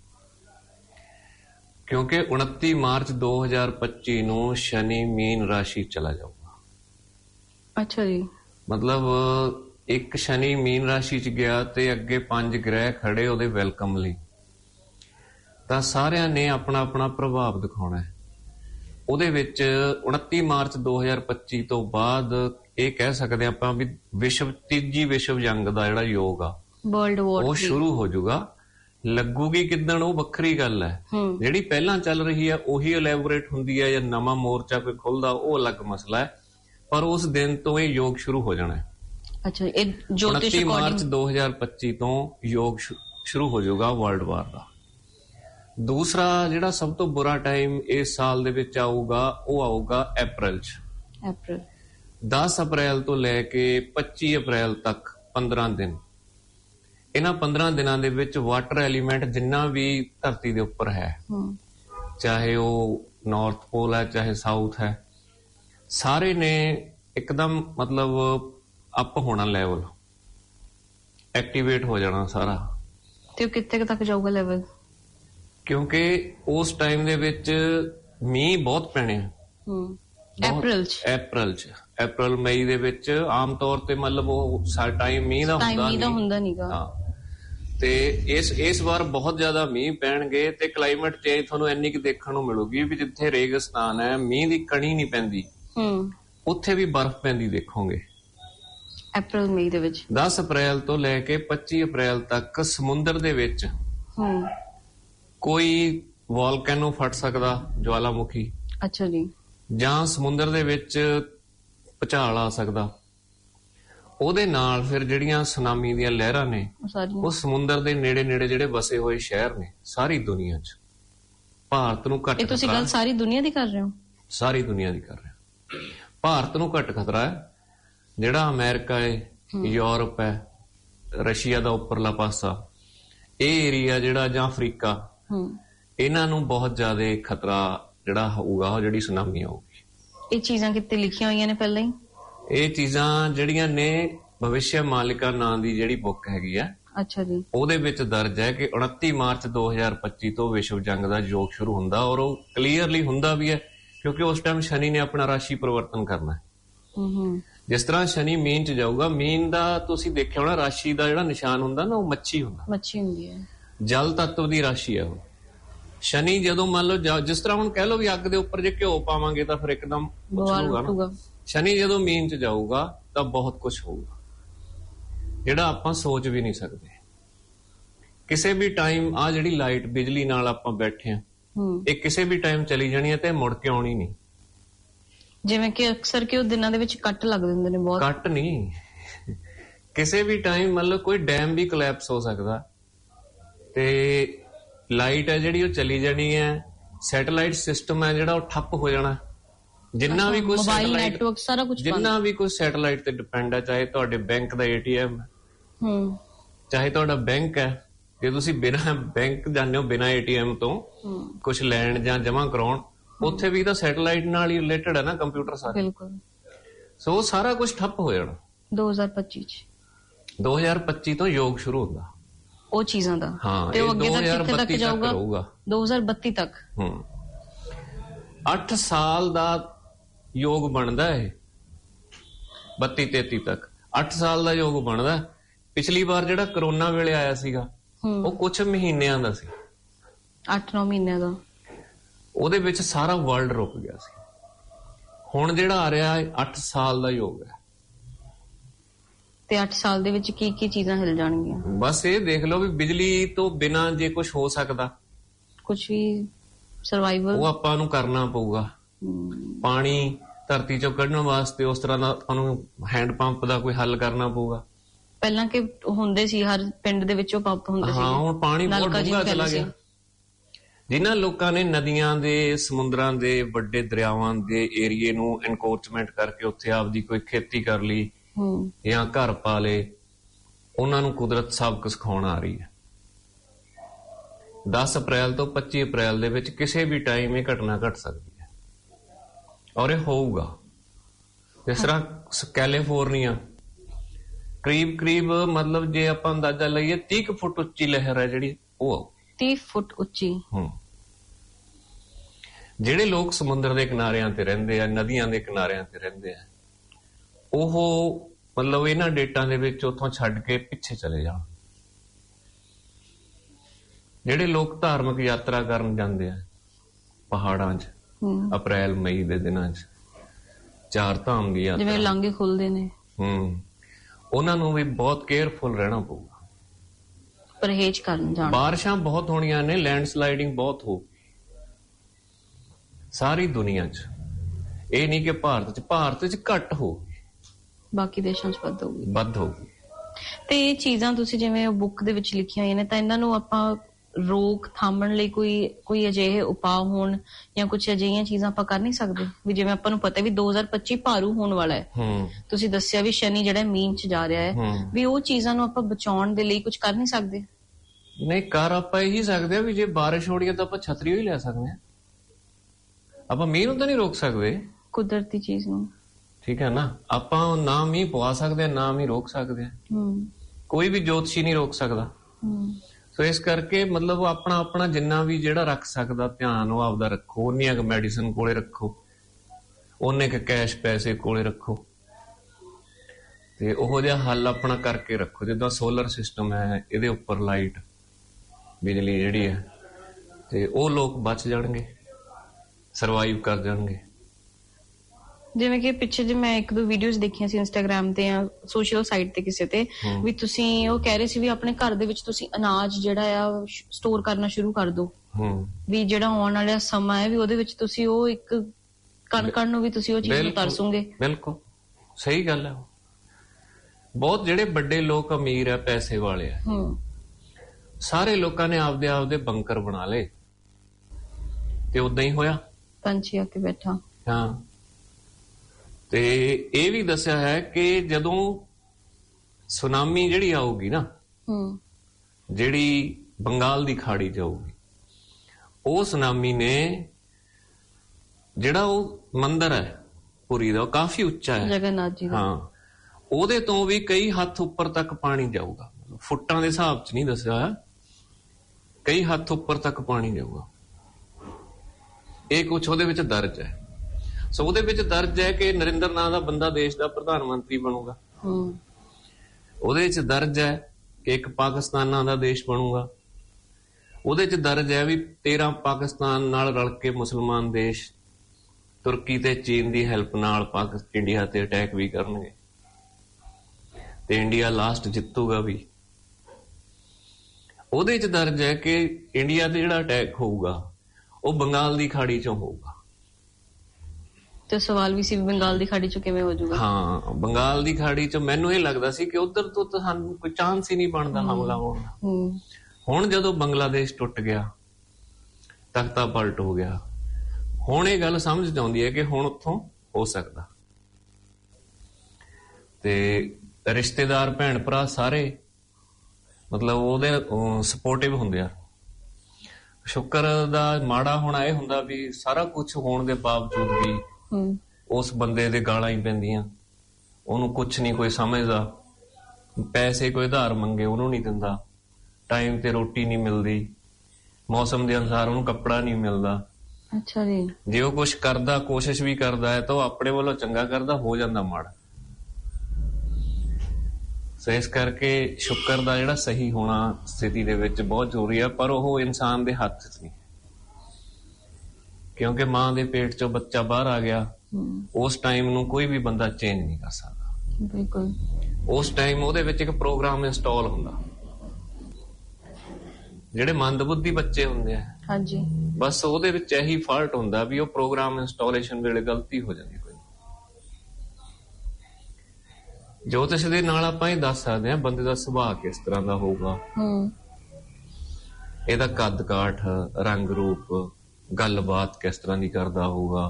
ਕਿਉਂਕਿ ਉਨੱਤੀ ਮਾਰਚ ਦੋ ਹਜ਼ਾਰ ਪੱਚੀ ਨੂੰ ਸ਼ਨੀ ਮੀਨ ਰਾਸ਼ੀ ਚਲਾ ਜਾਊਗਾ। ਅੱਛਾ ਜੀ। ਮਤਲਬ ਇੱਕ ਸ਼ਨੀ ਮੀਨ ਰਾਸ਼ੀ ਚ ਗਿਆ ਤੇ ਅੱਗੇ ਪੰਜ ਗ੍ਰਹਿ ਖੜੇ ਉਹਦੇ ਵੈਲਕਮ ਲਈ, ਤਾਂ ਸਾਰਿਆਂ ਨੇ ਆਪਣਾ ਆਪਣਾ ਪ੍ਰਭਾਵ ਦਿਖਾਉਣਾ ਹੈ। ਉਹਦੇ ਵਿੱਚ ਉਨੱਤੀ ਮਾਰਚ ਦੋ ਹਜ਼ਾਰ ਪੱਚੀ ਤੋਂ ਬਾਅਦ ਇਹ ਕਹਿ ਸਕਦੇ ਆਪਾਂ ਵੀ ਵਿਸ਼ਵ ਤੀਜੀ ਵਿਸ਼ਵ ਜੰਗ ਦਾ ਜਿਹੜਾ ਯੋਗ ਆ ਵਰਲਡ ਵਾਰ ਉਹ ਸ਼ੁਰੂ ਹੋ ਜਾਊਗਾ। ਲੱਗੂਗੀ ਕਿੱਦਣ ਉਹ ਵੱਖਰੀ ਗੱਲ ਹੈ, ਜਿਹੜੀ ਪਹਿਲਾਂ ਚੱਲ ਰਹੀ ਹੈ ਉਹੀ ਐਲੈਬੋਰੇਟ ਹੁੰਦੀ ਹੈ ਜਾਂ ਨਵਾਂ ਮੋਰਚਾ ਕੋਈ ਖੁੱਲਦਾ ਉਹ ਅਲੱਗ ਮਸਲਾ ਹੈ, ਪਰ ਉਸ ਦਿਨ ਤੋਂ ਇਹ ਯੋਗ ਸ਼ੁਰੂ ਹੋ ਜਾਣਾ ਹੈ। ਅੱਛਾ, ਇਹ ਜੋਤਿਸ਼ ਉਨੱਤੀ ਮਾਰਚ ਦੋ ਹਜ਼ਾਰ ਪੱਚੀ ਤੋਂ ਯੋਗ ਸ਼ੁਰੂ ਹੋ ਜਾਊਗਾ ਵਰਲਡ ਵਾਰ ਦਾ। ਦੂਸਰਾ ਜਿਹੜਾ ਸਭ ਤੋਂ ਬੁਰਾ ਟਾਈਮ ਇਸ ਸਾਲ ਦੇ ਵਿੱਚ ਆਊਗਾ ਉਹ ਆਊਗਾ ਅਪ੍ਰੈਲ ਚ। ਅਪ੍ਰੈਲ ਦਸ ਅਪ੍ਰੈਲ ਤੋਂ ਲੈ ਕੇ ਪੱਚੀ ਅਪ੍ਰੈਲ ਤੱਕ ਪੰਦਰਾਂ ਦਿਨ। ਇਹਨਾਂ ਪੰਦਰਾਂ ਦਿਨਾਂ ਦੇ ਵਿੱਚ ਵਾਟਰ ਐਲੀਮੈਂਟ ਜਿੰਨਾ ਵੀ ਧਰਤੀ ਦੇ ਉੱਪਰ ਹੈ, ਚਾਹੇ ਉਹ ਨਾਰਥ ਪੋਲ ਹੈ ਚਾਹੇ ਸਾਊਥ ਹੈ, ਸਾਰੇ ਨੇ ਇੱਕਦਮ ਮਤਲਬ ਅਪ ਹੋਣਾ, ਲੈਵਲ ਐਕਟੀਵੇਟ ਹੋ ਜਾਣਾ ਸਾਰਾ। ਤੇ ਕਿੱਥੇ ਤੱਕ ਜਾਊਗਾ ਲੈਵਲ? ਕਿਉਂਕਿ ਉਸ ਟਾਈਮ ਦੇ ਵਿੱਚ ਮੀਂਹ ਬਹੁਤ ਪੈਣੇ ਆ। ਅਪ੍ਰੈਲ ਚ ਅਪ੍ਰੈਲ ਚ ਅਪ੍ਰੈਲ ਮਈ ਦੇ ਵਿੱਚ ਆਮ ਤੌਰ ਤੇ ਮਤਲਬ ਉਹ ਟਾਈਮ ਮੀਂਹ ਦਾ ਹੁੰਦਾ ਨਹੀਂਗਾ। ਹਾਂ, ਤੇ ਇਸ ਇਸ ਵਾਰ ਬਹੁਤ ਜ਼ਿਆਦਾ ਮੀਂਹ ਪੈਣਗੇ ਤੇ ਕਲਾਈਮੇਟ ਚੇਂਜ ਤੁਹਾਨੂੰ ਇੰਨੀ ਕੁ ਦੇਖਣ ਨੂੰ ਮਿਲੂਗੀ ਵੀ ਜਿੱਥੇ ਰੇਗਿਸਤਾਨ ਹੈ, ਮੀਂਹ ਦੀ ਕਣੀ ਨਹੀਂ ਪੈਂਦੀ, ਉੱਥੇ ਵੀ ਬਰਫ਼ ਪੈਂਦੀ ਦੇਖੋਗੇ ਅਪ੍ਰੈਲ ਮਈ ਦੇ ਵਿੱਚ। ਦਸ ਅਪ੍ਰੈਲ ਤੋਂ ਲੈ ਕੇ ਪੱਚੀ ਅਪ੍ਰੈਲ ਤੱਕ ਸਮੁੰਦਰ ਦੇ ਵਿੱਚ ਕੋਈ ਵੋਲਕੈਨੋ ਫਟ ਸਕਦਾ, ਜਵਾਲਾਮੁਖੀ। ਅੱਛਾ ਜੀ। ਜਾਂ ਸਮੁੰਦਰ ਦੇ ਵਿੱਚ ਭੁਚਾਲ ਆ ਸਕਦਾ। ਉਹਦੇ ਨਾਲ ਫਿਰ ਜਿਹੜੀਆਂ ਸੁਨਾਮੀ ਦੀਆਂ ਲਹਿਰਾਂ ਨੇ ਉਹ ਸਮੁੰਦਰ ਦੇ ਨੇੜੇ ਨੇੜੇ ਜਿਹੜੇ ਵਸੇ ਹੋਏ ਸ਼ਹਿਰ ਨੇ ਸਾਰੀ ਦੁਨੀਆ 'ਚ, ਭਾਰਤ ਨੂੰ ਘੱਟ। ਇਹ ਤੁਸੀਂ ਗੱਲ ਸਾਰੀ ਦੁਨੀਆ ਦੀ ਕਰ ਰਹੇ ਹੋ? ਸਾਰੀ ਦੁਨੀਆ ਦੀ ਕਰ ਰਹੇ ਹੋ। ਭਾਰਤ ਨੂੰ ਘੱਟ ਖਤਰਾ ਹੈ। ਜਿਹੜਾ ਅਮਰੀਕਾ ਹੈ, ਯੂਰਪ ਹੈ, ਰਸ਼ੀਆ ਦਾ ਉੱਪਰਲਾ ਪਾਸਾ, ਇਹ ਏਰੀਆ ਜਿਹੜਾ, ਜਾਂ ਅਫਰੀਕਾ, ਇਹਨਾਂ ਨੂੰ ਬਹੁਤ ਜ਼ਿਆਦਾ ਖਤਰਾ ਜਿਹੜਾ ਹੋਊਗਾ, ਉਹ ਜਿਹੜੀ ਸੁਨਾਮੀ ਆਊਗੀ। ਇਹ ਚੀਜ਼ਾਂ ਕਿੱਥੇ ਲਿਖੀਆਂ ਹੋਈਆਂ ਨੇ ਪਹਿਲਾਂ ਹੀ? ਇਹ ਚੀਜ਼ਾਂ ਜਿਹੜੀਆਂ ਨੇ ਭਵਿਸ਼ਯ ਮਾਲਿਕਾ ਨਾਂ ਦੀ ਜਿਹੜੀ ਬੁੱਕ ਹੈਗੀ ਆ, ਅੱਛਾ ਜੀ, ਉਹਦੇ ਵਿੱਚ ਦਰਜ ਹੈ ਕਿ ਉਨੱਤੀ ਮਾਰਚ ਦੋ ਹਜ਼ਾਰ ਪੱਚੀ ਤੋਂ ਵਿਸ਼ਵ ਜੰਗ ਦਾ ਯੋਗ ਸ਼ੁਰੂ ਹੁੰਦਾ, ਔਰ ਉਹ ਕਲੀਅਰਲੀ ਹੁੰਦਾ ਵੀ ਹੈ ਕਿਉਂਕਿ ਉਸ ਟਾਈਮ ਸ਼ਨੀ ਨੇ ਆਪਣਾ ਰਾਸ਼ੀ ਪਰਿਵਰਤਨ ਕਰਨਾ ਹੈ। ਜਿਸ ਤਰ੍ਹਾਂ ਸ਼ਨੀ ਮੀਨ ਚ ਜਾਊਗਾ, ਮੀਨ ਦਾ ਤੁਸੀਂ ਦੇਖਿਆ ਹੋਣਾ ਰਾਸ਼ੀ ਦਾ ਜਿਹੜਾ ਨਿਸ਼ਾਨ ਹੁੰਦਾ ਨਾ, ਉਹ ਮੱਛੀ ਹੁੰਦਾ, ਮੱਛੀ ਹੁੰਦੀ ਹੈ, ਜਲ ਤੱਤਵ ਦੀ ਰਾਸ਼ੀ ਹੈ ਉਹ। ਸ਼ਨੀ ਜਦੋਂ ਮੰਨ ਲਓ, ਜਿਸ ਤਰ੍ਹਾਂ ਹੁਣ ਕਹਿ ਲਓ ਵੀ ਅੱਗ ਦੇ ਉੱਪਰ ਜੇ ਘਿਓ ਪਾਵਾਂਗੇ ਤਾਂ ਫਿਰ ਇੱਕਦਮ ਉਛਲੂਗਾ ਨਾ। ਸ਼ਨੀ ਜਦੋਂ ਮੀਨ ਚ ਜਾਊਗਾ ਤਾਂ ਬਹੁਤ ਕੁਝ ਹੋਊਗਾ ਜਿਹੜਾ ਆਪਾਂ ਸੋਚ ਵੀ ਨਹੀਂ ਸਕਦੇ। ਕਿਸੇ ਵੀ ਟਾਈਮ ਆ ਜਿਹੜੀ ਲਾਈਟ ਬਿਜਲੀ ਨਾਲ ਆਪਾਂ ਬੈਠੇ ਆ, ਇਹ ਕਿਸੇ ਵੀ ਟਾਈਮ ਚਲੀ ਜਾਣੀ ਹੈ ਤੇ ਮੁੜ ਕੇ ਆਉਣੀ ਨਹੀਂ। ਜਿਵੇਂ ਕਿ ਅਕਸਰ ਕਿ ਉਹ ਦਿਨਾਂ ਦੇ ਵਿੱਚ ਕੱਟ ਲੱਗ ਦਿੰਦੇ ਨੇ ਬਹੁਤ। ਕੱਟ ਨਹੀਂ, ਕਿਸੇ ਵੀ ਟਾਈਮ ਮਤਲਬ ਕੋਈ ਡੈਮ ਵੀ ਕੋਲੈਪਸ ਹੋ ਸਕਦਾ ਤੇ ਲਾਈਟ ਹੈ ਜਿਹੜੀ ਉਹ ਚਲੀ ਜਾਣੀ ਹੈ। ਸੈਟੇਲਾਈਟ ਸਿਸਟਮ ਹੈ ਜਿਹੜਾ ਉਹ ਠੱਪ ਹੋ ਜਾਣਾ। ਜਿੰਨਾ ਵੀ ਕੋਈ ਮੋਬਾਈਲ ਨੈਟਵਰਕ ਸਾਰਾ ਕੁਝ, ਜਿੰਨਾ ਵੀ ਕੋਈ ਸੈਟੇਲਾਈਟ ਤੇ ਡਿਪੈਂਡ ਹੈ, ਚਾਹੇ ਤੁਹਾਡੇ ਬੈਂਕ ਦਾ ਏਟੀਐਮ ਹੂੰ ਚਾਹੇ ਤੁਹਾਡਾ ਬੈਂਕ ਹੈ, ਜੇ ਤੁਸੀਂ ਬਿਨਾਂ ਬੈਂਕ ਜਾਂਦੇ ਹੋ ਬਿਨਾਂ ਏਟੀਐਮ ਤੋਂ ਕੁਝ ਲੈਣ ਜਾਂ ਜਮ੍ਹਾਂ ਕਰਾਉਣ, ਉੱਥੇ ਵੀ ਤਾਂ ਸੈਟੇਲਾਈਟ ਨਾਲ ਹੀ ਰਿਲੇਟਡ ਹੈ ਨਾ ਕੰਪਿਊਟਰ ਸਾਰੇ। ਬਿਲਕੁਲ। ਸੋ ਉਹ ਸਾਰਾ ਕੁਝ ਠੱਪ ਹੋ ਜਾਣਾ। ਦੋ ਹਜ਼ਾਰ ਪੱਚੀ ਚ ਦੋ ਹਜ਼ਾਰ ਪੱਚੀ ਤੋਂ ਯੋਗ ਸ਼ੁਰੂ ਹੁੰਦਾ ਉਹ ਚੀਜ਼ਾਂ ਦਾ, ਹਾਂ, ਤੇ ਉਹ ਅੱਗੇ ਤੱਕ ਕਿੱਥੇ ਤੱਕ ਜਾਊਗਾ? ਦੋ ਹਜ਼ਾਰ ਬੱਤੀ ਤੱਕ। ਹੂੰ ਅੱਠ ਸਾਲ ਦਾ ਯੋਗ ਬਣਦਾ ਇਹ, ਬੱਤੀ ਤੇਤੀ ਤੱਕ ਅੱਠ ਸਾਲ ਦਾ ਯੋਗ ਬਣਦਾ। ਪਿਛਲੀ ਵਾਰ ਜਿਹੜਾ ਕਰੋਨਾ ਵੇਲੇ ਆਇਆ ਸੀਗਾ ਉਹ ਕੁਝ ਮਹੀਨਿਆਂ ਦਾ ਸੀ, ਅੱਠ ਨੌ ਮਹੀਨਿਆਂ ਦਾ। ਉਹਦੇ ਵਿੱਚ ਸਾਰਾ ਵਰਲਡ ਰੁਕ ਗਿਆ ਸੀ। ਹੁਣ ਜਿਹੜਾ ਆ ਰਿਹਾ ਹੈ ਅੱਠ ਸਾਲ ਦਾ ਯੋਗ ਹੈ, ਤੇ ਅੱਠ ਸਾਲ ਦੇ ਵਿੱਚ ਕੀ ਕੀ ਚੀਜ਼ਾਂ ਹਿਲ ਜਾਣਗੀਆਂ? ਬਸ ਇਹ ਦੇਖ ਲਓ ਵੀ ਬਿਜਲੀ ਤੋਂ ਬਿਨਾਂ ਜੇ ਕੁਝ ਹੋ ਸਕਦਾ, ਕੁਝ ਵੀ ਸਰਵਾਈਵਲ, ਉਹ ਆਪਾਂ ਨੂੰ ਕਰਨਾ ਪਊਗਾ। ਪਾਣੀ ਧਰਤੀ ਚੋਂ ਕੱਢਣ ਵਾਸਤੇ ਉਸ ਤਰ੍ਹਾਂ ਦਾ ਤੁਹਾਨੂੰ ਹੈਂਡ ਪੰਪ ਦਾ ਕੋਈ ਹੱਲ ਕਰਨਾ ਪਊਗਾ। ਪਹਿਲਾਂ ਕਿ ਹੁੰਦੇ ਸੀ ਹਰ ਪਿੰਡ ਦੇ ਵਿੱਚ ਉਹ ਪੰਪ ਹੁੰਦੇ ਸੀ। ਹਾਂ, ਹੁਣ ਪਾਣੀ ਬਹੁਤ ਡੂੰਘਾ ਚਲਾ ਗਿਆ। ਜਿਨ੍ਹਾਂ ਲੋਕਾਂ ਨੇ ਨਦੀਆਂ ਦੇ, ਸਮੁੰਦਰਾਂ ਦੇ, ਵੱਡੇ ਦਰਿਆਵਾਂ ਦੇ ਏਰੀਏ ਨੂੰ ਐਨਕੋਰਚਮੈਂਟ ਕਰਕੇ ਉੱਥੇ ਆਪਦੀ ਕੋਈ ਖੇਤੀ ਕਰ ਲਈ ਜਾਂ ਘਰ ਪਾ ਲਏ, ਉਹਨਾਂ ਨੂੰ ਕੁਦਰਤ ਸਬਕ ਸਿਖਾਉਣ ਆ ਰਹੀ ਹੈ। ਦਸ ਅਪ੍ਰੈਲ ਤੋਂ ਪੱਚੀ ਅਪ੍ਰੈਲ ਦੇ ਵਿੱਚ ਕਿਸੇ ਵੀ ਟਾਈਮ ਇਹ ਘਟਨਾ ਘਟ ਸਕਦੀ ਹੈ ਔਰ ਇਹ ਹੋਊਗਾ। ਜਿਸ ਤਰ੍ਹਾਂ ਕੈਲੀਫੋਰਨੀਆ ਕਰੀਬ ਕਰੀਬ ਮਤਲਬ ਜੇ ਆਪਾਂ ਅੰਦਾਜ਼ਾ ਲਈਏ ਤੀਹ ਕੁ ਫੁੱਟ ਉੱਚੀ ਲਹਿਰ ਹੈ ਜਿਹੜੀ ਉਹ ਆਊ। ਤੀਹ ਫੁੱਟ ਉੱਚੀ। ਹੂੰ ਜਿਹੜੇ ਲੋਕ ਸਮੁੰਦਰ ਦੇ ਕਿਨਾਰਿਆਂ ਤੇ ਰਹਿੰਦੇ ਆ, ਨਦੀਆਂ ਦੇ ਕਿਨਾਰਿਆਂ ਤੇ ਰਹਿੰਦੇ ਆ, ਉਹ ਮਤਲਬ ਇਹਨਾਂ ਡੇਟਾਂ ਦੇ ਵਿੱਚ ਉੱਥੋਂ ਛੱਡ ਕੇ ਪਿੱਛੇ ਚਲੇ ਜਾਣ। ਜਿਹੜੇ ਲੋਕ ਧਾਰਮਿਕ ਯਾਤਰਾ ਕਰਨ ਜਾਂਦੇ ਆ ਪਹਾੜਾਂ 'ਚ ਅਪ੍ਰੈਲ ਮਈ ਦੇ ਦਿਨਾਂ 'ਚ, ਚਾਰ ਧਾਮ ਦੀ ਯਾਤਰਾ, ਜਿਵੇਂ ਲਾਂਘੇ ਖੁੱਲਦੇ ਨੇ, ਹੂੰ ਉਹਨਾਂ ਨੂੰ ਵੀ ਬਹੁਤ ਕੇਅਰਫੁਲ ਰਹਿਣਾ ਪਊਗਾ, ਪਰਹੇਜ਼ ਕਰਨ ਜਾਣਾ। ਬਾਰਿਸ਼ਾਂ ਬਹੁਤ ਹੋਣੀਆਂ ਨੇ, ਲੈਂਡਸਲਾਈਡਿੰਗ ਬਹੁਤ ਹੋ ਸਾਰੀ ਦੁਨੀਆ 'ਚ। ਇਹ ਨਹੀਂ ਕਿ ਭਾਰਤ 'ਚ, ਭਾਰਤ 'ਚ ਘੱਟ ਹੋ, ਬਾਕੀ ਦੇਸ਼ਾਂ 'ਚ ਵੱਧ ਹੋਊਗੀ, ਵੱਧ ਹੋਊਗੀ। ਤੇ ਇਹ ਚੀਜ਼ਾਂ ਤੁਸੀਂ ਜਿਵੇਂ ਬੁੱਕ ਦੇ ਵਿੱਚ ਲਿਖੀਆਂ ਹੋਈਆਂ ਨੇ, ਤਾਂ ਇਹਨਾਂ ਨੂੰ ਆਪਾਂ ਰੋਕ ਥਾਮਣ ਲਈ ਕੋਈ ਕੋਈ ਅਜਿਹੇ ਉਪਾਅ ਹੋਣ ਜਾਂ ਕੁਝ ਅਜਿਹੀਆਂ ਚੀਜ਼ਾਂ ਆਪਾਂ ਕਰ ਨਹੀਂ ਸਕਦੇ ਵੀ ਜਿਵੇਂ ਆਪਾਂ ਨੂੰ ਪਤਾ ਵੀ ਦੋ ਹਜ਼ਾਰ ਪੱਚੀ ਭਾਰੂ ਹੋਣ ਵਾਲਾ ਹੈ। ਤੁਸੀਂ ਦੱਸਿਆ ਵੀ ਸ਼ਨੀ ਜਿਹੜਾ ਮੀਨ 'ਚ ਜਾ ਰਿਹਾ ਹੈ, ਵੀ ਉਹ ਚੀਜ਼ਾਂ ਨੂੰ ਆਪਾਂ ਬਚਾਉਣ ਦੇ ਲਈ ਕੁਝ ਕਰ ਨਹੀਂ ਸਕਦੇ? ਨਹੀਂ, ਕਰ ਆਪਾਂ ਇਹੀ ਸਕਦੇ ਆ ਵੀ ਜੇ ਬਾਰਿਸ਼ ਹੋ ਰਹੀ ਹੈ ਤਾਂ ਆਪਾਂ ਛਤਰੀ ਹੀ ਲੈ ਸਕਦੇ ਆ। ਆਪਾਂ ਮੀਂਹ ਨੂੰ ਤਾਂ ਨਹੀਂ ਰੋਕ ਸਕਦੇ, ਕੁਦਰਤੀ ਚੀਜ਼ ਨੂੰ, ਠੀਕ ਹੈ ਨਾ। ਆਪਾਂ ਨਾ ਮੀਂਹ ਪਵਾ ਸਕਦੇ ਆ, ਨਾ ਮੀਂਹ ਰੋਕ ਸਕਦੇ ਆ। ਕੋਈ ਵੀ ਜੋਤਸ਼ੀ ਨਹੀਂ ਰੋਕ ਸਕਦਾ। ਸੋ ਇਸ ਕਰਕੇ ਮਤਲਬ ਆਪਣਾ ਆਪਣਾ ਜਿੰਨਾ ਵੀ ਜਿਹੜਾ ਰੱਖ ਸਕਦਾ ਧਿਆਨ ਉਹ ਆਪਦਾ ਰੱਖੋ। ਉਨੀਆਂ ਕੁ ਮੈਡੀਸਨ ਕੋਲੇ ਰੱਖੋ, ਉਹਨੇ ਕੁ ਕੈਸ਼ ਪੈਸੇ ਕੋਲੇ ਰੱਖੋ, ਤੇ ਉਹੋ ਜਿਹਾ ਹੱਲ ਆਪਣਾ ਕਰਕੇ ਰੱਖੋ। ਜਿੱਦਾਂ ਸੋਲਰ ਸਿਸਟਮ ਹੈ, ਇਹਦੇ ਉੱਪਰ ਲਾਈਟ ਬਿਜਲੀ ਜਿਹੜੀ ਹੈ, ਤੇ ਉਹ ਲੋਕ ਬਚ ਜਾਣਗੇ, ਸਰਵਾਈਵ ਕਰ ਜਾਣਗੇ। ਜਿਵੇਂ ਕਿ ਪਿੱਛੇ ਜੇ ਮੈਂ ਇੱਕ ਦੋ ਵੀਡੀਓਜ਼ ਦੇਖੀਆਂ ਸੀ ਇੰਸਟਾਗ੍ਰਾਮ ਤੇ ਜਾਂ ਸੋਸ਼ਲ ਸਾਈਟ ਤੇ ਕਿਸੇ ਤੇ, ਵੀ ਤੁਸੀਂ ਉਹ ਕਹਿ ਰਹੇ ਸੀ ਵੀ ਆਪਣੇ ਘਰ ਦੇ ਵਿੱਚ ਤੁਸੀਂ ਅਨਾਜ ਜਿਹੜਾ ਆ ਸਟੋਰ ਕਰਨਾ ਸ਼ੁਰੂ ਕਰ ਦਿਓ, ਵੀ ਜਿਹੜਾ ਆਉਣ ਵਾਲਾ ਸਮਾਂ ਹੈ ਵੀ ਉਹਦੇ ਵਿੱਚ ਤੁਸੀਂ ਉਹ ਇੱਕ ਕਣ ਕਣ ਨੂੰ ਵੀ ਤੁਸੀਂ ਉਹ ਚੀਜ਼ ਨੂੰ ਤਰਸੋਗੇ। ਬਿਲਕੁਲ ਸਹੀ ਗੱਲ ਹੈ। ਬਹੁਤ ਜਿਹੜੇ ਵੱਡੇ ਲੋਕ ਅਮੀਰ ਆ, ਪੈਸੇ ਵਾਲੇ ਆ, ਸਾਰੇ ਲੋਕਾਂ ਨੇ ਆਪਦੇ ਆਪਦੇ ਬੰਕਰ ਬਣਾ ਲਏ, ਤੇ ਉਦਾਂ ਹੀ ਹੋਇਆ, ਪੰਛੀ ਆ ਕੇ ਬੈਠਾ। ਹਾਂ, ਤੇ ਇਹ ਵੀ ਦੱਸਿਆ ਹੈ ਕਿ ਜਦੋਂ ਸੁਨਾਮੀ ਜਿਹੜੀ ਆਊਗੀ ਨਾ, ਜਿਹੜੀ ਬੰਗਾਲ ਦੀ ਖਾੜੀ ਚ ਆਊਗੀ, ਉਹ ਸੁਨਾਮੀ ਨੇ ਜਿਹੜਾ ਉਹ ਮੰਦਿਰ ਹੈ ਪੁਰੀ ਦਾ, ਉਹ ਕਾਫੀ ਉੱਚਾ ਹੈ, ਜਗਨਨਾਥ ਜੀ ਦਾ, ਹਾਂ, ਉਹਦੇ ਤੋਂ ਵੀ ਕਈ ਹੱਥ ਉੱਪਰ ਤੱਕ ਪਾਣੀ ਜਾਊਗਾ। ਫੁੱਟਾਂ ਦੇ ਹਿਸਾਬ ਚ ਨਹੀਂ ਦੱਸਿਆ ਹੋਇਆ, ਕਈ ਹੱਥ ਉੱਪਰ ਤੱਕ ਪਾਣੀ ਜਾਊਗਾ। ਇਹ ਕੁਛ ਉਹਦੇ ਵਿੱਚ ਦਰਜ ਹੈ। ਸੋ ਉਹਦੇ ਵਿੱਚ ਦਰਜ ਹੈ ਕਿ ਨਰਿੰਦਰ ਨਾਂ ਦਾ ਬੰਦਾ ਦੇਸ਼ ਦਾ ਪ੍ਰਧਾਨ ਮੰਤਰੀ ਬਣੂਗਾ। ਉਹਦੇ ਵਿੱਚ ਦਰਜ ਹੈ ਕਿ ਇੱਕ ਪਾਕਿਸਤਾਨ ਨਾਂ ਦਾ ਦੇਸ਼ ਬਣੂਗਾ। ਉਹਦੇ ਚ ਦਰਜ ਹੈ ਵੀ ਤੇਰਾਂ ਪਾਕਿਸਤਾਨ ਨਾਲ ਰਲ ਕੇ ਮੁਸਲਮਾਨ ਦੇਸ਼ ਤੁਰਕੀ ਤੇ ਚੀਨ ਦੀ ਹੈਲਪ ਨਾਲ ਪਾਕਿਸਤਾਨ ਇੰਡੀਆ ਤੇ ਅਟੈਕ ਵੀ ਕਰਨਗੇ, ਤੇ ਇੰਡੀਆ ਲਾਸਟ ਜਿੱਤੂਗਾ ਵੀ। ਉਹਦੇ ਚ ਦਰਜ ਹੈ ਕਿ ਇੰਡੀਆ ਤੇ ਜਿਹੜਾ ਅਟੈਕ ਹੋਊਗਾ ਉਹ ਬੰਗਾਲ ਦੀ ਖਾੜੀ ਚੋਂ ਹੋਊਗਾ। ਤੇ ਸਵਾਲ ਵੀ ਸੀ ਬੰਗਾਲ ਦੀ ਖਾੜੀ ਚੋਂ ਕਿਵੇਂ ਹੋ ਜਾਊਗਾ? ਹਾਂ, ਬੰਗਾਲ ਦੀ ਖਾੜੀ ਚੋਂ ਮੈਨੂੰ ਇਹ ਲੱਗਦਾ ਸੀ ਕਿ ਉਧਰ ਤੋਂ ਤਾਂ ਸਾਨੂੰ ਕੋਈ ਚਾਂਸ ਹੀ ਨਹੀਂ ਬਣਦਾ ਹਮਲਾ ਹੋਣ ਦਾ। ਹੁਣ ਜਦੋਂ ਬੰਗਲਾਦੇਸ਼ ਟੁੱਟ ਗਿਆ, ਤਖਤਾ ਪਲਟ ਹੋ ਗਿਆ, ਹੁਣ ਇਹ ਗੱਲ ਸਮਝ ਆਉਂਦੀ ਹੈ ਕਿ ਹੁਣ ਉੱਥੋਂ ਹੋ ਸਕਦਾ। ਤੇ ਰਿਸ਼ਤੇਦਾਰ ਭੈਣ ਭਰਾ ਸਾਰੇ ਮਤਲਬ ਉਹਦੇ ਸਪੋਰਟਿਵ ਹੁੰਦੇ ਆ। ਸ਼ੁਕਰ ਦਾ ਮਾੜਾ ਹੋਣਾ ਇਹ ਹੁੰਦਾ ਵੀ ਸਾਰਾ ਕੁਝ ਹੋਣ ਦੇ ਬਾਵਜੂਦ ਵੀ ਉਸ ਬੰਦੇ ਦੇ ਗਾਲਾਂ ਹੀ ਪੈਂਦੀਆਂ, ਉਹਨੂੰ ਕੁਛ ਨਹੀਂ ਕੋਈ ਸਮਝਦਾ, ਪੈਸੇ ਕੋਈ ਉਧਾਰ ਮੰਗੇ ਉਹਨੂੰ ਨਹੀਂ ਦਿੰਦਾ, ਟਾਈਮ ਤੇ ਰੋਟੀ ਨਹੀਂ ਮਿਲਦੀ, ਮੌਸਮ ਦੇ ਅਨੁਸਾਰ ਉਹਨੂੰ ਕੱਪੜਾ ਨਹੀਂ ਮਿਲਦਾ। ਅੱਛਾ ਜੀ। ਜੇ ਉਹ ਕੁਛ ਕਰਦਾ, ਕੋਸ਼ਿਸ਼ ਵੀ ਕਰਦਾ ਹੈ ਤਾਂ ਉਹ ਆਪਣੇ ਵੱਲੋਂ ਚੰਗਾ ਕਰਦਾ, ਹੋ ਜਾਂਦਾ ਮਾੜਾ। ਸੋ ਇਸ ਕਰਕੇ ਸ਼ੁਕਰ ਦਾ ਜਿਹੜਾ ਸਹੀ ਹੋਣਾ ਸਥਿਤੀ ਦੇ ਵਿੱਚ ਬਹੁਤ ਜ਼ਰੂਰੀ ਹੈ, ਪਰ ਉਹ ਇਨਸਾਨ ਦੇ ਹੱਥ 'ਚ ਨਹੀਂ, ਕਿਉਂਕਿ ਮਾਂ ਦੇ ਪੇਟ 'ਚੋਂ ਬੱਚਾ ਬਾਹਰ ਆ ਗਿਆ, ਉਸ ਟਾਈਮ ਨੂੰ ਕੋਈ ਵੀ ਬੰਦਾ ਚੇਂਜ ਨਹੀਂ ਕਰ ਸਕਦਾ। ਬਿਲਕੁਲ। ਉਸ ਟਾਈਮ ਉਹਦੇ ਵਿੱਚ ਇੱਕ ਪ੍ਰੋਗਰਾਮ ਇੰਸਟਾਲ ਹੁੰਦਾ। ਜਿਹੜੇ ਮੰਦਬੁੱਧੀ ਬੱਚੇ ਹੁੰਦੇ ਆ, ਹਾਂਜੀ, ਬਸ ਉਹਦੇ ਵਿੱਚ ਇਹੀ ਫਾਲਟ ਹੁੰਦਾ ਵੀ ਉਹ ਪ੍ਰੋਗਰਾਮ ਇੰਸਟਾਲੇਸ਼ਨ ਵੇਲੇ ਗਲਤੀ ਹੋ ਜਾਂਦੀ। ਕੋਈ ਜੋਤਿਸ਼ ਦੇ ਨਾਲ ਆਪਾਂ ਇਹ ਦੱਸ ਸਕਦੇ ਹਾਂ ਬੰਦੇ ਦਾ ਸੁਭਾਅ ਕਿਸ ਤਰ੍ਹਾਂ ਦਾ ਹੋਊਗਾ, ਇਹਦਾ ਕੱਦ ਕਾਠ, ਰੰਗ ਰੂਪ, ਗੱਲਬਾਤ ਕਿਸ ਤਰ੍ਹਾਂ ਦੀ ਕਰਦਾ ਹੋਊਗਾ,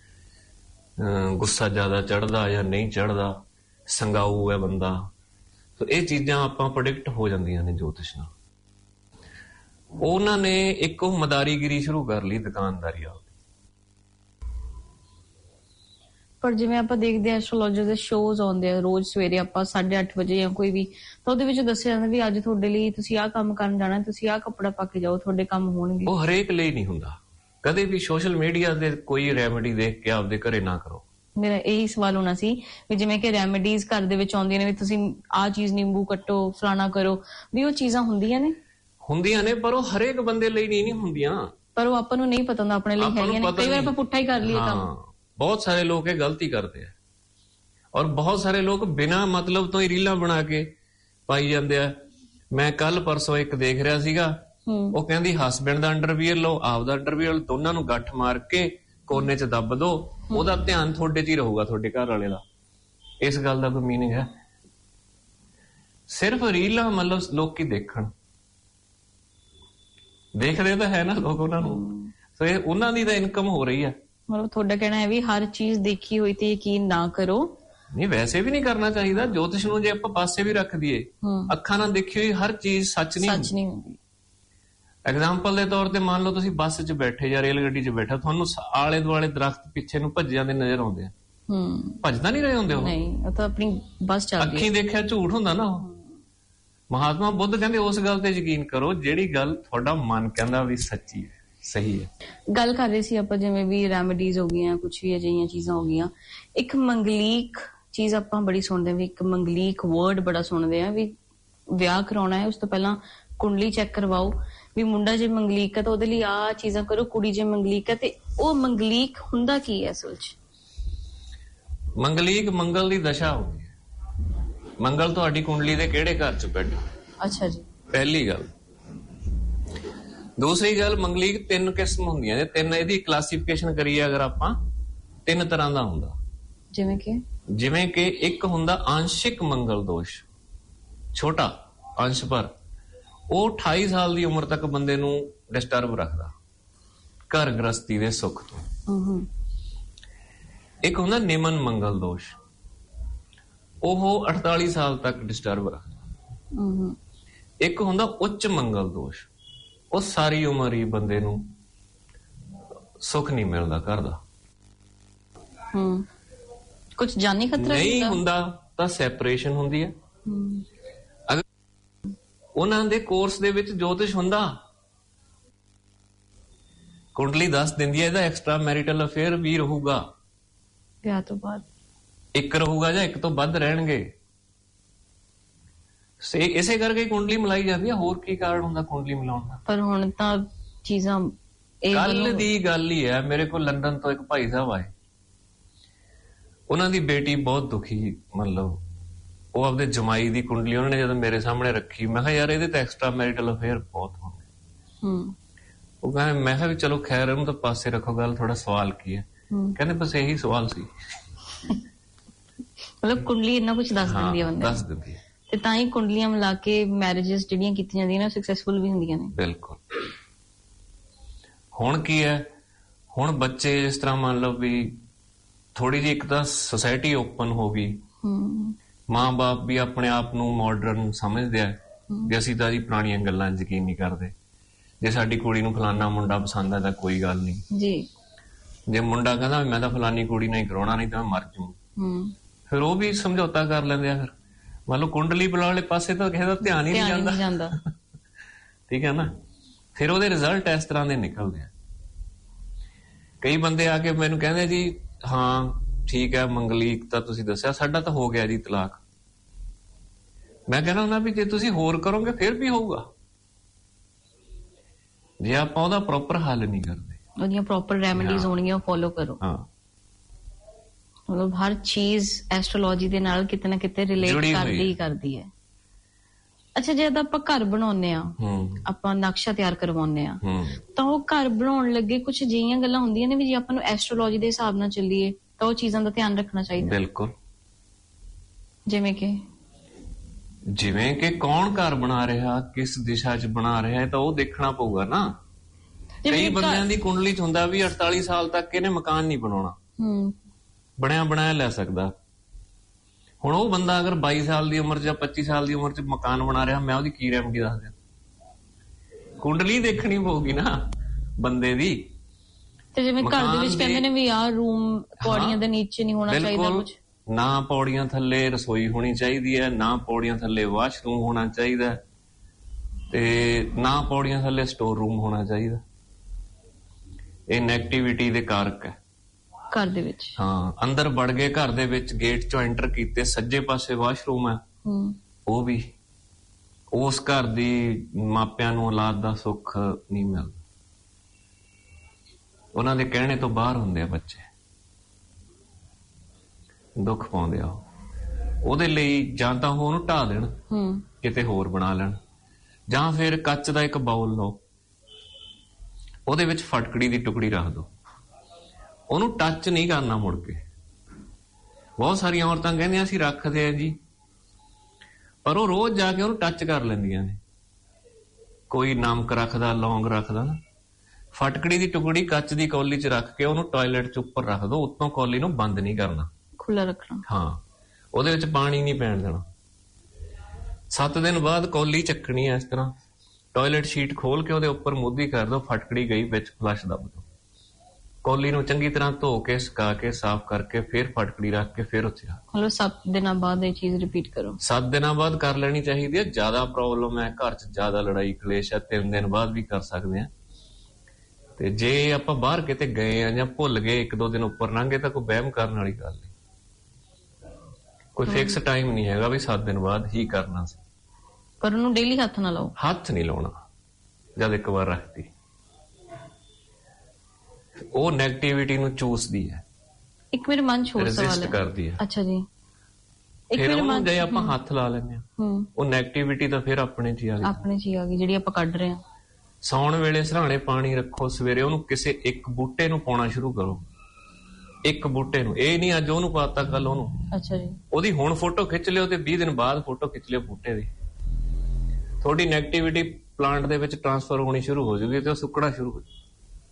ਗੁੱਸਾ ਜ਼ਿਆਦਾ ਚੜਦਾ ਜਾਂ ਨਹੀਂ ਚੜਦਾ, ਸੰਗਾਊ ਹੈ ਬੰਦਾ। ਸੋ ਇਹ ਚੀਜ਼ਾਂ ਆਪਾਂ ਪ੍ਰੈਡਿਕਟ ਹੋ ਜਾਂਦੀਆਂ ਨੇ ਜੋਤਿਸ਼ ਨਾਲ। ਉਹਨਾਂ ਨੇ ਇੱਕ ਉਹ ਮਦਾਰੀਗਿਰੀ ਸ਼ੁਰੂ ਕਰ ਲਈ, ਦੁਕਾਨਦਾਰੀ ਆ। ਪਰ ਜਿਵੇਂ ਆਪਾਂ ਦੇਖਦੇ ਹਾਂ ਐਸਟ੍ਰੋਲੋਜਰ ਦੇ ਸ਼ੋਜ਼ ਆਉਂਦੇ ਆ ਰੋਜ਼ ਸਵੇਰੇ, ਆਪਾਂ ਸਾਢੇ ਅੱਠ ਵਜੇ ਜਾਂ ਕੋਈ ਵੀ, ਤਾਂ ਉਹਦੇ ਵਿੱਚ ਦੱਸਿਆ ਜਾਂਦਾ ਵੀ ਅੱਜ ਤੁਹਾਡੇ ਲਈ ਤੁਸੀਂ ਆਹ ਕੰਮ ਕਰਨ ਜਾਣਾ, ਤੁਸੀਂ ਆਹ ਕੱਪੜਾ ਪਾ ਕੇ ਜਾਓ, ਤੁਹਾਡੇ ਕੰਮ ਹੋਣਗੇ। ਉਹ ਹਰੇਕ ਲਈ ਨਹੀਂ ਹੁੰਦਾ। ਕਦੇ ਵੀ ਸੋਸ਼ਲ ਮੀਡੀਆ ਦੇ ਕੋਈ ਰੈਮੇਡੀ ਦੇਖ ਕੇ ਆਪਦੇ ਘਰੇ ਨਾ ਕਰੋ। ਮੇਰਾ ਇਹੀ ਸਵਾਲ ਹੋਣਾ ਸੀ ਵੀ ਜਿਵੇਂ ਕਿ ਰੈਮੇਡੀਜ਼ ਘਰ ਦੇ ਵਿੱਚ ਆਉਂਦੀਆਂ ਨੇ ਵੀ ਤੁਸੀਂ ਆਹ ਚੀਜ਼ ਨਿੰਬੂ ਕੱਟੋ, ਫਲਾਣਾ ਕਰੋ, ਵੀ ਉਹ ਚੀਜ਼ਾਂ ਹੁੰਦੀਆਂ ਨੇ ਹੁੰਦੀਆਂ ਨੇ ਪਰ ਉਹ ਹਰੇਕ ਬੰਦੇ ਲਈ ਨਹੀਂ ਹੁੰਦੀਆਂ। ਪਰ ਉਹ ਆਪਾਂ ਨੂੰ ਨਹੀਂ ਪਤਾ ਹੁੰਦਾ ਆਪਣੇ ਲਈ ਹੈਗੀਆਂ ਨੇ। ਕਈ ਵਾਰ ਆਪਾਂ ਪੁੱਠਾ ਹੀ ਕਰ ਲਈਏ ਕੰਮ। ਬਹੁਤ ਸਾਰੇ ਲੋਕ ਇਹ ਗਲਤੀ ਕਰਦੇ ਆ, ਔਰ ਬਹੁਤ ਸਾਰੇ ਲੋਕ ਬਿਨਾਂ ਮਤਲਬ ਤੋਂ ਹੀ ਰੀਲਾਂ ਬਣਾ ਕੇ ਪਾਈ ਜਾਂਦੇ ਆ। ਮੈਂ ਕੱਲ ਪਰਸੋਂ ਇੱਕ ਦੇਖ ਰਿਹਾ ਸੀਗਾ, ਉਹ ਕਹਿੰਦੀ ਹਸਬੈਂਡ ਦਾ ਅੰਡਰਵੀਅਰ ਲਓ, ਆਪਦਾ ਅੰਡਰਵੀਅਰ, ਦੋਨਾਂ ਨੂੰ ਗੱਠ ਮਾਰ ਕੇ ਕੋਨੇ 'ਚ ਦੱਬ ਦੋ, ਉਹਦਾ ਧਿਆਨ ਤੁਹਾਡੇ 'ਚ ਹੀ ਰਹੂਗਾ, ਤੁਹਾਡੇ ਘਰ ਵਾਲੇ ਦਾ। ਇਸ ਗੱਲ ਦਾ ਕੋਈ ਮੀਨਿੰਗ ਹੈ? ਸਿਰਫ ਰੀਲਾਂ ਮਤਲਬ ਲੋਕੀ ਦੇਖਣ, ਦੇਖਦੇ ਤਾਂ ਹੈ ਨਾ ਲੋਕ ਉਹਨਾਂ ਨੂੰ, ਸੋ ਇਹ ਉਹਨਾਂ ਦੀ ਤਾਂ ਇਨਕਮ ਹੋ ਰਹੀ ਹੈ। ਮਤਲਬ ਤੁਹਾਡਾ ਕਹਿਣਾ ਹੈ ਵੀ ਹਰ ਚੀਜ਼ ਦੇਖੀ ਹੋਈ ਤੇ ਯਕੀਨ ਨਾ ਕਰੋ। ਨਹੀਂ, ਵੈਸੇ ਵੀ ਨਹੀਂ ਕਰਨਾ ਚਾਹੀਦਾ। ਜੋਤਿਸ਼ ਨੂੰ ਜੇ ਆਪਾਂ ਪਾਸੇ ਵੀ ਰੱਖ ਦਈਏ, ਅੱਖਾਂ ਨਾਲ ਦੇਖੀ ਹੋਈ ਹਰ ਚੀਜ਼ ਸੱਚ ਨਹੀਂ ਸੱਚ ਨਹੀਂ ਹੁੰਦੀ। ਐਗਜ਼ਾਮਪਲ ਦੇ ਤੌਰ ਤੇ ਮੰਨ ਲਓ ਤੁਸੀਂ ਬੱਸ 'ਚ ਬੈਠੇ ਜਾਂ ਰੇਲ ਗੱਡੀ 'ਚ ਬੈਠਾ, ਤੁਹਾਨੂੰ ਆਲੇ ਦੁਆਲੇ ਦਰਖਤ ਪਿੱਛੇ ਨੂੰ ਭੱਜ ਜਾਂਦੇ ਨਜ਼ਰ ਆਉਂਦੇ ਆ। ਭੱਜਦਾ ਨਹੀਂ ਰਹੇ ਹੁੰਦੇ ਉਹ, ਨਹੀਂ, ਉਹ ਤਾਂ ਆਪਣੀ ਬੱਸ ਚੱਲਦੀ ਹੈ। ਅੱਖੀਂ ਦੇਖਿਆ ਝੂਠ ਹੁੰਦਾ ਨਾ ਉਹ। ਮਹਾਤਮਾ ਬੁੱਧ ਕਹਿੰਦੇ ਉਸ ਗੱਲ ਤੇ ਯਕੀਨ ਕਰੋ ਜਿਹੜੀ ਗੱਲ ਤੁਹਾਡਾ ਮਨ ਕਹਿੰਦਾ ਵੀ ਸੱਚੀ ਹੈ, ਸਹੀ ਹੈ। ਗੱਲ ਕਰ ਰਹੇ ਸੀ ਆਪਾਂ ਜਿਵੇਂ ਵੀ ਰੈਮੇਡੀਜ਼ ਹੋ ਗਈਆਂ, ਕੁਛ ਵੀ ਅਜਿਹੀਆਂ ਚੀਜ਼ਾਂ ਹੋ ਗਈਆਂ। ਇੱਕ ਮੰਗਲੀਕ ਚੀਜ਼ ਆਪਾਂ ਬੜੀ ਸੁਣਦੇ ਹਾਂ ਵੀ, ਇੱਕ ਮੰਗਲੀਕ ਵਰਡ ਬੜਾ ਸੁਣਦੇ ਆ ਵੀ ਵਿਆਹ ਕਰਾਉਣਾ ਹੈ ਉਸ ਤੋਂ ਪਹਿਲਾਂ ਕੁੰਡਲੀ ਚੈੱਕ ਕਰਵਾਓ, ਵੀ ਮੁੰਡਾ ਜੇ ਮੰਗਲੀਕ ਹੈ ਤਾਂ ਉਹਦੇ ਲਈ ਆਹ ਚੀਜ਼ਾਂ ਕਰੋ, ਕੁੜੀ ਜੇ ਮੰਗਲੀਕ ਹੈ। ਤੇ ਉਹ ਮੰਗਲੀਕ ਹੁੰਦਾ ਕੀ ਹੈ ਅਸਲ 'ਚ? ਮੰਗਲੀਕ ਮੰਗਲ ਦੀ ਦਸ਼ਾ ਹੁੰਦੀ ਹੈ। ਮੰਗਲ ਤੁਹਾਡੀ ਕੁੰਡਲੀ ਦੇ ਕਿਹੜੇ ਘਰ 'ਚ ਬੈਠਾ? ਅੱਛਾ ਜੀ, ਪਹਿਲੀ ਗੱਲ। ਦੂਸਰੀ ਗੱਲ, ਮੰਗਲੀਕ ਤਿੰਨ ਕਿਸਮ ਹੁੰਦੀਆਂ ਨੇ, ਤਿੰਨ ਇਹਦੀ ਕਲਾਸੀਫਿਕੇਸ਼ਨ ਕਰੀਏ ਅਗਰ ਆਪਾਂ, ਤਿੰਨ ਤਰ੍ਹਾਂ ਦਾ ਹੁੰਦਾ। ਜਿਵੇਂ ਕਿ ਜਿਵੇਂ ਕਿ ਇੱਕ ਹੁੰਦਾ ਆਂਸ਼ਿਕ ਮੰਗਲ ਦੋਸ਼, ਛੋਟਾ ਅੰਸ਼ ਪਰ, ਉਹ ਅਠਾਈ ਸਾਲ ਦੀ ਉਮਰ ਤੱਕ ਬੰਦੇ ਨੂੰ ਡਿਸਟਰਬ ਰੱਖਦਾ ਘਰ ਗ੍ਰਸਤੀ ਦੇ ਸੁੱਖ ਤੋਂ। ਇੱਕ ਹੁੰਦਾ ਨਿਮਨ ਮੰਗਲ ਦੋਸ਼, ਉਹ ਅਠਤਾਲੀ ਸਾਲ ਤੱਕ ਡਿਸਟਰਬ ਰੱਖਦਾ। ਇੱਕ ਹੁੰਦਾ ਉੱਚ ਮੰਗਲ ਦੋਸ਼, ਉਹ ਸਾਰੀ ਉਮਰ ਹੀ ਬੰਦੇ ਨੂੰ ਸੁੱਖ ਨਹੀਂ ਮਿਲਦਾ ਘਰ ਦਾ। ਕੁਝ ਜਾਨੀ ਖਤਰਾ ਨਹੀਂ ਹੁੰਦਾ ਤਾਂ ਸੈਪਰੇਸ਼ਨ ਹੁੰਦੀ ਹੈ। ਅਗਰ ਉਹਨਾਂ ਦੇ ਕੋਰਸ ਦੇ ਵਿੱਚ ਜੋਤਿਸ਼ ਹੁੰਦਾ, ਕੁੰਡਲੀ ਦੱਸ ਦਿੰਦੀ ਹੈ ਇਹਦਾ ਐਕਸਟਰਾ ਮੈਰਿਟਲ ਅਫੇਅਰ ਵੀ ਰਹੂਗਾ ਵਿਆਹ ਤੋਂ ਬਾਅਦ, ਇੱਕ ਰਹੂਗਾ ਜਾਂ ਇੱਕ ਤੋਂ ਵੱਧ ਰਹਿਣਗੇ। ਇਸੇ ਕਰਕੇ ਕੁੰਡਲੀ ਮਿਲਾਈ ਜਾਂਦੀ ਹੈ, ਹੋਰ ਕੀ ਕਾਰਨ ਹੁੰਦਾ ਕੁੰਡਲੀ ਮਿਲਾਉਣ ਦਾ? ਪਰ ਹੁਣ ਤਾਂ ਚੀਜ਼ਾਂ ਕੱਲ ਦੀ ਗੱਲ ਹੀ ਹੈ। ਮੇਰੇ ਕੋਲ ਲੰਡਨ ਤੋਂ ਇੱਕ ਭਾਈ ਸਾਹਿਬ ਆਏ, ਉਹਨਾਂ ਦੀ ਬੇਟੀ ਬਹੁਤ ਦੁਖੀ, ਮਤਲਬ ਉਹ ਆਪਦੇ ਜਮਾਈ ਦੀ ਕੁੰਡਲੀ ਉਹਨਾਂ ਨੇ ਜਦੋਂ ਮੇਰੇ ਸਾਹਮਣੇ ਰੱਖੀ, ਮੈਂ ਕਿਹਾ ਯਾਰ ਇਹਦੇ ਤੇ ਐਕਸਟਰਾ ਮੈਰਿਟਲ ਅਫੇਅਰ ਬਹੁਤ ਹੁੰਦੇ। ਉਹ ਕਹਿੰਦੇ, ਮੈਂ ਕਿਹਾ ਵੀ ਚਲੋ ਖੈਰ ਇਹਨੂੰ ਤਾਂ ਪਾਸੇ ਰੱਖੋ, ਗੱਲ ਥੋੜਾ ਸਵਾਲ ਕੀ ਹੈ? ਕਹਿੰਦੇ ਬਸ ਇਹੀ ਸਵਾਲ ਸੀ। ਮਤਲਬ ਕੁੰਡਲੀ ਇੰਨਾ ਕੁਝ ਦੱਸ ਦਿੰਦੀ ਹੈ ਬੰਦੇ, ਦੱਸ ਦਿੰਦੀ ਹੈ, ਤੇ ਤਾਂ ਹੀ ਕੁੰਡਲੀਆਂ ਮਿਲਾ ਕੇ ਮੈਰਿਜਸ ਜਿਹੜੀਆਂ ਕੀਤੀਆਂ ਜਾਂਦੀਆਂ ਨੇ ਸਕਸੈਸਫੁਲ ਵੀ ਹੁੰਦੀਆਂ ਨੇ। ਬਿਲਕੁਲ। ਹੁਣ ਕੀ ਹੈ, ਹੁਣ ਬੱਚੇ ਜਿਸ ਤਰ੍ਹਾਂ ਮੰਨ ਲਓ ਵੀ ਥੋੜੀ ਜਿਹੀ ਇੱਕ ਤਾਂ ਸੋਸਾਇਟੀ ਓਪਨ ਹੋ ਗਈ, ਮਾਂ ਬਾਪ ਵੀ ਆਪਣੇ ਆਪ ਨੂੰ ਮਾਡਰਨ ਸਮਝਦੇ ਆ ਵੀ ਅਸੀਂ ਤਾਂ ਜੀ ਪੁਰਾਣੀਆਂ ਗੱਲਾਂ ਯਕੀਨ ਨਹੀਂ ਕਰਦੇ। ਜੇ ਸਾਡੀ ਕੁੜੀ ਨੂੰ ਫਲਾਨਾ ਮੁੰਡਾ ਪਸੰਦ ਆ ਤਾਂ ਕੋਈ ਗੱਲ ਨਹੀਂ ਜੀ, ਜੇ ਮੁੰਡਾ ਕਹਿੰਦਾ ਮੈਂ ਤਾਂ ਫਲਾਨੀ ਕੁੜੀ ਨਾਲ ਹੀ ਕਰਾਉਣਾ ਨਹੀਂ ਤਾਂ ਮੈਂ ਮਰ ਜੂ, ਫਿਰ ਉਹ ਵੀ ਸਮਝੌਤਾ ਕਰ ਲੈਂਦੇ ਆ। ਫਿਰ ਮੰਨ ਲਓ ਕੁੰਡਲੀ ਬੁਲਾ ਵਾਲੇ ਪਾਸੇ ਤਾਂ ਕਿਸੇ ਦਾ ਧਿਆਨ ਹੀ ਨਹੀਂ ਜਾਂਦਾ, ਠੀਕ ਹੈ ਨਾ। ਫਿਰ ਉਹਦੇ ਰਿਜ਼ਲਟ ਇਸ ਤਰ੍ਹਾਂ ਦੇ ਨਿਕਲਦੇ ਆ। ਕਈ ਬੰਦੇ ਆ ਕੇ ਮੈਨੂੰ ਕਹਿੰਦੇ ਜੀ ਹਾਂ ਠੀਕ ਹੈ ਮੰਗਲੀਕ ਤਾਂ ਤੁਸੀਂ ਦੱਸਿਆ, ਸਾਡਾ ਤਾਂ ਹੋ ਗਿਆ ਜੀ ਤਲਾਕ। ਮੈਂ ਕਹਿੰਦਾ ਹੁੰਦਾ ਵੀ ਜੇ ਤੁਸੀਂ ਹੋਰ ਕਰੋਗੇ ਫਿਰ ਵੀ ਹੋਊਗਾ, ਜੇ ਆਪਾਂ ਉਹਦਾ ਪ੍ਰੋਪਰ ਹੱਲ ਨਹੀਂ ਕਰਦੇ, ਉਹਦੀਆਂ ਪ੍ਰੋਪਰ ਰੈਮੇਡੀਜ਼ ਹੋਣਗੀਆਂ, ਫੋਲੋ ਕਰੋ। ਹਾਂ, ਮਤਲਬ ਹਰ ਚੀਜ਼ ਐਸਟਰੋਲੋਜੀ ਦੇ ਨਾਲ ਕਿਤੇ ਨਾ ਕਿਤੇ ਰਿਲੇਟ ਕਰਦੀ ਹੀ ਕਰਦੀ ਹੈ। ਅੱਛਾ, ਜਦ ਆਪਾਂ ਘਰ ਬਣਾਉਂਦੇ ਆ, ਆਪਾਂ ਨਕਸ਼ਾ ਤਿਆਰ ਕਰਵਾਉਂਦੇ ਆ, ਤਾਂ ਉਹ ਘਰ ਬਣਾਉਣ ਲੱਗੇ ਕੁਝ ਅਜਿਹੀਆਂ ਗੱਲਾਂ ਹੁੰਦੀਆਂ ਨੇ ਵੀ ਜੇ ਆਪਾਂ ਨੂੰ ਐਸਟਰੋਲੋਜੀ ਦੇ ਹਿਸਾਬ ਨਾਲ ਚੱਲੀਏ ਤਾਂ ਉਹ ਚੀਜ਼ਾਂ ਦਾ ਧਿਆਨ ਰੱਖਣਾ ਚਾਹੀਦਾ। ਬਿਲਕੁਲ। ਜਿਵੇਂ ਕਿ ਜਿਵੇਂ ਕਿ ਕੌਣ ਘਰ ਬਣਾ ਰਿਹਾ, ਕਿਸ ਦਿਸ਼ਾ 'ਚ ਬਣਾ ਰਿਹਾ ਹੈ, ਤਾਂ ਉਹ ਦੇਖਣਾ ਪਊਗਾ ਨਾ। ਕਈ ਬੰਦਿਆਂ ਦੀ ਕੁੰਡਲੀ 'ਚ ਹੁੰਦਾ ਵੀ ਅੜਤਾਲੀ ਸਾਲ ਤੱਕ ਇਹਨੇ ਮਕਾਨ ਨਹੀਂ ਬਣਾਉਣਾ, ਬਣਿਆ ਬਣਾਇਆ ਲੈ ਸਕਦਾ। ਹੁਣ ਉਹ ਬੰਦਾ ਅਗਰ ਬਾਈ ਸਾਲ ਦੀ ਉਮਰ 'ਚ ਜਾਂ ਪੱਚੀ ਸਾਲ ਦੀ ਉਮਰ 'ਚ ਮਕਾਨ ਬਣਾ ਰਿਹਾ, ਮੈਂ ਉਹਦੀ ਕੀ ਰੈਮਡੀ ਦੱਸ ਦਿਆਂ? ਕੁੰਡਲੀ ਦੇਖਣੀ ਪਊਗੀ ਨਾ ਬੰਦੇ ਦੀ। ਤੇ ਜਿਵੇਂ ਘਰ ਦੇ ਵਿੱਚ ਕਹਿੰਦੇ ਨੇ ਵੀ ਆਹ ਰੂਮ ਪੌੜੀਆਂ ਦੇ ਨੀਚੇ ਨਹੀਂ ਹੋਣਾ ਚਾਹੀਦਾ, ਕੁਝ ਨਾ ਪੌੜੀਆਂ ਥੱਲੇ ਰਸੋਈ ਹੋਣੀ ਚਾਹੀਦੀ ਹੈ, ਨਾ ਪੌੜੀਆਂ ਥੱਲੇ ਵਾਸ਼ਰੂਮ ਹੋਣਾ ਚਾਹੀਦਾ, ਤੇ ਨਾ ਪੌੜੀਆਂ ਥੱਲੇ ਸਟੋਰ ਰੂਮ ਹੋਣਾ ਚਾਹੀਦਾ। ਇਹ ਨੈਗੇਟਿਵਿਟੀ ਦੇ ਕਾਰਕ ਹੈ ਘਰ ਦੇ ਵਿੱਚ। ਹਾਂ, ਅੰਦਰ ਵੜ ਗਏ ਘਰ ਦੇ ਵਿੱਚ, ਗੇਟ ਚੋਂ ਐਂਟਰ ਕੀਤੇ, ਸੱਜੇ ਪਾਸੇ ਵਾਸ਼ਰੂਮ ਹੈ, ਉਹ ਵੀ ਉਸ ਘਰ ਦੀ ਮਾਪਿਆਂ ਨੂੰ ਔਲਾਦ ਦਾ ਸੁੱਖ ਨਹੀਂ ਮਿਲਦਾ। ਉਹਨਾਂ ਦੇ ਕਹਿਣੇ ਤੋਂ ਬਾਹਰ ਹੁੰਦੇ ਆ ਬੱਚੇ, ਦੁੱਖ ਪਾਉਂਦੇ ਆ। ਉਹਦੇ ਲਈ ਜਾਂ ਤਾਂ ਉਹਨੂੰ ਢਾਹ ਦੇਣ, ਕਿਤੇ ਹੋਰ ਬਣਾ ਲੈਣ, ਜਾਂ ਫਿਰ ਕੱਚ ਦਾ ਇੱਕ ਬਾਉਲ ਲਓ, ਉਹਦੇ ਵਿੱਚ ਫਟਕੜੀ ਦੀ ਟੁਕੜੀ ਰੱਖ ਦਿਓ, ਉਹਨੂੰ ਟੱਚ ਨਹੀਂ ਕਰਨਾ ਮੁੜ ਕੇ। ਬਹੁਤ ਸਾਰੀਆਂ ਔਰਤਾਂ ਕਹਿੰਦੀਆਂ ਅਸੀਂ ਰੱਖਦੇ ਆ ਜੀ, ਪਰ ਉਹ ਰੋਜ਼ ਜਾ ਕੇ ਉਹਨੂੰ ਟੱਚ ਕਰ ਲੈਂਦੀਆਂ ਨੇ। ਕੋਈ ਨਮਕ ਰੱਖਦਾ, ਲੌਂਗ ਰੱਖਦਾ ਨਾ, ਫਟਕੜੀ ਦੀ ਟੁਕੜੀ ਕੱਚ ਦੀ ਕੌਲੀ 'ਚ ਰੱਖ ਕੇ ਉਹਨੂੰ ਟਾਇਲਟ 'ਚ ਉੱਪਰ ਰੱਖ ਦਿਓ, ਉੱਤੋਂ ਕੌਲੀ ਨੂੰ ਬੰਦ ਨਹੀਂ ਕਰਨਾ, ਖੁੱਲਾ ਰੱਖਣਾ। ਹਾਂ, ਉਹਦੇ ਵਿੱਚ ਪਾਣੀ ਨਹੀਂ ਪੈਣ ਦੇਣਾ। ਸੱਤ ਦਿਨ ਬਾਅਦ ਕੌਲੀ ਚੱਕਣੀ ਹੈ ਇਸ ਤਰ੍ਹਾਂ, ਟਾਇਲਟ ਸ਼ੀਟ ਖੋਲ ਕੇ ਉਹਦੇ ਉੱਪਰ ਮੁੱਧੀ ਕਰ ਦਿਓ, ਫਟਕੜੀ ਗਈ, ਵਿੱਚ ਫਲਸ਼ ਦੱਬ ਦਿਓ, ਕੌਲੀ ਨੂੰ ਚੰਗੀ ਤਰ੍ਹਾਂ ਧੋ ਕੇ ਸੁਕਾ ਕੇ ਸਾਫ਼ ਕਰਕੇ ਫਿਰ ਫਟਕੜੀ ਰੱਖ ਕੇ ਫਿਰ ਉੱਥੇ ਰੱਖ। ਮਤਲਬ ਸੱਤ ਦਿਨਾਂ ਬਾਅਦ ਇਹ ਚੀਜ਼ ਰਿਪੀਟ ਕਰੋ। ਸੱਤ ਦਿਨਾਂ ਬਾਅਦ ਕਰ ਲੈਣੀ ਚਾਹੀਦੀ ਹੈ। ਜ਼ਿਆਦਾ ਪ੍ਰੋਬਲਮ ਹੈ, ਘਰ 'ਚ ਜ਼ਿਆਦਾ ਲੜਾਈ ਕਲੇਸ਼ ਹੈ, ਤਿੰਨ ਦਿਨ ਬਾਅਦ ਵੀ ਕਰ ਸਕਦੇ ਹਾਂ। ਤੇ ਜੇ ਆਪਾਂ ਬਾਹਰ ਕਿਤੇ ਗਏ ਆ ਜਾਂ ਭੁੱਲ ਗਏ, ਇੱਕ ਦੋ ਦਿਨ ਉੱਪਰ ਲੰਘ ਗਏ, ਤਾਂ ਕੋਈ ਵਹਿਮ ਕਰਨ ਵਾਲੀ ਗੱਲ ਨਹੀਂ। ਕੋਈ ਫਿਕਸ ਟਾਈਮ ਨਹੀਂ ਹੈਗਾ ਵੀ ਸੱਤ ਦਿਨ ਬਾਅਦ ਹੀ ਕਰਨਾ ਸੀ, ਪਰ ਉਹਨੂੰ ਡੇਲੀ ਹੱਥ ਨਾ ਲਾਓ। ਹੱਥ ਨਹੀਂ ਲਾਉਣਾ ਜਦ ਇੱਕ ਵਾਰ ਰੱਖਦੀ, ਉਹ ਨੈਗੇਟਿਵਿਟੀ ਨੂੰ ਚੂਸਦੀ ਹੈ। ਇੱਕ ਮੇਰੇ ਮਨ 'ਚ ਹੋਰ ਸਵਾਲ ਹੈ, ਰੈਜ਼ਿਸਟ ਕਰਦੀ ਹੈ। ਅੱਛਾ ਜੀ, ਇੱਕ ਮੇਰੇ ਮਨ 'ਚ ਜੇ ਆਪਾਂ ਹੱਥ ਲਾ ਲੈਂਦੇ ਹਾਂ, ਉਹ ਨੈਗੇਟਿਵਿਟੀ ਤਾਂ ਫਿਰ ਆਪਣੇ 'ਚ ਹੀ ਆ ਗਈ, ਆਪਣੇ 'ਚ ਹੀ ਆ ਗਈ ਜਿਹੜੀ ਆਪਾਂ ਕੱਢ ਰਹੇ ਹਾਂ। ਸੌਣ ਵੇਲੇ ਸਰਾਣੇ ਪਾਣੀ ਰੱਖੋ, ਸਵੇਰੇ ਉਹਨੂੰ ਕਿਸੇ ਇੱਕ ਬੂਟੇ ਨੂੰ ਪਾਉਣਾ ਸ਼ੁਰੂ ਕਰੋ, ਇੱਕ ਬੂਟੇ ਨੂੰ। ਇਹ ਨਹੀਂ ਅੱਜ ਉਹਨੂੰ ਪਾਤਾ ਕੱਲ ਉਹਨੂੰ। ਅੱਛਾ ਜੀ। ਉਹਦੀ ਹੁਣ ਫੋਟੋ ਖਿੱਚ ਲਿਓ ਤੇ ਵੀਹ ਦਿਨ ਬਾਅਦ ਫੋਟੋ ਖਿੱਚ ਲਿਓ ਬੂਟੇ ਦੀ। ਥੋੜੀ ਨੈਗੇਟਿਵਿਟੀ ਪਲਾਂਟ ਦੇ ਵਿੱਚ ਟ੍ਰਾਂਸਫਰ ਹੋਣੀ ਸ਼ੁਰੂ ਹੋ ਜਾਊਗੀ ਤੇ ਉਹ ਸੁੱਕਣਾ ਸ਼ੁਰੂ ਹੋ ਜਾਊ।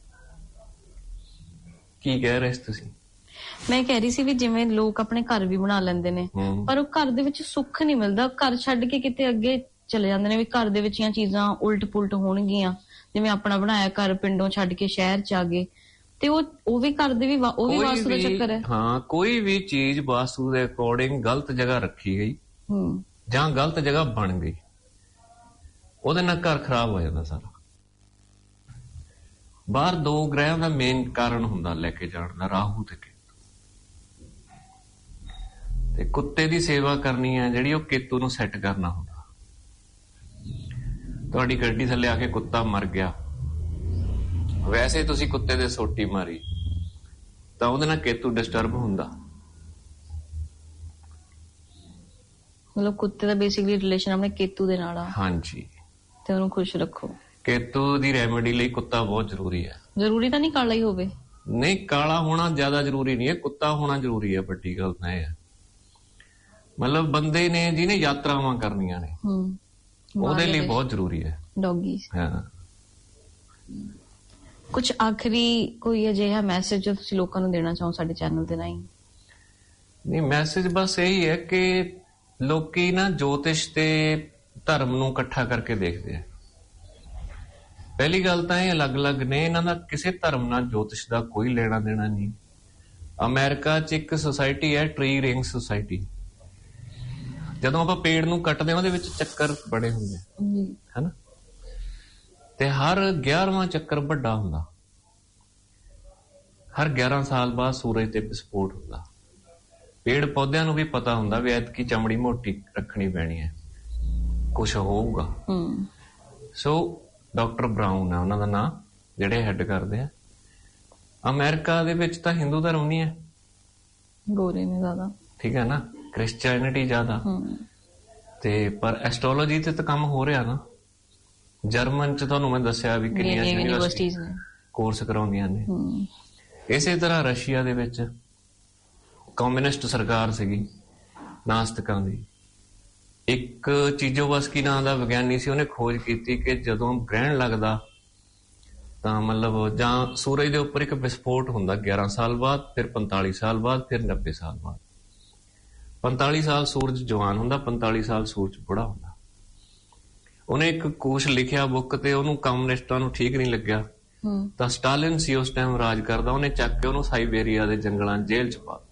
ਕੀ ਕਹਿ ਰਹੇ ਸੀ ਤੁਸੀਂ? ਮੈਂ ਕਹਿ ਰਹੀ ਸੀ ਵੀ ਜਿਵੇਂ ਲੋਕ ਆਪਣੇ ਘਰ ਵੀ ਬਣਾ ਲੈਂਦੇ ਨੇ, ਪਰ ਉਹ ਘਰ ਦੇ ਵਿੱਚ ਸੁੱਖ ਨਹੀਂ ਮਿਲਦਾ। ਘਰ ਛੱਡ ਕੇ ਕਿਤੇ ਅੱਗੇ ਚਲੇ ਜਾਂਦੇ ਨੇ ਵੀ ਘਰ ਦੇ ਵਿੱਚ ਚੀਜ਼ਾਂ ਉਲਟ ਪੁਲਟ ਹੋਣਗੀਆਂ। ਜਿਵੇਂ ਆਪਣਾ ਬਣਾਇਆ ਘਰ ਪਿੰਡੋਂ ਛੱਡ ਕੇ ਸ਼ਹਿਰ 'ਚ ਆ ਗਏ, ਤੇ ਉਹ ਉਹ ਵੀ ਘਰ ਦੇ ਵੀ ਉਹ ਵੀ ਵਾਸਤੂ ਦਾ ਚੱਕਰ ਹੈ। ਹਾਂ, ਕੋਈ ਵੀ ਚੀਜ਼ ਵਾਸਤੂ ਦੇ ਅਕੋਰਡਿੰਗ ਗਲਤ ਜਗ੍ਹਾ ਰੱਖੀ ਗਈ ਜਾਂ ਗਲਤ ਜਗ੍ਹਾ ਬਣ ਗਈ, ਉਹਦੇ ਨਾਲ ਘਰ ਖਰਾਬ ਹੋ ਜਾਂਦਾ ਸਾਰਾ। ਬਾਹਰ ਦੋ ਗ੍ਰਹਿਾਂ ਦਾ ਮੇਨ ਕਾਰਨ ਹੁੰਦਾ ਲੈ ਕੇ ਜਾਣ ਦਾ, ਰਾਹੂ ਤੇ ਕੇਤੂ। ਤੇ ਕੁੱਤੇ ਦੀ ਸੇਵਾ ਕਰਨੀ ਹੈ ਜਿਹੜੀ, ਉਹ ਕੇਤੂ ਨੂੰ ਸੈੱਟ ਕਰਨਾ ਹੁੰਦਾ। ਤੁਹਾਡੀ ਗੱਡੀ ਥੱਲੇ ਆ ਕੇ ਕੁੱਤਾ ਮਰ ਗਿਆ, ਵੈਸੇ ਤੁਸੀਂ ਕੁੱਤੇ ਦੇ ਸੋਟੀ ਮਾਰੀ ਤਾਂ ਉਹਦੇ ਨਾਲ ਕੇਤੂ ਡਿਸਟਰਬ ਹੁੰਦਾ। ਮਤਲਬ ਕੁੱਤੇ ਦਾ ਬੇਸਿਕਲੀ ਰਿਲੇਸ਼ਨ ਆਪਣੇ ਕੇਤੂ ਦੇ ਨਾਲ ਆ। ਹਾਂਜੀ। ਤੇ ਉਹਨੂੰ ਖੁਸ਼ ਰੱਖੋ। ਕੇਤੂ ਦੀ ਰੈਮੇਡੀ ਲਈ ਕੁੱਤਾ ਬਹੁਤ ਜ਼ਰੂਰੀ ਹੈ। ਜ਼ਰੂਰੀ ਤਾਂ ਨਹੀਂ ਕਾਲਾ ਹੀ ਹੋਵੇ? ਨਹੀਂ, ਕਾਲਾ ਹੋਣਾ ਜ਼ਿਆਦਾ ਜ਼ਰੂਰੀ ਨਹੀਂ ਹੈ, ਕੁੱਤਾ ਹੋਣਾ ਜ਼ਰੂਰੀ ਹੈ। ਵੱਡੀ ਗੱਲ ਤਾਂ ਇਹ ਹੈ, ਮਤਲਬ ਬੰਦੇ ਨੇ ਜਿਹਨੇ ਯਾਤਰਾਵਾਂ ਕਰਨੀਆਂ ਨੇ ਉਹਦੇ ਲਈ ਬਹੁਤ ਜ਼ਰੂਰੀ ਹੈ ਡੌਗੀ। ਹਾਂ। ਕੁਝ ਆਖਰੀ ਕੋਈ ਅਜਿਹਾ ਮੈਸੇਜ ਜੋ ਤੁਸੀਂ ਲੋਕਾਂ ਨੂੰ ਦੇਣਾ ਚਾਹੋ ਸਾਡੇ ਚੈਨਲ ਦੇ ਰਾਹੀਂ? ਨਹੀਂ, ਮੈਸੇਜ ਬਸ ਇਹੀ ਹੈ ਕਿ ਲੋਕੀ ਨਾ ਜੋਤਿਸ਼ ਤੇ ਧਰਮ ਨੂੰ ਇਕੱਠਾ ਕਰਕੇ ਦੇਖਦੇ ਆ। ਪਹਿਲੀ ਗੱਲ ਤਾਂ ਇਹ ਅਲੱਗ-ਅਲੱਗ ਨੇ, ਇਹਨਾਂ ਦਾ ਕਿਸੇ ਧਰਮ ਨਾਲ ਜੋਤਿਸ਼ ਦਾ ਕੋਈ ਲੈਣਾ ਦੇਣਾ ਨਹੀਂ। ਅਮਰੀਕਾ 'ਚ ਇੱਕ ਸੁਸਾਇਟੀ ਹੈ ਟਰੀ ਰਿੰਗ ਸੁਸਾਇਟੀ। ਜਦੋਂ ਆਪਾਂ ਪੇੜ ਨੂੰ ਕੱਟਦੇ ਉਹਦੇ ਵਿੱਚ ਚੱਕਰ ਬਣੇ ਹੁੰਦੇ ਹਨਾ, ਤੇ ਹਰ ਗਿਆਰਵਾਂ ਚੱਕਰ ਵੱਡਾ ਹੁੰਦਾ। ਹਰ ਗਿਆਰਾਂ ਸਾਲ ਬਾਅਦ ਸੂਰਜ ਤੇ ਵਿਸਫੋਟ ਹੁੰਦਾ। ਪੇੜ ਪੌਦਿਆਂ ਨੂੰ ਵੀ ਪਤਾ ਹੁੰਦਾ ਵੀ ਐਤਕੀ ਚਮੜੀ ਮੋਟੀ ਰੱਖਣੀ ਪੈਣੀ ਹੈ, ਕੁਛ ਹੋਊਗਾ। ਸੋ ਡਾਕਟਰ ਬਰਾਊਨ ਹੈ ਉਹਨਾਂ ਦਾ ਨਾਂ, ਜਿਹੜੇ ਹੈਡ ਕਰਦੇ ਆ। ਅਮਰੀਕਾ ਦੇ ਵਿੱਚ ਤਾਂ ਹਿੰਦੂ ਧਰਮ ਨਹੀਂ ਹੈ, ਗੋਰੇ ਨੇ ਜ਼ਿਆਦਾ, ਠੀਕ ਹੈ ਨਾ, ਕ੍ਰਿਸਚੀਅਨਿਟੀ ਜ਼ਿਆਦਾ, ਤੇ ਪਰ ਐਸਟ੍ਰੋਲੋਜੀ ਤੇ ਤਾਂ ਕੰਮ ਹੋ ਰਿਹਾ ਨਾ। ਜਰਮਨ ਚ ਤੁਹਾਨੂੰ ਮੈਂ ਦੱਸਿਆ ਵੀ ਕਿੰਨੀਆਂ ਯੂਨੀਵਰਸਿਟੀਆਂ ਨੇ ਕੋਰਸ ਕਰਾਉਂਦੀਆਂ ਨੇ। ਇਸੇ ਤਰ੍ਹਾਂ ਰਸ਼ੀਆ ਦੇ ਵਿੱਚ ਕਮਿਊਨਿਸਟ ਸਰਕਾਰ ਸੀਗੀ ਨਾਸਤਿਕਾਂ ਦੀ। ਇੱਕ ਚੀਜ਼ੋਵਸਕੀ ਨਾਂ ਦਾ ਵਿਗਿਆਨੀ ਸੀ, ਉਹਨੇ ਖੋਜ ਕੀਤੀ ਕਿ ਜਦੋਂ ਗ੍ਰਹਿਣ ਲੱਗਦਾ ਤਾਂ ਮਤਲਬ ਜਾਂ ਸੂਰਜ ਦੇ ਉੱਪਰ ਇੱਕ ਵਿਸਫੋਟ ਹੁੰਦਾ ਗਿਆਰਾਂ ਸਾਲ ਬਾਅਦ, ਫਿਰ ਪੰਤਾਲੀ ਸਾਲ ਬਾਅਦ, ਫਿਰ ਨੱਬੇ ਸਾਲ ਬਾਅਦ। ਪੰਤਾਲੀ ਸਾਲ ਸੂਰਜ ਜਵਾਨ ਹੁੰਦਾ, ਪੰਤਾਲੀ ਸਾਲ ਸੂਰਜ ਬੁੜਾ ਹੁੰਦਾ। ਉਹਨੇ ਇੱਕ ਕੋਸ਼ ਲਿਖਿਆ ਬੁੱਕ ਤੇ, ਉਹਨੂੰ ਕਮਿਊਨਿਸਟਾਂ ਨੂੰ ਠੀਕ ਨਹੀਂ ਲੱਗਿਆ ਤਾਂ ਸਟਾਲਿਨ ਸੀ ਉਸ ਟਾਈਮ ਰਾਜ ਕਰਦਾ, ਉਹਨੇ ਚੱਕ ਕੇ ਉਹਨੂੰ ਸਾਈਬੇਰੀਆ ਦੇ ਜੰਗਲਾਂ ਜੇਲ੍ਹ ਚ ਪਾ।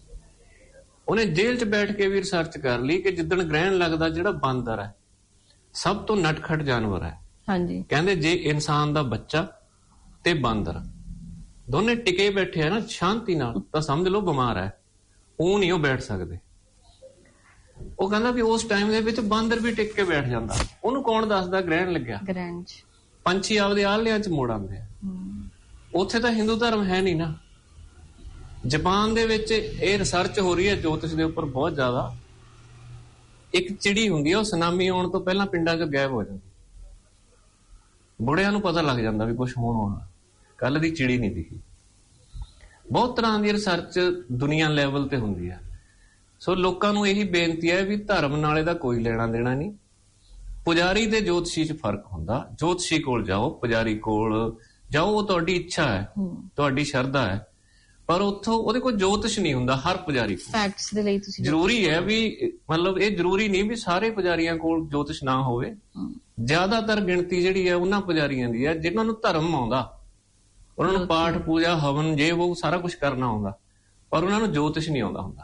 ਉਹਨੇ ਜੇਲ੍ਹ ਚ ਬੈਠ ਕੇ ਵੀ ਰਿਸਰਚ ਕਰ ਲਈ ਕਿ ਜਿੱਦਣ ਗ੍ਰਹਿਣ ਲੱਗਦਾ ਜਿਹੜਾ ਬਾਂਦਰ ਹੈ ਸਭ ਤੋਂ ਨਟਖਟ ਜਾਨਵਰ ਹੈ। ਹਾਂਜੀ, ਕਹਿੰਦੇ ਜੇ ਇਨਸਾਨ ਦਾ ਬੱਚਾ ਤੇ ਬਾਂਦਰ ਦੋਨੇ ਟਿਕੇ ਬੈਠੇ ਆ ਨਾ ਸ਼ਾਂਤੀ ਨਾਲ ਤਾਂ ਸਮਝ ਲਓ ਬਿਮਾਰ ਹੈ, ਉਹ ਨਹੀਂ ਉਹ ਬੈਠ ਸਕਦੇ। ਉਹ ਕਹਿੰਦਾ ਵੀ ਉਸ ਟਾਈਮ ਦੇ ਵਿੱਚ ਬਾਂਦਰ ਵੀ ਟਿਕ ਕੇ ਬੈਠ ਜਾਂਦਾ। ਉਹਨੂੰ ਕੌਣ ਦੱਸਦਾ ਗ੍ਰਹਿਣ ਲੱਗਿਆ? ਗ੍ਰਹਿਣ ਚ ਪੰਛੀ ਆਪਦੇ ਆਲਿਆਂ ਚ ਮੋੜ ਆਉਂਦੇ ਆ। ਉੱਥੇ ਤਾਂ ਹਿੰਦੂ ਧਰਮ ਹੈ ਨਹੀਂ ਨਾ। ਜਾਪਾਨ ਦੇ ਵਿੱਚ ਇਹ ਰਿਸਰਚ ਹੋ ਰਹੀ ਹੈ ਜੋਤਿਸ਼ ਦੇ ਉੱਪਰ ਬਹੁਤ ਜ਼ਿਆਦਾ। ਇੱਕ ਚਿੜੀ ਹੁੰਦੀ ਹੈ, ਉਹ ਸੁਨਾਮੀ ਆਉਣ ਤੋਂ ਪਹਿਲਾਂ ਪਿੰਡਾਂ ਚ ਗਾਇਬ ਹੋ ਜਾਂਦੀ। ਬੁੜਿਆਂ ਨੂੰ ਪਤਾ ਲੱਗ ਜਾਂਦਾ ਵੀ ਕੁਛ ਹੋਣ ਹੋਣਾ, ਕੱਲ ਦੀ ਚਿੜੀ ਨਹੀਂ ਦਿਖੀ। ਬਹੁਤ ਤਰ੍ਹਾਂ ਦੀ ਰਿਸਰਚ ਦੁਨੀਆ ਲੈਵਲ ਤੇ ਹੁੰਦੀ ਹੈ। ਸੋ ਲੋਕਾਂ ਨੂੰ ਇਹੀ ਬੇਨਤੀ ਹੈ ਵੀ ਧਰਮ ਨਾਲ ਇਹਦਾ ਕੋਈ ਲੈਣਾ ਦੇਣਾ ਨਹੀਂ। ਪੁਜਾਰੀ ਤੇ ਜੋਤਸ਼ੀ ਚ ਫਰਕ ਹੁੰਦਾ। ਜੋਤਸ਼ੀ ਕੋਲ ਜਾਓ, ਪੁਜਾਰੀ ਕੋਲ ਜਾਓ, ਉਹ ਤੁਹਾਡੀ ਇੱਛਾ ਹੈ, ਤੁਹਾਡੀ ਸ਼ਰਧਾ ਹੈ, ਪਰ ਉੱਥੋਂ ਉਹਦੇ ਕੋਲ ਜੋਤਿਸ਼ ਨਹੀਂ ਹੁੰਦਾ। ਹਰ ਪੁਜਾਰੀ ਕੋਲ ਫੈਕਟਸ ਦੇ ਲਈ ਤੁਸੀਂ ਜ਼ਰੂਰੀ ਹੈ ਵੀ ਮਤਲਬ ਇਹ ਜ਼ਰੂਰੀ ਨਹੀਂ ਵੀ ਸਾਰੇ ਪੁਜਾਰੀਆਂ ਕੋਲ ਜੋਤਿਸ਼ ਨਾ ਹੋਵੇ। ਜ਼ਿਆਦਾਤਰ ਗਿਣਤੀ ਜਿਹੜੀ ਹੈ ਉਹਨਾਂ ਪੁਜਾਰੀਆਂ ਦੀ ਹੈ ਜਿਨ੍ਹਾਂ ਨੂੰ ਧਰਮ ਆਉਂਦਾ, ਉਹਨਾਂ ਨੂੰ ਪਾਠ ਪੂਜਾ ਹਵਨ ਜੇ ਉਹ ਸਾਰਾ ਕੁਛ ਕਰਨਾ ਆਉਂਦਾ, ਪਰ ਉਹਨਾਂ ਨੂੰ ਜੋਤਿਸ਼ ਨਹੀਂ ਆਉਂਦਾ ਹੁੰਦਾ।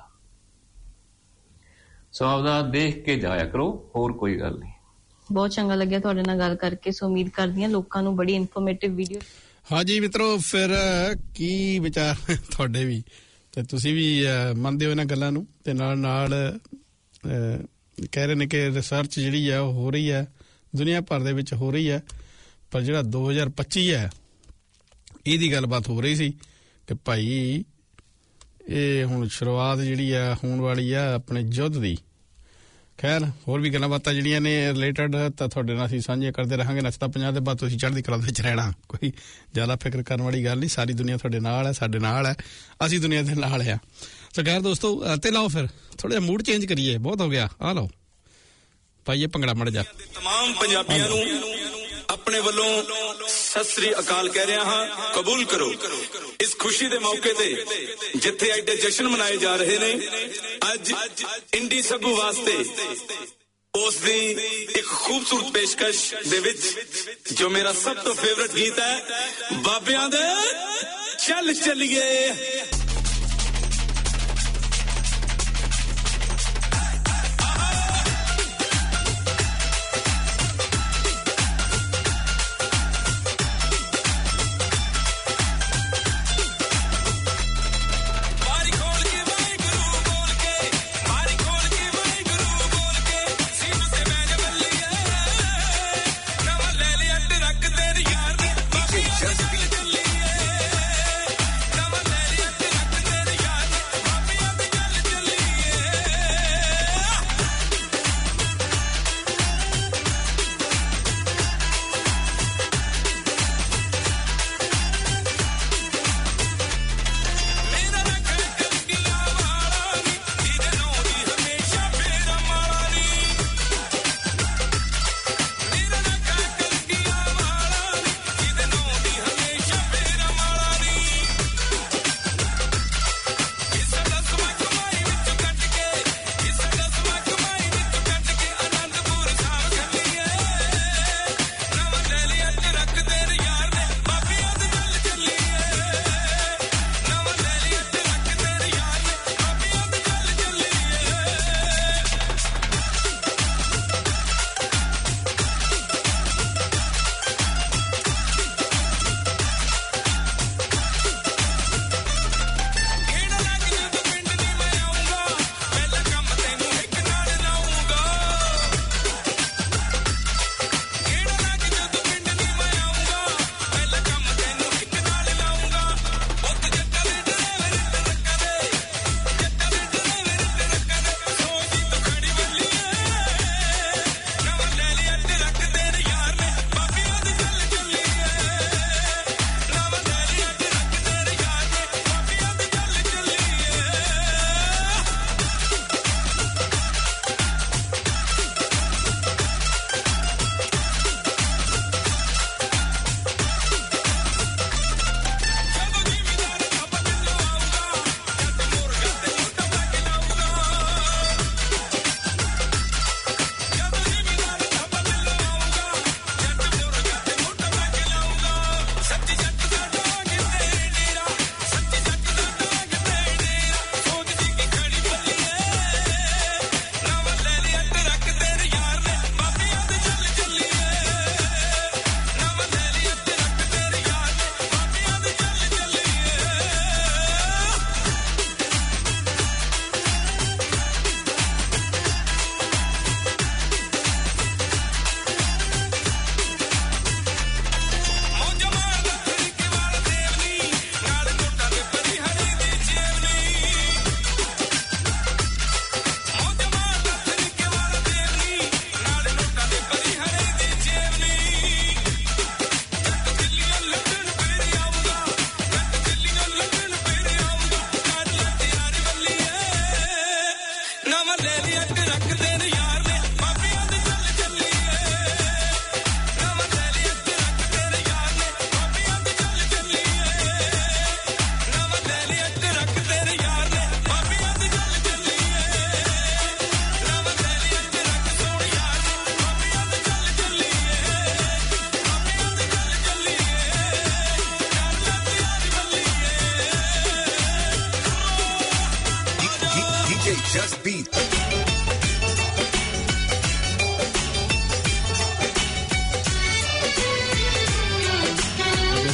ਸੋ ਆਪਦਾ ਦੇਖ ਕੇ ਜਾਇਆ ਕਰੋ, ਹੋਰ ਕੋਈ ਗੱਲ ਨਹੀਂ। ਬਹੁਤ ਚੰਗਾ ਲੱਗਿਆ ਤੁਹਾਡੇ ਨਾਲ ਗੱਲ ਕਰਕੇ। ਸੋ ਉਮੀਦ ਕਰਦੀ ਹਾਂ ਲੋਕਾਂ ਨੂੰ ਬੜੀ ਇਨਫੋਰਮੇਟਿਵ ਵੀਡੀਓ। ਹਾਂਜੀ ਮਿੱਤਰੋ, ਫਿਰ ਕੀ ਵਿਚਾਰ ਤੁਹਾਡੇ ਵੀ, ਤੇ ਤੁਸੀਂ ਵੀ ਮੰਨਦੇ ਹੋ ਇਹਨਾਂ ਗੱਲਾਂ ਨੂੰ? ਤੇ ਨਾਲ ਨਾਲ ਕਹਿ ਰਹੇ ਨੇ ਕਿ ਰਿਸਰਚ ਜਿਹੜੀ ਹੈ ਉਹ ਹੋ ਰਹੀ ਹੈ ਦੁਨੀਆ ਭਰ ਦੇ ਵਿੱਚ ਹੋ ਰਹੀ ਹੈ, ਪਰ ਜਿਹੜਾ ਦੋ ਹਜ਼ਾਰ ਪੱਚੀ ਹੈ ਇਹਦੀ ਗੱਲਬਾਤ ਹੋ ਰਹੀ ਸੀ ਕਿ ਭਾਈ ਇਹ ਹੁਣ ਸ਼ੁਰੂਆਤ ਜਿਹੜੀ ਆ ਹੋਣ ਵਾਲੀ ਆ ਆਪਣੇ ਯੁੱਧ ਦੀ। ਖੈਰ ਹੋਰ ਵੀ ਗੱਲਾਂ ਬਾਤਾਂ ਜਿਹੜੀਆਂ ਨੇ ਰਿਲੇਟਡ ਤਾਂ ਤੁਹਾਡੇ ਨਾਲ ਅਸੀਂ ਸਾਂਝੀਆਂ ਕਰਦੇ ਰਹਾਂਗੇ। ਨੱਚਦਾ ਪੰਜਾਬ ਦੇ ਬਾਅਦ ਤੁਸੀਂ ਚੜ੍ਹਦੀ ਕਲਾ ਦੇ ਵਿੱਚ ਰਹਿਣਾ, ਕੋਈ ਜ਼ਿਆਦਾ ਫਿਕਰ ਕਰਨ ਵਾਲੀ ਗੱਲ ਨਹੀਂ। ਸਾਰੀ ਦੁਨੀਆ ਤੁਹਾਡੇ ਨਾਲ ਹੈ, ਸਾਡੇ ਨਾਲ ਹੈ, ਅਸੀਂ ਦੁਨੀਆ ਦੇ ਨਾਲ ਆ। ਸੋ ਖੈਰ ਦੋਸਤੋ, ਤੇ ਲਾਓ ਫਿਰ ਥੋੜਾ ਜਿਹਾ ਮੂਡ ਚੇਂਜ ਕਰੀਏ, ਬਹੁਤ ਹੋ ਗਿਆ। ਆ ਲਓ ਪਾਈਏ ਭੰਗੜਾ ਮੜ ਜਾ। ਤਮਾਮ ਪੰਜਾਬੀਆਂ ਨੂੰ ਆਪਣੇ ਵੱਲੋਂ ਸਤਿ ਸ੍ਰੀ ਅਕਾਲ ਕਹਿ ਰਿਹਾ ਹਾਂ, ਕਬੂਲ ਕਰੋ ਇਸ ਖੁਸ਼ੀ ਦੇ ਮੌਕੇ ਤੇ ਜਿੱਥੇ ਐਡੇ ਜਸ਼ਨ ਮਨਾਏ ਜਾ ਰਹੇ ਨੇ। ਅੱਜ ਇੰਡੀ ਸਭੂ ਵਾਸਤੇ ਉਸ ਦੀ ਇੱਕ ਖੂਬਸੂਰਤ ਪੇਸ਼ਕਸ਼ ਦੇ ਵਿੱਚ ਜੋ ਮੇਰਾ ਸਭ ਤੋਂ ਫੇਵਰਟ ਗੀਤ ਹੈ, ਬਾਬਿਆਂ ਦੇ ਚੱਲ ਚੱਲੀਏ।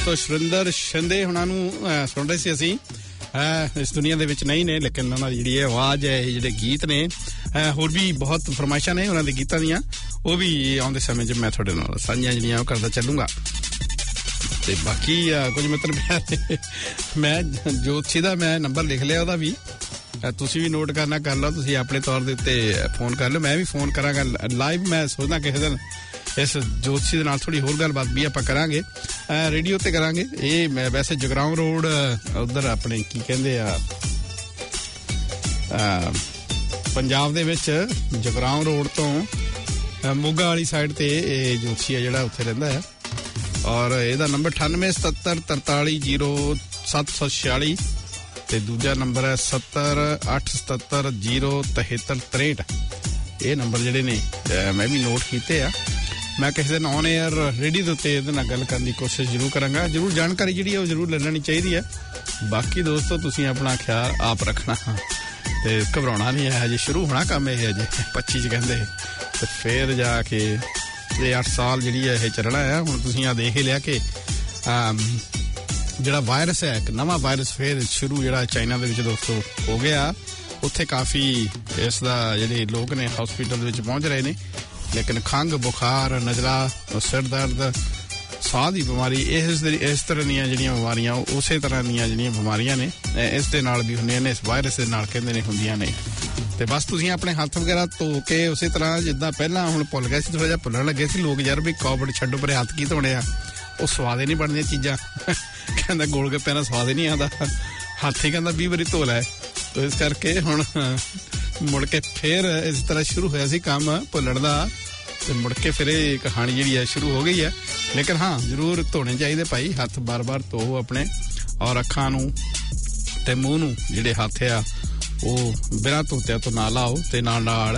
ਦੋਸਤੋ ਸੁਰਿੰਦਰ ਸ਼ਿੰਦੇ ਹੁਣਾਂ ਨੂੰ ਸੁਣ ਰਹੇ ਸੀ ਅਸੀਂ। ਇਸ ਦੁਨੀਆ ਦੇ ਵਿੱਚ ਨਹੀਂ ਨੇ, ਲੇਕਿਨ ਉਹਨਾਂ ਦੀ ਜਿਹੜੀ ਆਵਾਜ਼ ਹੈ, ਜਿਹੜੇ ਗੀਤ ਨੇ, ਹੋਰ ਵੀ ਬਹੁਤ ਫਰਮਾਇਸ਼ਾਂ ਨੇ ਉਹਨਾਂ ਦੇ ਗੀਤਾਂ ਦੀਆਂ, ਉਹ ਵੀ ਆਉਂਦੇ ਸਮੇਂ 'ਚ ਮੈਂ ਤੁਹਾਡੇ ਨਾਲ ਸਾਂਝੀਆਂ ਜਿਹੜੀਆਂ ਉਹ ਕਰਦਾ ਚੱਲੂੰਗਾ। ਤੇ ਬਾਕੀ ਕੁਝ ਮਿੱਤਰ ਮੈਂ ਜੋਤਸ਼ੀ ਦਾ ਮੈਂ ਨੰਬਰ ਲਿਖ ਲਿਆ, ਉਹਦਾ ਵੀ ਤੁਸੀਂ ਵੀ ਨੋਟ ਕਰਨਾ ਕਰ ਲਓ, ਤੁਸੀਂ ਆਪਣੇ ਤੌਰ ਦੇ ਉੱਤੇ ਫੋਨ ਕਰ ਲਓ, ਮੈਂ ਵੀ ਫੋਨ ਕਰਾਂਗਾ ਲਾਈਵ। ਮੈਂ ਸੋਚਦਾ ਕਿਸੇ ਦਿਨ ਇਸ ਜੋਤਸ਼ੀ ਦੇ ਨਾਲ ਥੋੜੀ ਹੋਰ ਗੱਲਬਾਤ ਵੀ ਆਪਾਂ ਕਰਾਂਗੇ, ਰੇਡੀਓ ਤੇ ਕਰਾਂਗੇ। ਇਹ ਮੈਂ ਵੈਸੇ ਜਗਰਾਉਂ ਰੋਡ ਉਧਰ ਆਪਣੇ ਕੀ ਕਹਿੰਦੇ ਆ ਪੰਜਾਬ ਦੇ ਵਿੱਚ ਜਗਰਾਉਂ ਰੋਡ ਤੋਂ ਮੋਗਾ ਵਾਲੀ ਸਾਈਡ ਤੇ ਇਹ ਜੋਤਸ਼ੀ ਆ ਜਿਹੜਾ ਉੱਥੇ ਰਹਿੰਦਾ ਹੈ। ਔਰ ਇਹਦਾ ਨੰਬਰ ਅਠਾਨਵੇਂ ਸਤੱਤਰ ਤਰਤਾਲੀ ਜੀਰੋ ਸੱਤ ਸੌ ਛਿਆਲੀ ਤੇ ਦੂਜਾ ਨੰਬਰ ਹੈ ਸੱਤਰ ਅੱਠ ਸਤੱਤਰ ਜੀਰੋ ਤਿਹੱਤਰ ਤਰੇਂਹਠ। ਇਹ ਨੰਬਰ ਜਿਹੜੇ ਨੇ ਮੈਂ ਵੀ ਨੋਟ ਕੀਤੇ ਆ। ਮੈਂ ਕਿਸੇ ਦਿਨ ਔਨ ਏਅਰ ਰੇਡੀਓ ਦੇ ਉੱਤੇ ਇਹਦੇ ਨਾਲ ਗੱਲ ਕਰਨ ਦੀ ਕੋਸ਼ਿਸ਼ ਜ਼ਰੂਰ ਕਰਾਂਗਾ। ਜ਼ਰੂਰ ਜਾਣਕਾਰੀ ਜਿਹੜੀ ਹੈ ਉਹ ਜ਼ਰੂਰ ਲੈ ਲੈਣੀ ਚਾਹੀਦੀ ਹੈ। ਬਾਕੀ ਦੋਸਤੋ ਤੁਸੀਂ ਆਪਣਾ ਖਿਆਲ ਆਪ ਰੱਖਣਾ ਤੇ ਘਬਰਾਉਣਾ ਨਹੀਂ ਹੈ। ਹਜੇ ਸ਼ੁਰੂ ਹੋਣਾ ਕੰਮ ਇਹ ਹਜੇ ਪੱਚੀ 'ਚ ਕਹਿੰਦੇ, ਤੇ ਫਿਰ ਜਾ ਕੇ ਇਹ ਅੱਠ ਸਾਲ ਜਿਹੜੀ ਹੈ ਇਹ ਚੱਲਣਾ ਹੈ। ਹੁਣ ਤੁਸੀਂ ਆ ਦੇਖ ਹੀ ਲਿਆ ਕਿ ਜਿਹੜਾ ਵਾਇਰਸ ਹੈ, ਇੱਕ ਨਵਾਂ ਵਾਇਰਸ ਫਿਰ ਸ਼ੁਰੂ ਜਿਹੜਾ ਚਾਈਨਾ ਦੇ ਵਿੱਚ ਦੋਸਤੋ ਹੋ ਗਿਆ। ਉੱਥੇ ਕਾਫੀ ਇਸ ਦਾ ਜਿਹੜੇ ਲੋਕ ਨੇ ਹਸਪੀਟਲ ਦੇ ਵਿੱਚ ਪਹੁੰਚ ਰਹੇ ਨੇ, ਲੇਕਿਨ ਖੰਘ, ਬੁਖਾਰ, ਨਜ਼ਲਾ, ਸਿਰ ਦਰਦ, ਸਾਹ ਦੀ ਬਿਮਾਰੀ, ਇਸ ਇਸ ਤਰ੍ਹਾਂ ਦੀਆਂ ਜਿਹੜੀਆਂ ਬਿਮਾਰੀਆਂ ਉਸੇ ਤਰ੍ਹਾਂ ਦੀਆਂ ਜਿਹੜੀਆਂ ਬਿਮਾਰੀਆਂ ਨੇ ਇਸ ਦੇ ਨਾਲ ਵੀ ਹੁੰਦੀਆਂ ਨੇ, ਇਸ ਵਾਇਰਸ ਦੇ ਨਾਲ ਕਹਿੰਦੇ ਨੇ ਹੁੰਦੀਆਂ ਨੇ। ਤੇ ਬਸ ਤੁਸੀਂ ਆਪਣੇ ਹੱਥ ਵਗੈਰਾ ਧੋ ਕੇ ਉਸੇ ਤਰ੍ਹਾਂ ਜਿੱਦਾਂ ਪਹਿਲਾਂ ਹੁਣ ਭੁੱਲ ਗਏ ਸੀ, ਥੋੜਾ ਜਿਹਾ ਭੁੱਲਣ ਲੱਗੇ ਸੀ ਲੋਕ ਯਾਰ ਵੀ ਕੋਵਿਡ ਛੱਡੋ ਪਰੇ, ਹੱਥ ਕੀ ਧੋਣੇ ਆ, ਉਹ ਸਵਾਦ ਹੀ ਨਹੀਂ ਬਣਦੀਆਂ ਚੀਜ਼ਾਂ। ਕਹਿੰਦਾ ਗੋਲ ਗੱਪਿਆਂ ਦਾ ਸਵਾਦ ਹੀ ਨਹੀਂ ਆਉਂਦਾ, ਹੱਥ ਹੀ ਕਹਿੰਦਾ ਵੀਹ ਵਾਰੀ ਧੋ ਲੈ। ਇਸ ਕਰਕੇ ਹੁਣ ਮੁੜ ਕੇ ਫਿਰ ਇਸ ਤਰ੍ਹਾਂ ਸ਼ੁਰੂ ਹੋਇਆ ਸੀ ਕੰਮ ਭੁੱਲਣ ਦਾ, ਤੇ ਮੁੜ ਕੇ ਫਿਰ ਇਹ ਕਹਾਣੀ ਜਿਹੜੀ ਹੈ ਸ਼ੁਰੂ ਹੋ ਗਈ ਹੈ। ਲੇਕਿਨ ਹਾਂ ਜ਼ਰੂਰ ਧੋਣੇ ਚਾਹੀਦੇ ਭਾਈ, ਹੱਥ ਬਾਰ-ਬਾਰ ਧੋ ਆਪਣੇ, ਔਰ ਅੱਖਾਂ ਨੂੰ ਤੇ ਮੂੰਹ ਨੂੰ ਜਿਹੜੇ ਹੱਥ ਆ ਉਹ ਬਿਨਾਂ ਧੋਤਿਆਂ ਤੋਂ ਨਾ ਲਾਓ, ਤੇ ਨਾਲ ਨਾਲ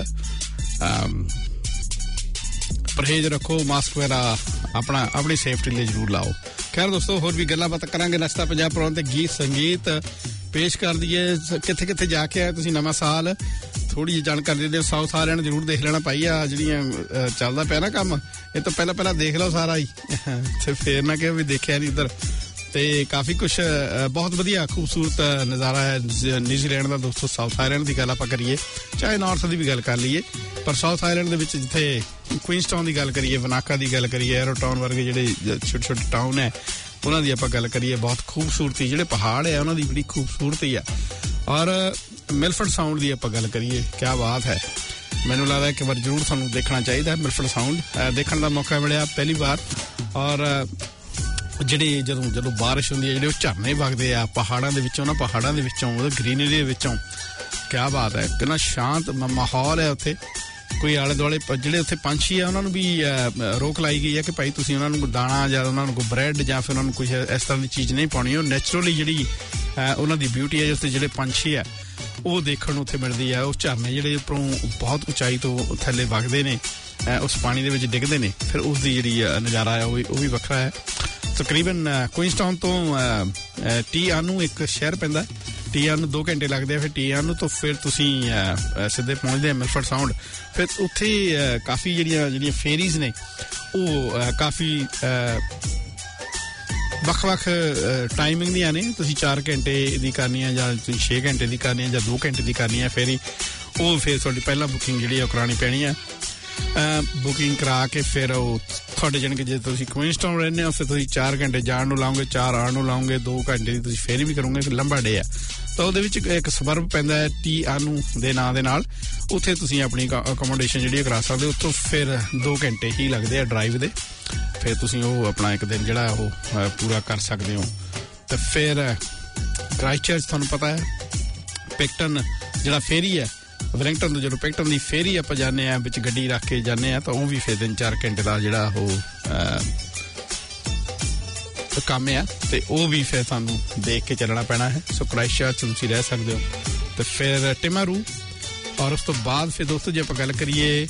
ਪਰਹੇਜ਼ ਰੱਖੋ, ਮਾਸਕ ਵਗੈਰਾ ਆਪਣਾ ਆਪਣੀ ਸੇਫਟੀ ਲਈ ਜ਼ਰੂਰ ਲਾਓ। ਖੈਰ ਦੋਸਤੋ ਹੋਰ ਵੀ ਗੱਲਾਂ ਬਾਤਾਂ ਕਰਾਂਗੇ। ਨਸ਼ਤਾ ਪੰਜਾਬ ਪ੍ਰੋਗਰਾਮ ਤੇ ਗੀਤ ਸੰਗੀਤ ਪੇਸ਼ ਕਰ ਦਈਏ। ਕਿੱਥੇ ਕਿੱਥੇ ਜਾ ਕੇ ਆਏ ਤੁਸੀਂ ਨਵਾਂ ਸਾਲ, ਥੋੜੀ ਜਿਹੀ ਜਾਣਕਾਰੀ ਦੇ ਸਾਊਥ ਸਾਰਿਆਂ ਨੂੰ ਜ਼ਰੂਰ ਦੇਖ ਲੈਣਾ ਭਾਈ। ਆ ਜਿਹੜੀਆਂ ਚੱਲਦਾ ਪਿਆ ਨਾ ਕੰਮ, ਇਹ ਤੋਂ ਪਹਿਲਾਂ ਪਹਿਲਾਂ ਦੇਖ ਲਓ ਸਾਰਾ ਹੀ, ਤੇ ਫੇਰ ਨਾ ਕਿ ਵੀ ਦੇਖਿਆ ਨਹੀਂ ਇੱਧਰ। ਤੇ ਕਾਫੀ ਕੁਛ ਬਹੁਤ ਵਧੀਆ ਖੂਬਸੂਰਤ ਨਜ਼ਾਰਾ ਹੈ ਨਿਊਜ਼ੀਲੈਂਡ ਦਾ ਦੋਸਤੋ। ਸਾਊਥ ਆਇਲੈਂਡ ਦੀ ਗੱਲ ਆਪਾਂ ਕਰੀਏ, ਚਾਹੇ ਨਾਰਥ ਦੀ ਵੀ ਗੱਲ ਕਰ ਲਈਏ, ਪਰ ਸਾਊਥ ਆਇਲੈਂਡ ਦੇ ਵਿੱਚ ਜਿੱਥੇ ਕੁਈਨਸਟਾਊਨ ਦੀ ਗੱਲ ਕਰੀਏ, ਵਨਾਕਾ ਦੀ ਗੱਲ ਕਰੀਏ, ਐਰੋਟਾਊਨ ਵਰਗੇ ਜਿਹੜੇ ਛੋਟੇ ਛੋਟੇ ਟਾਊਨ ਹੈ ਉਹਨਾਂ ਦੀ ਆਪਾਂ ਗੱਲ ਕਰੀਏ, ਬਹੁਤ ਖੂਬਸੂਰਤੀ, ਜਿਹੜੇ ਪਹਾੜ ਹੈ ਉਹਨਾਂ ਦੀ ਬੜੀ ਖੂਬਸੂਰਤੀ ਆ। ਔਰ ਮਿਲਫਰਡ ਸਾਊਂਡ ਦੀ ਆਪਾਂ ਗੱਲ ਕਰੀਏ, ਕਿਆ ਬਾਤ ਹੈ। ਮੈਨੂੰ ਲੱਗਦਾ ਇੱਕ ਵਾਰ ਜ਼ਰੂਰ ਤੁਹਾਨੂੰ ਦੇਖਣਾ ਚਾਹੀਦਾ ਮਿਲਫਰਡ ਸਾਊਂਡ, ਦੇਖਣ ਦਾ ਮੌਕਾ ਮਿਲਿਆ ਪਹਿਲੀ ਵਾਰ। ਔਰ ਜਿਹੜੇ ਜਦੋਂ ਜਦੋਂ ਬਾਰਿਸ਼ ਹੁੰਦੀ ਹੈ, ਜਿਹੜੇ ਉਹ ਝਰਨੇ ਵਗਦੇ ਆ ਪਹਾੜਾਂ ਦੇ ਵਿੱਚੋਂ, ਨਾ ਪਹਾੜਾਂ ਦੇ ਵਿੱਚੋਂ, ਉਹ ਗ੍ਰੀਨਰੀ ਦੇ ਵਿੱਚੋਂ, ਕਿਆ ਬਾਤ ਹੈ। ਕਿੰਨਾ ਸ਼ਾਂਤ ਮਾਹੌਲ ਹੈ ਉੱਥੇ। ਕੋਈ ਆਲੇ ਦੁਆਲੇ ਜਿਹੜੇ ਉੱਥੇ ਪੰਛੀ ਆ ਉਹਨਾਂ ਨੂੰ ਵੀ ਰੋਕ ਲਾਈ ਗਈ ਹੈ ਕਿ ਭਾਈ ਤੁਸੀਂ ਉਹਨਾਂ ਨੂੰ ਦਾਣਾ ਜਾਂ ਉਹਨਾਂ ਨੂੰ ਕੋਈ ਬ੍ਰੈਡ ਜਾਂ ਫਿਰ ਉਹਨਾਂ ਨੂੰ ਕੁਝ ਇਸ ਤਰ੍ਹਾਂ ਦੀ ਚੀਜ਼ ਨਹੀਂ ਪਾਉਣੀ। ਉਹ ਨੈਚੁਰਲੀ ਜਿਹੜੀ ਉਹਨਾਂ ਦੀ ਬਿਊਟੀ ਹੈ, ਉੱਥੇ ਜਿਹੜੇ ਪੰਛੀ ਆ ਉਹ ਦੇਖਣ ਨੂੰ ਉੱਥੇ ਮਿਲਦੀ ਹੈ। ਉਹ ਝਰਨੇ ਜਿਹੜੇ ਉੱਪਰੋਂ ਬਹੁਤ ਉਚਾਈ ਤੋਂ ਥੱਲੇ ਵਗਦੇ ਨੇ, ਉਸ ਪਾਣੀ ਦੇ ਵਿੱਚ ਡਿੱਗਦੇ ਨੇ, ਫਿਰ ਉਸ ਦੀ ਜਿਹੜੀ ਨਜ਼ਾਰਾ ਹੈ ਉਹ ਵੀ ਉਹ ਵੀ ਵੱਖਰਾ ਹੈ। ਤਕਰੀਬਨ ਕੁਈਨਸਟਾਊਨ ਤੋਂ ਟੀ ਆਨੂ ਇੱਕ ਸ਼ਹਿਰ ਪੈਂਦਾ, ਟੀ ਆਨੂ ਦੋ ਘੰਟੇ ਲੱਗਦੇ ਆ। ਫਿਰ ਟੀ ਆਨੂ ਤੋਂ ਫਿਰ ਤੁਸੀਂ ਸਿੱਧੇ ਪਹੁੰਚਦੇ ਆ ਮਿਲਫਰਡ ਸਾਊਂਡ। ਫਿਰ ਉੱਥੇ ਕਾਫੀ ਜਿਹੜੀਆਂ ਜਿਹੜੀਆਂ ਫੇਰੀਜ਼ ਨੇ ਉਹ ਕਾਫੀ ਵੱਖ-ਵੱਖ ਟਾਈਮਿੰਗ ਦੀਆਂ ਨੇ। ਤੁਸੀਂ ਚਾਰ ਘੰਟੇ ਦੀ ਕਰਨੀ ਹੈ ਜਾਂ ਤੁਸੀਂ ਛੇ ਘੰਟੇ ਦੀ ਕਰਨੀ ਹੈ ਜਾਂ ਦੋ ਘੰਟੇ ਦੀ ਕਰਨੀ ਹੈ ਫੇਰੀ, ਉਹ ਫਿਰ ਤੁਹਾਡੀ ਪਹਿਲਾਂ ਬੁਕਿੰਗ ਜਿਹੜੀ ਉਹ ਕਰਾਉਣੀ ਪੈਣੀ ਹੈ। ਬੁਕਿੰਗ ਕਰਾ ਕੇ ਫਿਰ ਉਹ ਤੁਹਾਡੇ ਜਾਣੀ ਕਿ ਜੇ ਤੁਸੀਂ ਕੁਈਨਸਟਾਊਨ ਰਹਿੰਦੇ ਹੋ ਫਿਰ ਤੁਸੀਂ ਚਾਰ ਘੰਟੇ ਜਾਣ ਨੂੰ ਲਾਓਗੇ, ਚਾਰ ਆਉਣ ਨੂੰ ਲਾਓਗੇ, ਦੋ ਘੰਟੇ ਦੀ ਤੁਸੀਂ ਫੇਰੀ ਵੀ ਕਰੋਗੇ। ਫਿਰ ਲੰਬਾ ਡੇ ਆ ਤਾਂ ਉਹਦੇ ਵਿੱਚ ਇੱਕ ਸਬਰਬ ਪੈਂਦਾ ਹੈ ਟੀ ਆਨੂ ਦੇ ਨਾਂ ਦੇ ਨਾਲ, ਉੱਥੇ ਤੁਸੀਂ ਆਪਣੀ ਅਕੋਮੋਡੇਸ਼ਨ ਜਿਹੜੀ ਕਰਾ ਸਕਦੇ ਹੋ। ਉੱਥੋਂ ਫਿਰ ਦੋ ਘੰਟੇ ਹੀ ਲੱਗਦੇ ਆ ਡਰਾਈਵ ਦੇ, ਫਿਰ ਤੁਸੀਂ ਉਹ ਆਪਣਾ ਇੱਕ ਦਿਨ ਜਿਹੜਾ ਉਹ ਪੂਰਾ ਕਰ ਸਕਦੇ ਹੋ। ਤੇ ਫਿਰ ਕ੍ਰਾਈਸਟਚਰਚ ਤੁਹਾਨੂੰ ਪਤਾ ਹੈ, ਪਿਕਟਨ ਜਿਹੜਾ ਫੇਰੀ ਹੈ ਵੈਲਿੰਗਟਨ ਤੋਂ ਜਦੋਂ ਪਿਕਟਨ ਦੀ ਫੇਰੀ ਆਪਾਂ ਜਾਂਦੇ ਹਾਂ, ਵਿੱਚ ਗੱਡੀ ਰੱਖ ਕੇ ਜਾਂਦੇ ਹਾਂ, ਤਾਂ ਉਹ ਵੀ ਫਿਰ ਤਿੰਨ ਚਾਰ ਘੰਟੇ ਦਾ ਜਿਹੜਾ ਉਹ ਕੰਮ ਆ, ਤੇ ਉਹ ਵੀ ਫਿਰ ਤੁਹਾਨੂੰ ਦੇਖ ਕੇ ਚੱਲਣਾ ਪੈਣਾ ਹੈ। ਸੋ ਕ੍ਰਾਈਸਟਚਰਚ ਤੁਸੀਂ ਰਹਿ ਸਕਦੇ ਹੋ। ਤੇ ਫਿਰ ਟਿਮਾਰੂ, ਔਰ ਉਸ ਤੋਂ ਬਾਅਦ ਫਿਰ ਦੋਸਤੋ ਜੇ ਆਪਾਂ ਗੱਲ ਕਰੀਏ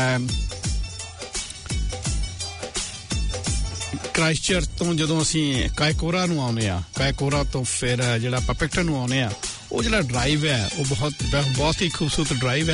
ਕ੍ਰਾਈਸਟਚਰਚ ਤੋਂ ਜਦੋਂ ਅਸੀਂ ਕਾਇਕੋਰਾ ਨੂੰ ਆਉਂਦੇ ਆ, ਕਾਇਕੋਰਾ ਤੋਂ ਫਿਰ ਜਿਹੜਾ ਆਪਾਂ ਪਿਕਟਨ ਨੂੰ ਆਉਂਦੇ ਆ, ਉਹ ਜਿਹੜਾ ਡਰਾਈਵ ਹੈ ਉਹ ਬਹੁਤ ਬਹੁਤ ਹੀ ਖੂਬਸੂਰਤ ਡਰਾਈਵ ਹੈ।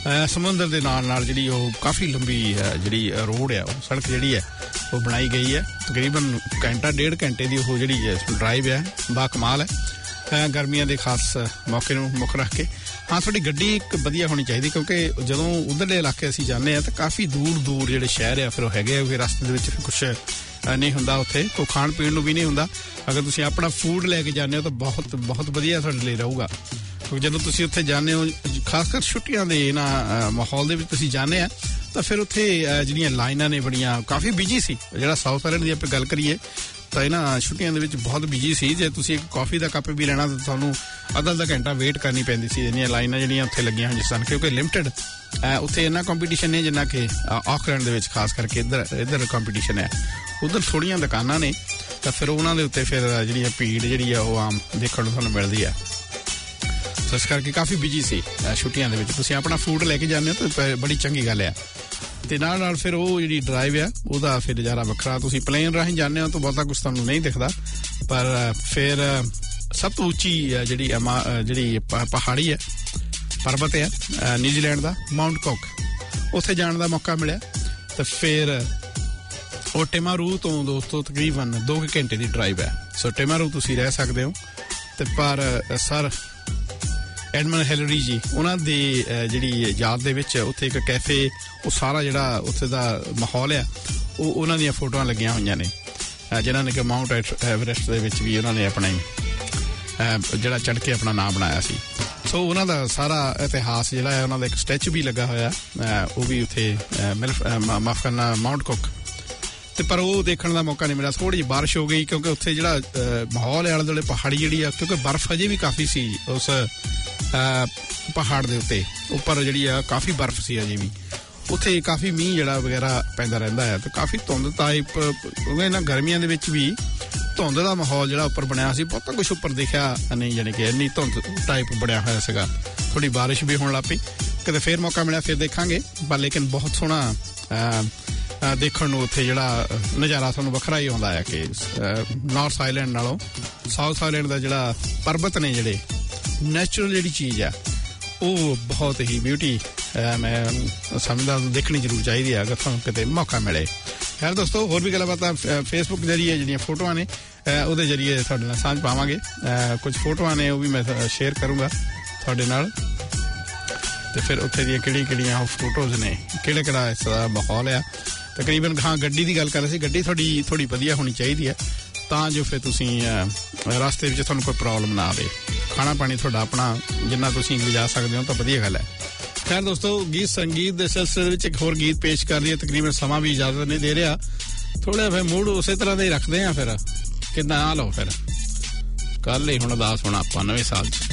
ਸਮੁੰਦਰ ਦੇ ਨਾਲ ਨਾਲ ਜਿਹੜੀ ਉਹ ਕਾਫੀ ਲੰਬੀ ਜਿਹੜੀ ਰੋਡ ਆ, ਉਹ ਸੜਕ ਜਿਹੜੀ ਹੈ ਉਹ ਬਣਾਈ ਗਈ ਹੈ। ਤਕਰੀਬਨ ਘੰਟਾ ਡੇਢ ਘੰਟੇ ਦੀ ਉਹ ਜਿਹੜੀ ਡਰਾਈਵ ਹੈ, ਬਾ ਕਮਾਲ ਹੈ ਗਰਮੀਆਂ ਦੇ ਖਾਸ ਮੌਕੇ ਨੂੰ ਮੁੱਖ ਰੱਖ ਕੇ। ਹਾਂ, ਤੁਹਾਡੀ ਗੱਡੀ ਇੱਕ ਵਧੀਆ ਹੋਣੀ ਚਾਹੀਦੀ, ਕਿਉਂਕਿ ਜਦੋਂ ਉਧਰਲੇ ਇਲਾਕੇ ਅਸੀਂ ਜਾਂਦੇ ਹਾਂ ਤਾਂ ਕਾਫੀ ਦੂਰ ਦੂਰ ਜਿਹੜੇ ਸ਼ਹਿਰ ਆ ਫਿਰ ਉਹ ਹੈਗੇ ਆ, ਫਿਰ ਰਸਤੇ ਦੇ ਵਿੱਚ ਕੁਛ ਨਹੀਂ ਹੁੰਦਾ, ਉੱਥੇ ਕੋਈ ਖਾਣ ਪੀਣ ਨੂੰ ਵੀ ਨਹੀਂ ਹੁੰਦਾ। ਅਗਰ ਤੁਸੀਂ ਆਪਣਾ ਫੂਡ ਲੈ ਕੇ ਜਾਂਦੇ ਹੋ ਤਾਂ ਬਹੁਤ ਬਹੁਤ ਵਧੀਆ ਤੁਹਾਡੇ ਲਈ ਰਹੂਗਾ, ਕਿਉਂਕਿ ਜਦੋਂ ਤੁਸੀਂ ਉੱਥੇ ਜਾਂਦੇ ਹੋ, ਖਾਸ ਕਰ ਛੁੱਟੀਆਂ ਦੇ ਇਹਨਾਂ ਮਾਹੌਲ ਦੇ ਵਿੱਚ ਤੁਸੀਂ ਜਾਂਦੇ ਆ, ਤਾਂ ਫਿਰ ਉੱਥੇ ਜਿਹੜੀਆਂ ਲਾਈਨਾਂ ਨੇ ਬੜੀਆਂ ਕਾਫੀ ਬਿਜੀ ਸੀ। ਜਿਹੜਾ ਸਾਊਥ ਆਇਲੈਂਡ ਦੀ ਆਪਾਂ ਗੱਲ ਕਰੀਏ ਤਾਂ ਇਹਨਾਂ ਛੁੱਟੀਆਂ ਦੇ ਵਿੱਚ ਬਹੁਤ ਬਿਜੀ ਸੀ। ਜੇ ਤੁਸੀਂ ਇੱਕ ਕਾਫੀ ਦਾ ਕੱਪ ਵੀ ਲੈਣਾ ਤਾਂ ਤੁਹਾਨੂੰ ਅੱਧਾ ਅੱਧਾ ਘੰਟਾ ਵੇਟ ਕਰਨੀ ਪੈਂਦੀ ਸੀ। ਇੰਨੀਆਂ ਲਾਈਨਾਂ ਜਿਹੜੀਆਂ ਉੱਥੇ ਲੱਗੀਆਂ ਹੋਈਆਂ ਸਨ, ਕਿਉਂਕਿ ਲਿਮਟਿਡ ਉੱਥੇ ਇੰਨਾ ਕੰਪੀਟੀਸ਼ਨ ਨਹੀਂ ਜਿੰਨਾ ਕਿ ਆਕਲੈਂਡ ਦੇ ਵਿੱਚ ਖਾਸ ਕਰਕੇ ਇੱਧਰ ਇੱਧਰ ਕੰਪੀਟੀਸ਼ਨ ਹੈ। ਉੱਧਰ ਥੋੜ੍ਹੀਆਂ ਦੁਕਾਨਾਂ ਨੇ ਤਾਂ ਫਿਰ ਉਹਨਾਂ ਦੇ ਉੱਤੇ ਫਿਰ ਜਿਹੜੀ ਭੀੜ ਜਿਹੜੀ ਆ ਉਹ ਆਮ ਦੇਖਣ ਨੂੰ ਤੁਹਾਨੂੰ ਮਿਲਦੀ ਆ। ਸੋ ਇਸ ਕਰਕੇ ਕਾਫੀ ਬਿਜੀ ਸੀ ਛੁੱਟੀਆਂ ਦੇ ਵਿੱਚ। ਤੁਸੀਂ ਆਪਣਾ ਫੂਡ ਲੈ ਕੇ ਜਾਂਦੇ ਹੋ ਤਾਂ ਬੜੀ ਚੰਗੀ ਗੱਲ ਆ। ਤੇ ਨਾਲ ਨਾਲ ਫਿਰ ਉਹ ਜਿਹੜੀ ਡਰਾਈਵ ਆ ਉਹਦਾ ਫਿਰ ਨਜ਼ਾਰਾ ਵੱਖਰਾ। ਤੁਸੀਂ ਪਲੇਨ ਰਾਹੀਂ ਜਾਂਦੇ ਹੋ ਤਾਂ ਬਹੁਤਾ ਕੁਛ ਤੁਹਾਨੂੰ ਨਹੀਂ ਦਿਖਦਾ, ਪਰ ਫਿਰ ਸਭ ਤੋਂ ਉੱਚੀ ਜਿਹੜੀ ਜਿਹੜੀ ਪਹਾੜੀ ਹੈ, ਪਰਬਤ ਹੈ ਨਿਊਜ਼ੀਲੈਂਡ ਦਾ, ਮਾਊਂਟ ਕੁਕ, ਉੱਥੇ ਜਾਣ ਦਾ ਮੌਕਾ ਮਿਲਿਆ। ਤਾਂ ਫਿਰ ਉਹ ਟਿਮਾਰੂ ਤੋਂ ਦੋਸਤੋ ਤਕਰੀਬਨ ਦੋ ਕੁ ਘੰਟੇ ਦੀ ਡਰਾਈਵ ਹੈ। ਸੋ ਟਿਮਾਰੂ ਤੁਸੀਂ ਰਹਿ ਸਕਦੇ ਹੋ। ਤੇ ਪਰ ਸਰ ਐਡਮਨ ਹਿਲਰੀ ਜੀ ਉਹਨਾਂ ਦੀ ਜਿਹੜੀ ਯਾਦ ਦੇ ਵਿੱਚ ਉੱਥੇ ਇੱਕ ਕੈਫੇ, ਉਹ ਸਾਰਾ ਜਿਹੜਾ ਉੱਥੇ ਦਾ ਮਾਹੌਲ ਆ ਉਹ ਉਹਨਾਂ ਦੀਆਂ ਫੋਟੋਆਂ ਲੱਗੀਆਂ ਹੋਈਆਂ ਨੇ, ਜਿਨ੍ਹਾਂ ਨੇ ਕਿ ਮਾਊਂਟ ਐਵਰੈਸਟ ਦੇ ਵਿੱਚ ਵੀ ਉਹਨਾਂ ਨੇ ਆਪਣਾ ਜਿਹੜਾ ਚੜ੍ਹ ਕੇ ਆਪਣਾ ਨਾਮ ਬਣਾਇਆ ਸੀ। ਸੋ ਉਹਨਾਂ ਦਾ ਸਾਰਾ ਇਤਿਹਾਸ ਜਿਹੜਾ ਹੈ, ਉਹਨਾਂ ਦਾ ਇੱਕ ਸਟੈਚੂ ਵੀ ਲੱਗਾ ਹੋਇਆ, ਉਹ ਵੀ ਉੱਥੇ ਮਾਫ ਕਰਨਾ ਮਾਊਂਟ ਕੁਕ। ਤੇ ਪਰ ਉਹ ਦੇਖਣ ਦਾ ਮੌਕਾ ਨਹੀਂ ਮਿਲਿਆ, ਥੋੜੀ ਜਿਹੀ ਬਾਰਿਸ਼ ਹੋ ਗਈ, ਕਿਉਂਕਿ ਉੱਥੇ ਜਿਹੜਾ ਮਾਹੌਲ ਆਲੇ ਦੁਆਲੇ ਪਹਾੜੀ ਜਿਹੜੀ ਆ, ਕਿਉਂਕਿ ਬਰਫ਼ ਅਜੇ ਵੀ ਕਾਫੀ ਸੀ ਉਸ ਪਹਾੜ ਦੇ ਉੱਤੇ, ਉੱਪਰ ਜਿਹੜੀ ਆ ਕਾਫੀ ਬਰਫ਼ ਸੀ ਅਜੇ ਵੀ। ਉੱਥੇ ਕਾਫੀ ਮੀਂਹ ਜਿਹੜਾ ਵਗੈਰਾ ਪੈਂਦਾ ਰਹਿੰਦਾ ਹੈ ਤੇ ਕਾਫੀ ਧੁੰਦ ਟਾਈਪ, ਕਿਉਂਕਿ ਇਹਨਾਂ ਗਰਮੀਆਂ ਦੇ ਵਿੱਚ ਵੀ ਧੁੰਦ ਦਾ ਮਾਹੌਲ ਜਿਹੜਾ ਉੱਪਰ ਬਣਿਆ ਸੀ, ਬਹੁਤਾ ਕੁਛ ਉੱਪਰ ਦਿਖਿਆ ਨਹੀਂ, ਯਾਨੀ ਕਿ ਇੰਨੀ ਧੁੰਦ ਟਾਈਪ ਬਣਿਆ ਹੋਇਆ ਸੀਗਾ। ਥੋੜੀ ਬਾਰਿਸ਼ ਵੀ ਹੋਣ ਲੱਗ ਪਈ, ਕਦੇ ਫੇਰ ਮੌਕਾ ਮਿਲਿਆ ਫਿਰ ਦੇਖਾਂਗੇ। ਪਰ ਲੇਕਿਨ ਬਹੁਤ ਸੋਹਣਾ ਦੇਖਣ ਨੂੰ ਉੱਥੇ ਜਿਹੜਾ ਨਜ਼ਾਰਾ ਤੁਹਾਨੂੰ ਵੱਖਰਾ ਹੀ ਆਉਂਦਾ ਹੈ ਕਿ ਨਾਰਥ ਆਈਲੈਂਡ ਨਾਲੋਂ ਸਾਊਥ ਆਈਲੈਂਡ ਦਾ ਜਿਹੜਾ ਪਰਬਤ ਨੇ, ਜਿਹੜੇ ਨੈਚੁਰਲ ਜਿਹੜੀ ਚੀਜ਼ ਆ ਉਹ ਬਹੁਤ ਹੀ ਬਿਊਟੀ ਮੈਂ ਸਮਝਦਾ ਦੇਖਣੀ ਜ਼ਰੂਰ ਚਾਹੀਦੀ ਹੈ ਅਗਰ ਤੁਹਾਨੂੰ ਕਿਤੇ ਮੌਕਾ ਮਿਲੇ। ਖੈਰ ਦੋਸਤੋ, ਹੋਰ ਵੀ ਗੱਲਾਂ ਬਾਤਾਂ ਫੇਸਬੁੱਕ ਜਰੀਏ ਜਿਹੜੀਆਂ ਫੋਟੋਆਂ ਨੇ ਉਹਦੇ ਜਰੀਏ ਤੁਹਾਡੇ ਨਾਲ ਸਾਂਝ ਪਾਵਾਂਗੇ। ਕੁਝ ਫੋਟੋਆਂ ਨੇ ਉਹ ਵੀ ਮੈਂ ਸ਼ੇਅਰ ਕਰੂੰਗਾ ਤੁਹਾਡੇ ਨਾਲ, ਤੇ ਫਿਰ ਉੱਥੇ ਦੀਆਂ ਕਿਹੜੀਆਂ ਕਿਹੜੀਆਂ ਉਹ ਫੋਟੋਜ਼ ਨੇ, ਕਿਹੜਾ ਕਿਹੜਾ ਇਸ ਦਾ ਮਾਹੌਲ ਆ। ਤਕਰੀਬਨ ਹਾਂ, ਗੱਡੀ ਦੀ ਗੱਲ ਕਰ ਰਹੇ ਸੀ, ਗੱਡੀ ਤੁਹਾਡੀ ਥੋੜੀ ਵਧੀਆ ਹੋਣੀ ਚਾਹੀਦੀ ਹੈ ਤਾਂ ਜੋ ਫਿਰ ਤੁਸੀਂ ਰਸਤੇ ਵਿੱਚ ਤੁਹਾਨੂੰ ਕੋਈ ਪ੍ਰੋਬਲਮ ਨਾ ਆਵੇ। ਖਾਣਾ ਪਾਣੀ ਤੁਹਾਡਾ ਆਪਣਾ ਜਿੰਨਾ ਤੁਸੀਂ ਲਿਜਾ ਸਕਦੇ ਹੋ ਤਾਂ ਵਧੀਆ ਗੱਲ ਹੈ। ਖੈਰ ਦੋਸਤੋ, ਗੀਤ ਸੰਗੀਤ ਦੇ ਸਿਲਸਿਲੇ ਵਿੱਚ ਇੱਕ ਹੋਰ ਗੀਤ ਪੇਸ਼ ਕਰ ਲਈਏ। ਤਕਰੀਬਨ ਸਮਾਂ ਵੀ ਇਜਾਜ਼ਤ ਨਹੀਂ ਦੇ ਰਿਹਾ, ਥੋੜਾ ਫਿਰ ਮੂਡ ਉਸੇ ਤਰ੍ਹਾਂ ਦਾ ਹੀ ਰੱਖਦੇ ਆ। ਫਿਰ ਕਿੱਦਾਂ ਆ ਲਓ, ਫਿਰ ਕੱਲ ਹੀ ਹੁਣ ਉਦਾਸ ਹੋਣਾ ਆਪਾਂ ਨਵੇਂ ਸਾਲ 'ਚ।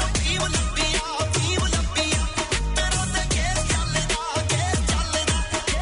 ਚੱਲਦਾ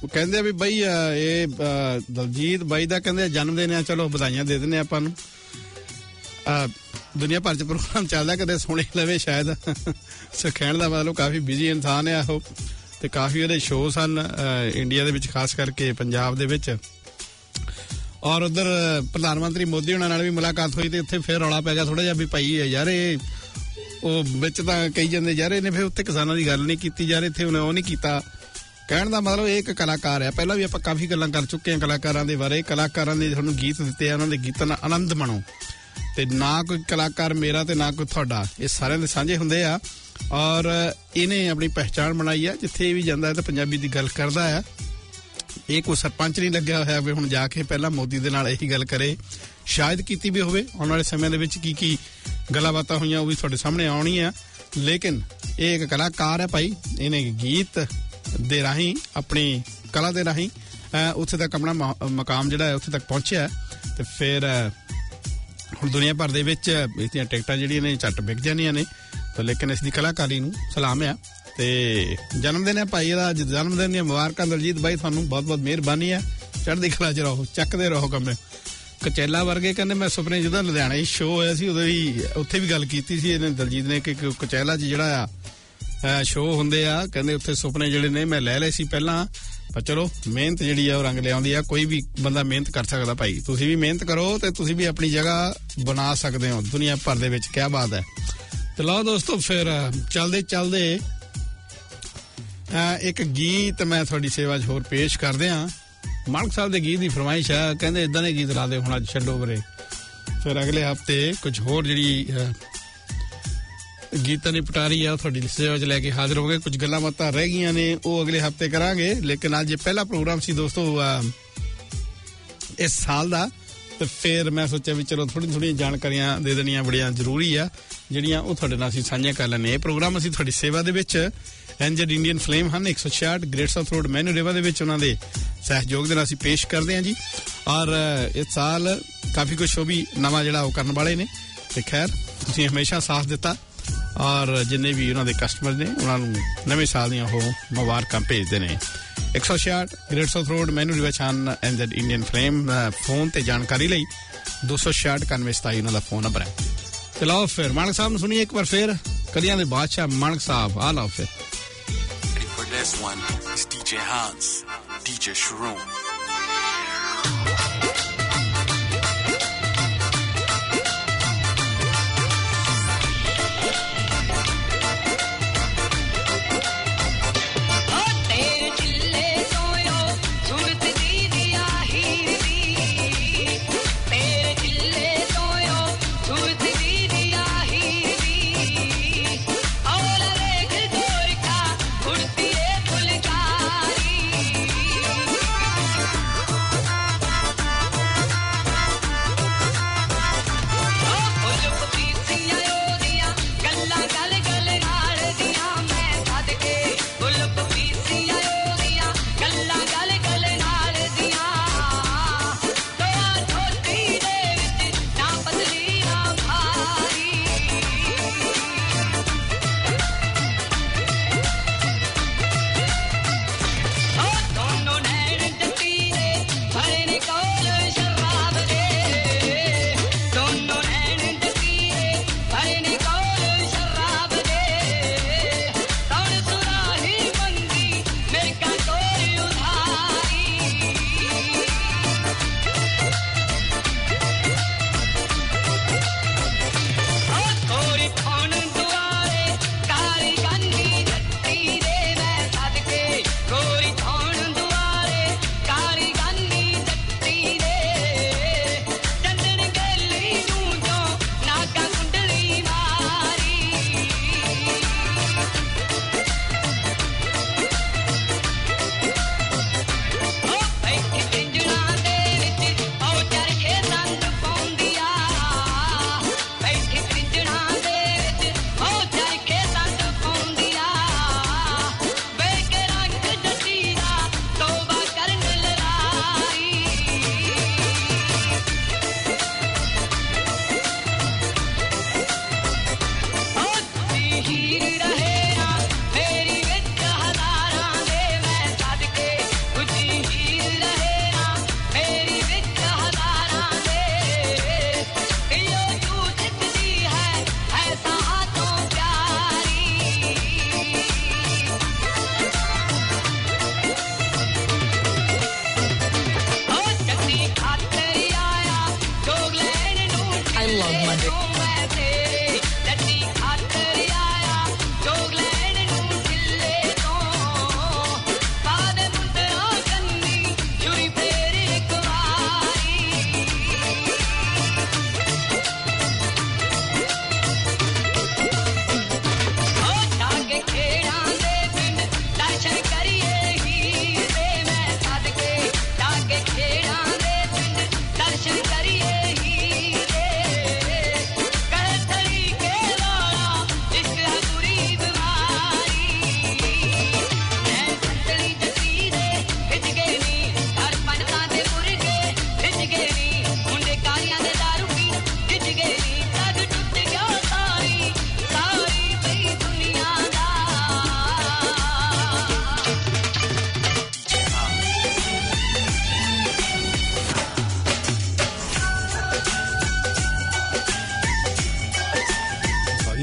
ਕਹਿੰਦੇ ਵੀ ਬਈ ਇਹ ਦਲਜੀਤ ਬਾਈ ਦਾ ਕਹਿੰਦੇ ਜਨਮ ਦਿਨ ਆ, ਚਲੋ ਵਧਾਈਆਂ ਦੇ ਦਿੰਦੇ ਆਪਾਂ ਨੂੰ। ਦੁਨੀਆ ਭਰ ਚ ਪ੍ਰੋਗਰਾਮ ਚੱਲਦਾ, ਕਦੇ ਸੁਣੀ ਲਵੇ ਸ਼ਾਇਦ। ਸੋ ਕਹਿਣ ਦਾ ਮਤਲਬ ਕਾਫੀ ਬਿਜ਼ੀ ਇਨਸਾਨ ਆ ਉਹ, ਤੇ ਕਾਫੀ ਉਹਦੇ ਸ਼ੋਅ ਸਨ ਇੰਡੀਆ ਦੇ ਵਿੱਚ, ਖਾਸ ਕਰਕੇ ਪੰਜਾਬ ਦੇ ਵਿੱਚ। ਔਰ ਉਧਰ ਪ੍ਰਧਾਨ ਮੰਤਰੀ ਮੋਦੀ ਹੋਣਾ ਨਾਲ ਵੀ ਮੁਲਾਕਾਤ ਹੋਈ, ਤੇ ਉੱਥੇ ਫਿਰ ਰੌਲਾ ਪੈ ਗਿਆ ਥੋੜਾ ਜਿਹਾ ਵੀ ਭਾਈ ਯਾਰ ਇਹ ਉਹ ਵਿੱਚ ਤਾਂ ਕਹੀ ਜਾਂਦੇ ਯਾਰ ਇਹਨੇ ਫਿਰ ਉੱਥੇ ਕਿਸਾਨਾਂ ਦੀ ਗੱਲ ਨਹੀਂ ਕੀਤੀ ਯਾਰ, ਇੱਥੇ ਉਹਨੇ ਉਹ ਨਹੀਂ ਕੀਤਾ। ਕਹਿਣ ਦਾ ਮਤਲਬ ਇਹ ਇੱਕ ਕਲਾਕਾਰ ਆ। ਪਹਿਲਾਂ ਵੀ ਆਪਾਂ ਕਾਫੀ ਗੱਲਾਂ ਕਰ ਚੁੱਕੇ ਹਾਂ ਕਲਾਕਾਰਾਂ ਦੇ ਬਾਰੇ। ਕਲਾਕਾਰਾਂ ਦੇ ਤੁਹਾਨੂੰ ਗੀਤ ਦਿੱਤੇ ਆ, ਉਹਨਾਂ ਦੇ ਗੀਤਾਂ ਦਾ ਆਨੰਦ ਮਾਣੋ। ਤੇ ਨਾ ਕੋਈ ਕਲਾਕਾਰ ਮੇਰਾ ਤੇ ਨਾ ਕੋਈ ਤੁਹਾਡਾ, ਇਹ ਸਾਰਿਆਂ ਦੇ ਸਾਂਝੇ ਹੁੰਦੇ ਆ। ਔਰ ਇਹਨੇ ਆਪਣੀ ਪਹਿਚਾਣ ਬਣਾਈ ਆ, ਜਿੱਥੇ ਵੀ ਜਾਂਦਾ ਤਾਂ ਪੰਜਾਬੀ ਦੀ ਗੱਲ ਕਰਦਾ ਆ। ਇਹ ਕੋਈ ਸਰਪੰਚ ਨਹੀਂ ਲੱਗਿਆ ਹੋਇਆ ਵੀ ਹੁਣ ਜਾ ਕੇ ਪਹਿਲਾਂ ਮੋਦੀ ਦੇ ਨਾਲ ਇਹੀ ਗੱਲ ਕਰੇ। ਸ਼ਾਇਦ ਕੀਤੀ ਵੀ ਹੋਵੇ, ਆਉਣ ਵਾਲੇ ਸਮੇਂ ਦੇ ਵਿੱਚ ਕੀ ਕੀ ਗੱਲਾਂ ਬਾਤਾਂ ਹੋਈਆਂ ਉਹ ਵੀ ਤੁਹਾਡੇ ਸਾਹਮਣੇ ਆਉਣੀ ਆ। ਲੇਕਿਨ ਇਹ ਇੱਕ ਕਲਾਕਾਰ ਹੈ ਭਾਈ, ਇਹਨੇ ਗੀਤ ਦੇ ਰਾਹੀਂ, ਆਪਣੀ ਕਲਾ ਦੇ ਰਾਹੀਂ ਉੱਥੇ ਤੱਕ ਆਪਣਾ ਮਕਾਮ ਜਿਹੜਾ ਹੈ ਉੱਥੇ ਤੱਕ ਪਹੁੰਚਿਆ। ਤੇ ਫਿਰ ਹੁਣ ਦੁਨੀਆ ਭਰ ਦੇ ਵਿੱਚ ਇਹਦੀਆਂ ਟਿਕਟਾਂ ਜਿਹੜੀਆਂ ਨੇ ਝੱਟ ਵਿਕ ਜਾਂਦੀਆਂ ਨੇ। ਤਾਂ ਲੇਕਿਨ ਇਸ ਦੀ ਕਲਾਕਾਰੀ ਨੂੰ ਸਲਾਮ ਆ। ਤੇ ਜਨਮ ਦਿਨ ਹੈ ਭਾਈ ਇਹਦਾ, ਅੱਜ ਜਨਮ ਦਿਨ ਦੀਆਂ ਮੁਬਾਰਕਾਂ ਦਲਜੀਤ ਬਾਈ, ਤੁਹਾਨੂੰ ਬਹੁਤ ਬਹੁਤ ਮਿਹਰਬਾਨੀ ਹੈ। ਚੜ੍ਹਦੀ ਕਲਾ 'ਚ ਰਹੋ, ਚੱਕਦੇ ਰਹੋ ਕੰਮ। ਕਚੈਲਾ ਵਰਗੇ ਕਹਿੰਦੇ ਮੈਂ ਸੁਪਨੇ ਜਦੋਂ ਲੁਧਿਆਣੇ ਸ਼ੋਅ ਹੋਇਆ ਸੀ ਉਦੋਂ ਵੀ ਉੱਥੇ ਵੀ ਗੱਲ ਕੀਤੀ ਸੀ ਇਹਨੇ ਦਲਜੀਤ ਨੇ ਕਿ ਕਚੈਲਾ 'ਚ ਜਿਹੜਾ ਆ ਸ਼ੋਅ ਹੁੰਦੇ ਆ, ਕਹਿੰਦੇ ਉੱਥੇ ਸੁਪਨੇ ਜਿਹੜੇ ਨੇ ਮੈਂ ਲੈ ਲਏ ਸੀ ਪਹਿਲਾਂ, ਪਰ ਚਲੋ ਮਿਹਨਤ ਜਿਹੜੀ ਆ ਉਹ ਰੰਗ ਲਿਆਉਂਦੀ ਆ। ਕੋਈ ਵੀ ਬੰਦਾ ਮਿਹਨਤ ਕਰ ਸਕਦਾ ਭਾਈ, ਤੁਸੀਂ ਵੀ ਮਿਹਨਤ ਕਰੋ ਤੇ ਤੁਸੀਂ ਵੀ ਆਪਣੀ ਜਗ੍ਹਾ ਬਣਾ ਸਕਦੇ ਹੋ ਦੁਨੀਆ ਭਰ ਦੇ ਵਿੱਚ। ਕਿਆ ਬਾਤ ਹੈ। ਤੇ ਲਓ ਦੋਸਤੋ, ਫਿਰ ਚੱਲਦੇ ਚੱਲਦੇ ਇੱਕ ਗੀਤ ਮੈਂ ਤੁਹਾਡੀ ਸੇਵਾ 'ਚ ਹੋਰ ਪੇਸ਼ ਕਰਦੇ ਹਾਂ। ਮਾਨਕ ਸਾਹਿਬ ਦੇ ਗੀਤ ਦੀ ਫਰਮਾਇਸ਼ ਆ, ਕਹਿੰਦੇ ਇਦਾਂ ਦੇ ਗੀਤ ਲਾ ਦੇ ਹੁਣ ਅੱਜ ਛੱਡੋ ਬਰੇ। ਫਿਰ ਅਗਲੇ ਹਫ਼ਤੇ ਕੁਝ ਹੋਰ ਜਿਹੜੀ ਗੀਤਾਂ ਦੀ ਪਟਾਰੀ ਆ ਉਹ ਤੁਹਾਡੀ ਸੇਵਾ 'ਚ ਲੈ ਕੇ ਹਾਜ਼ਰ ਹੋ ਗਏ। ਕੁਝ ਗੱਲਾਂ ਬਾਤਾਂ ਰਹਿ ਗਈਆਂ ਨੇ ਉਹ ਅਗਲੇ ਹਫ਼ਤੇ ਕਰਾਂਗੇ। ਲੇਕਿਨ ਅੱਜ ਇਹ ਪਹਿਲਾ ਪ੍ਰੋਗਰਾਮ ਸੀ ਦੋਸਤੋ ਇਸ ਸਾਲ ਦਾ, ਤੇ ਫਿਰ ਮੈਂ ਸੋਚਿਆ ਵੀ ਚਲੋ ਥੋੜ੍ਹੀਆਂ ਥੋੜ੍ਹੀਆਂ ਜਾਣਕਾਰੀਆਂ ਦੇ ਦੇਣੀਆਂ ਬੜੀਆਂ ਜ਼ਰੂਰੀ ਆ, ਜਿਹੜੀਆਂ ਉਹ ਤੁਹਾਡੇ ਨਾਲ ਅਸੀਂ ਸਾਂਝੀਆਂ ਕਰ ਲੈਂਦੇ। ਇਹ ਪ੍ਰੋਗਰਾਮ ਅਸੀਂ ਤੁਹਾਡੀ ਸੇਵਾ ਦੇ ਵਿੱਚ ਐਨਜੈਡ ਇੰਡੀਅਨ ਫਲੇਮ ਹਨ ਇੱਕ ਸੌ ਛਿਆਹਠ ਗ੍ਰੇਟ ਸਾਊਥ ਰੋਡ ਮੈਨੂ ਰੇਵਾ ਦੇ ਵਿੱਚ ਉਹਨਾਂ ਦੇ ਸਹਿਯੋਗ ਦੇ ਨਾਲ ਅਸੀਂ ਪੇਸ਼ ਕਰਦੇ ਹਾਂ ਜੀ। ਔਰ ਇਸ ਸਾਲ ਕਾਫੀ ਕੁਛ ਉਹ ਵੀ ਨਵਾਂ ਜਿਹੜਾ ਉਹ ਕਰਨ ਵਾਲੇ ਨੇ। ਤੇ ਖੈਰ ਤੁਸੀਂ ਹਮੇਸ਼ਾ ਸਾਥ ਦਿੱਤਾ, ਔਰ ਜਿੰਨੇ ਵੀ ਉਹਨਾਂ ਦੇ ਕਸਟਮਰ ਨੇ ਉਹਨਾਂ ਨੂੰ ਨਵੇਂ ਸਾਲ ਦੀਆਂ ਉਹ ਮੁਬਾਰਕਾਂ ਭੇਜਦੇ ਨੇ। ਇੱਕ ਸੌ ਛਿਆਹਠ ਗ੍ਰੇਟ ਸਾਊਥ ਰੋਡ ਮੈਨੂ ਰੇਵਾ ਹਨ ਐਨਜੈਡ ਇੰਡੀਅਨ ਫਲੇਮ। ਫੋਨ ਤੇ ਜਾਣਕਾਰੀ ਲਈ ਦੋ ਸੌ ਛਿਆਹਠ ਇਕਾਨਵੇਂ ਸਤਾਈ ਉਹਨਾਂ ਦਾ ਫੋਨ ਨੰਬਰ ਹੈ। ਤੇ ਲਓ ਫਿਰ ਮਾਨਕ ਸਾਹਿਬ ਨੂੰ ਸੁਣੀਏ ਇੱਕ ਵਾਰ ਫਿਰ, ਕਲੀਆਂ ਦੇ ਬਾਦਸ਼ਾਹ ਮਾਨਕ ਸਾਹਿਬ। ਆ ਲਓ ਫਿਰ। This one is D J Hans, D J Shroom. Thank you.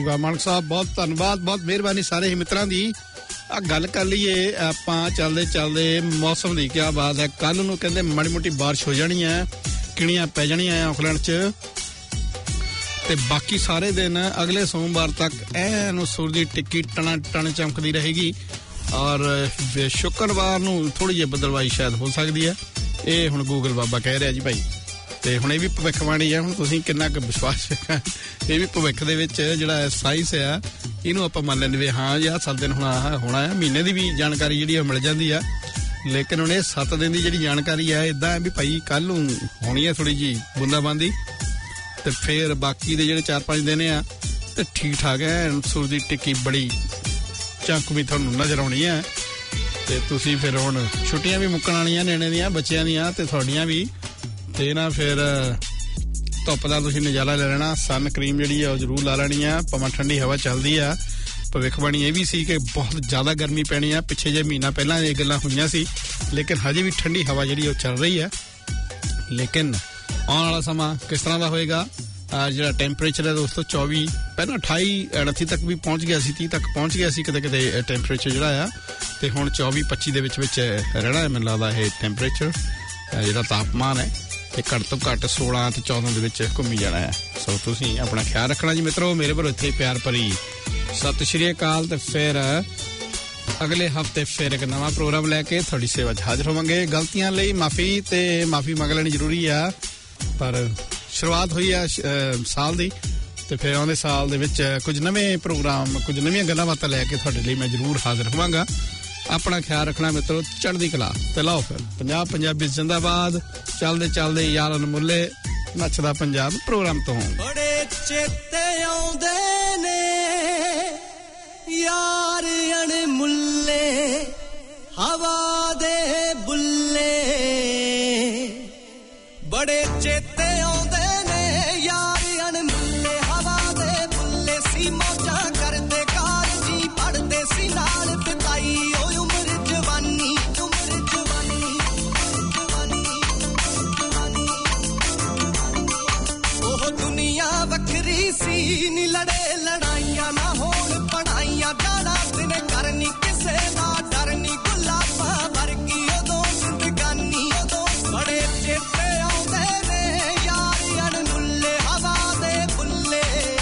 ਵਾਹ ਮਾਨਕ ਸਾਹਿਬ, ਬਹੁਤ ਧੰਨਵਾਦ, ਬਹੁਤ ਮਿਹਰਬਾਨੀ ਸਾਰੇ ਹੀ ਮਿੱਤਰਾਂ ਦੀ। ਆ ਗੱਲ ਕਰ ਲਈਏ ਆਪਾਂ ਚੱਲਦੇ ਚੱਲਦੇ ਮੌਸਮ ਦੀ। ਕੀ ਬਾਤ ਹੈ, ਕੱਲ ਨੂੰ ਕਹਿੰਦੇ ਮਾੜੀ ਮੋਟੀ ਬਾਰਿਸ਼ ਹੋ ਜਾਣੀ ਹੈ, ਕਿਣੀਆਂ ਪੈ ਜਾਣੀਆਂ ਆਕਲੈਂਡ 'ਚ, ਤੇ ਬਾਕੀ ਸਾਰੇ ਦਿਨ ਅਗਲੇ ਸੋਮਵਾਰ ਤੱਕ ਐਨ ਸੂਰਜ ਦੀ ਟਿੱਕੀ ਟਣਾ ਟਣ ਚਮਕਦੀ ਰਹੇਗੀ। ਔਰ ਸ਼ੁੱਕਰਵਾਰ ਨੂੰ ਥੋੜੀ ਜਿਹੀ ਬਦਲਵਾਈ ਸ਼ਾਇਦ ਹੋ ਸਕਦੀ ਹੈ, ਇਹ ਹੁਣ ਗੂਗਲ ਬਾਬਾ ਕਹਿ ਰਿਹਾ ਜੀ ਭਾਈ। ਤੇ ਹੁਣ ਇਹ ਵੀ ਭਵਿੱਖਬਾਣੀ ਆ, ਹੁਣ ਤੁਸੀਂ ਕਿੰਨਾ ਕੁ ਵਿਸ਼ਵਾਸ, ਇਹ ਵੀ ਭਵਿੱਖ ਦੇ ਵਿੱਚ ਜਿਹੜਾ ਸਾਇੰਸ ਆ ਇਹਨੂੰ ਆਪਾਂ ਮੰਨ ਲੈਂਦੇ ਵੀ ਹਾਂ ਜੀ ਆਹ ਸੱਤ ਦਿਨ ਹੁਣ ਆਹ ਹੋਣਾ ਆ। ਮਹੀਨੇ ਦੀ ਵੀ ਜਾਣਕਾਰੀ ਜਿਹੜੀ ਮਿਲ ਜਾਂਦੀ ਆ, ਲੇਕਿਨ ਹੁਣ ਇਹ ਸੱਤ ਦਿਨ ਦੀ ਜਿਹੜੀ ਜਾਣਕਾਰੀ ਆ ਇਦਾਂ ਵੀ ਭਾਈ ਕੱਲ ਨੂੰ ਹੋਣੀ ਆ ਥੋੜੀ ਜਿਹੀ ਬੂੰਦਾਬਾਂਦੀ, ਤੇ ਫਿਰ ਬਾਕੀ ਦੇ ਜਿਹੜੇ ਚਾਰ ਪੰਜ ਦਿਨ ਆ ਤੇ ਠੀਕ ਠਾਕ ਹੈ। ਸੂਰਜ ਦੀ ਟਿੱਕੀ ਬੜੀ ਚਮਕਵੀਂ ਤੁਹਾਨੂੰ ਨਜ਼ਰ ਆਉਣੀ ਹੈ। ਤੇ ਤੁਸੀਂ ਫਿਰ ਹੁਣ ਛੁੱਟੀਆਂ ਵੀ ਮੁੱਕਣ ਵਾਲੀਆਂ ਨਿਆਣੇ ਦੀਆਂ, ਬੱਚਿਆਂ ਦੀਆਂ ਤੇ ਤੁਹਾਡੀਆਂ ਵੀ, ਤੇ ਨਾ ਫਿਰ ਧੁੱਪ ਦਾ ਤੁਸੀਂ ਨਜ਼ਾਰਾ ਲੈ ਲੈਣਾ। ਸਨ ਕਰੀਮ ਜਿਹੜੀ ਆ ਉਹ ਜ਼ਰੂਰ ਲਾ ਲੈਣੀ ਆ, ਭਾਵੇਂ ਠੰਡੀ ਹਵਾ ਚੱਲਦੀ ਆ। ਭਵਿੱਖਬਾਣੀ ਇਹ ਵੀ ਸੀ ਕਿ ਬਹੁਤ ਜ਼ਿਆਦਾ ਗਰਮੀ ਪੈਣੀ ਆ, ਪਿੱਛੇ ਜੇ ਮਹੀਨਾ ਪਹਿਲਾਂ ਇਹ ਗੱਲਾਂ ਹੋਈਆਂ ਸੀ, ਲੇਕਿਨ ਹਜੇ ਵੀ ਠੰਡੀ ਹਵਾ ਜਿਹੜੀ ਉਹ ਚੱਲ ਰਹੀ ਹੈ। ਲੇਕਿਨ ਆਉਣ ਵਾਲਾ ਸਮਾਂ ਕਿਸ ਤਰ੍ਹਾਂ ਦਾ ਹੋਏਗਾ? ਜਿਹੜਾ ਟੈਂਪਰੇਚਰ ਹੈ ਦੋਸਤੋ ਚੌਵੀ, ਪਹਿਲਾਂ ਅਠਾਈ ਉਨੱਤੀ ਤੱਕ ਵੀ ਪਹੁੰਚ ਗਿਆ ਸੀ, ਤੀਹ ਤੱਕ ਪਹੁੰਚ ਗਿਆ ਸੀ ਕਿਤੇ ਕਿਤੇ ਟੈਂਪਰੇਚਰ ਜਿਹੜਾ ਆ, ਤੇ ਹੁਣ ਚੌਵੀ ਪੱਚੀ ਦੇ ਵਿੱਚ ਵਿੱਚ ਰਹਿਣਾ ਹੈ ਮੈਨੂੰ ਲੱਗਦਾ ਇਹ ਟੈਂਪਰੇਚਰ ਜਿਹੜਾ ਤਾਪਮਾਨ ਹੈ, ਤੇ ਘੱਟ ਤੋਂ ਘੱਟ ਸੋਲਾਂ ਤੇ ਚੌਦਾਂ ਦੇ ਵਿੱਚ ਘੁੰਮੀ ਜਾਣਾ ਹੈ। ਸੋ ਤੁਸੀਂ ਆਪਣਾ ਖਿਆਲ ਰੱਖਣਾ ਜੀ ਮਿੱਤਰੋ। ਮੇਰੇ ਵੱਲੋਂ ਇੱਥੇ ਪਿਆਰ ਭਰੀ ਸਤਿ ਸ਼੍ਰੀ ਅਕਾਲ, ਤੇ ਫਿਰ ਅਗਲੇ ਹਫਤੇ ਫਿਰ ਇੱਕ ਨਵਾਂ ਪ੍ਰੋਗਰਾਮ ਲੈ ਕੇ ਤੁਹਾਡੀ ਸੇਵਾ 'ਚ ਹਾਜ਼ਰ ਹੋਵਾਂਗੇ। ਗਲਤੀਆਂ ਲਈ ਮਾਫੀ, ਤੇ ਮਾਫੀ ਮੰਗ ਲੈਣੀ ਜ਼ਰੂਰੀ ਆ, ਪਰ ਸ਼ੁਰੂਆਤ ਹੋਈ ਆ ਸਾਲ ਦੀ, ਤੇ ਫਿਰ ਆਉਂਦੇ ਸਾਲ ਦੇ ਵਿੱਚ ਕੁਝ ਨਵੇਂ ਪ੍ਰੋਗਰਾਮ, ਕੁਝ ਨਵੀਆਂ ਗੱਲਾਂ ਬਾਤਾਂ ਲੈ ਕੇ ਤੁਹਾਡੇ ਲਈ ਮੈਂ ਜ਼ਰੂਰ ਹਾਜ਼ਰ ਹੋਵਾਂਗਾ। ਆਪਣਾ ਖਿਆਲ ਰੱਖਣਾ ਮਿੱਤਰੋ, ਚੜ੍ਹਦੀ ਕਲਾ। ਤੇ ਲਾਓ ਫਿਰ ਪੰਜਾਬ ਪੰਜਾਬੀ ਜ਼ਿੰਦਾਬਾਦ, ਚੱਲਦੇ ਚੱਲਦੇ ਯਾਰਾਂ ਨੂੰ ਮੁੱਲੇ ਨੱਚਦਾ ਪੰਜਾਬ ਪ੍ਰੋਗਰਾਮ ਤੋਂ। ਬੜੇ ਚੇਤੇ ਆਉਂਦੇ ਨੇ ਯਾਰ ਅਣਮੁੱਲੇ, ਹਵਾ ਦੇ ਬੁੱਲੇ, ਬੜੇ ਚੇਤੇ ਆਉਂਦੇ ਨੇ ਯਾਰ ਅਣਮੁੱਲੇ, ਹਵਾ ਦੇ ਬੁੱਲੇ ਸੀ। ਮੌਜਾਂ ਕਰਦੇ ਕਾਲਜੀ ਪੜ੍ਹਦੇ ਸੀ ਨਾਲ ਬਿਤਾਈ ਓਏ ਉਮਰ ਜਵਾਨੀ, ਉਮਰ ਜਵਾਨੀ, ਜਵਾਨੀ, ਜਵਾਨੀ। ਉਹ ਦੁਨੀਆ ਵੱਖਰੀ ਸੀ, ਨੀ ਲੜੇ ਲੜਾਈਆਂ ਨਾ ਹੋਣ ਪੜਾਈਆਂ, ਜਾਣਾ ਦਿਨ ਕਰਨੀ ਕਿਸੇ ਦਾ ਡਰ ਨੀ, ਗੁਲਾਬਾਂ ਵਰਗੀ ਉਦੋਂ ਜ਼ਿੰਦਗਾਨੀ, ਉਦੋਂ ਬੜੇ ਚੇਤੇ ਆਉਂਦੇ ਨੇ ਯਾਰ ਅਣਮੁੱਲੇ, ਹਵਾ ਦੇ ਬੁੱਲੇ।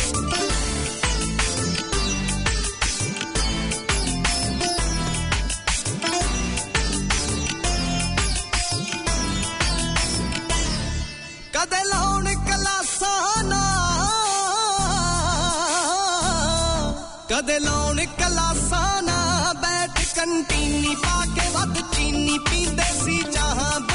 ਕਦੇ ਲਾਉਣ ਕਲਾਸਾਂ ਨਾ, ਕਦੇ ਲਾਉਣ ਕਲਾਸਾਂ ਨਾ, ਬੈਠ ਕੰਟੀਨੀ ਪਾ ਕੇ ਵੱਧ ਚੀਨੀ ਪੀਂਦੇ ਸੀ ਚਾਹਾਂ।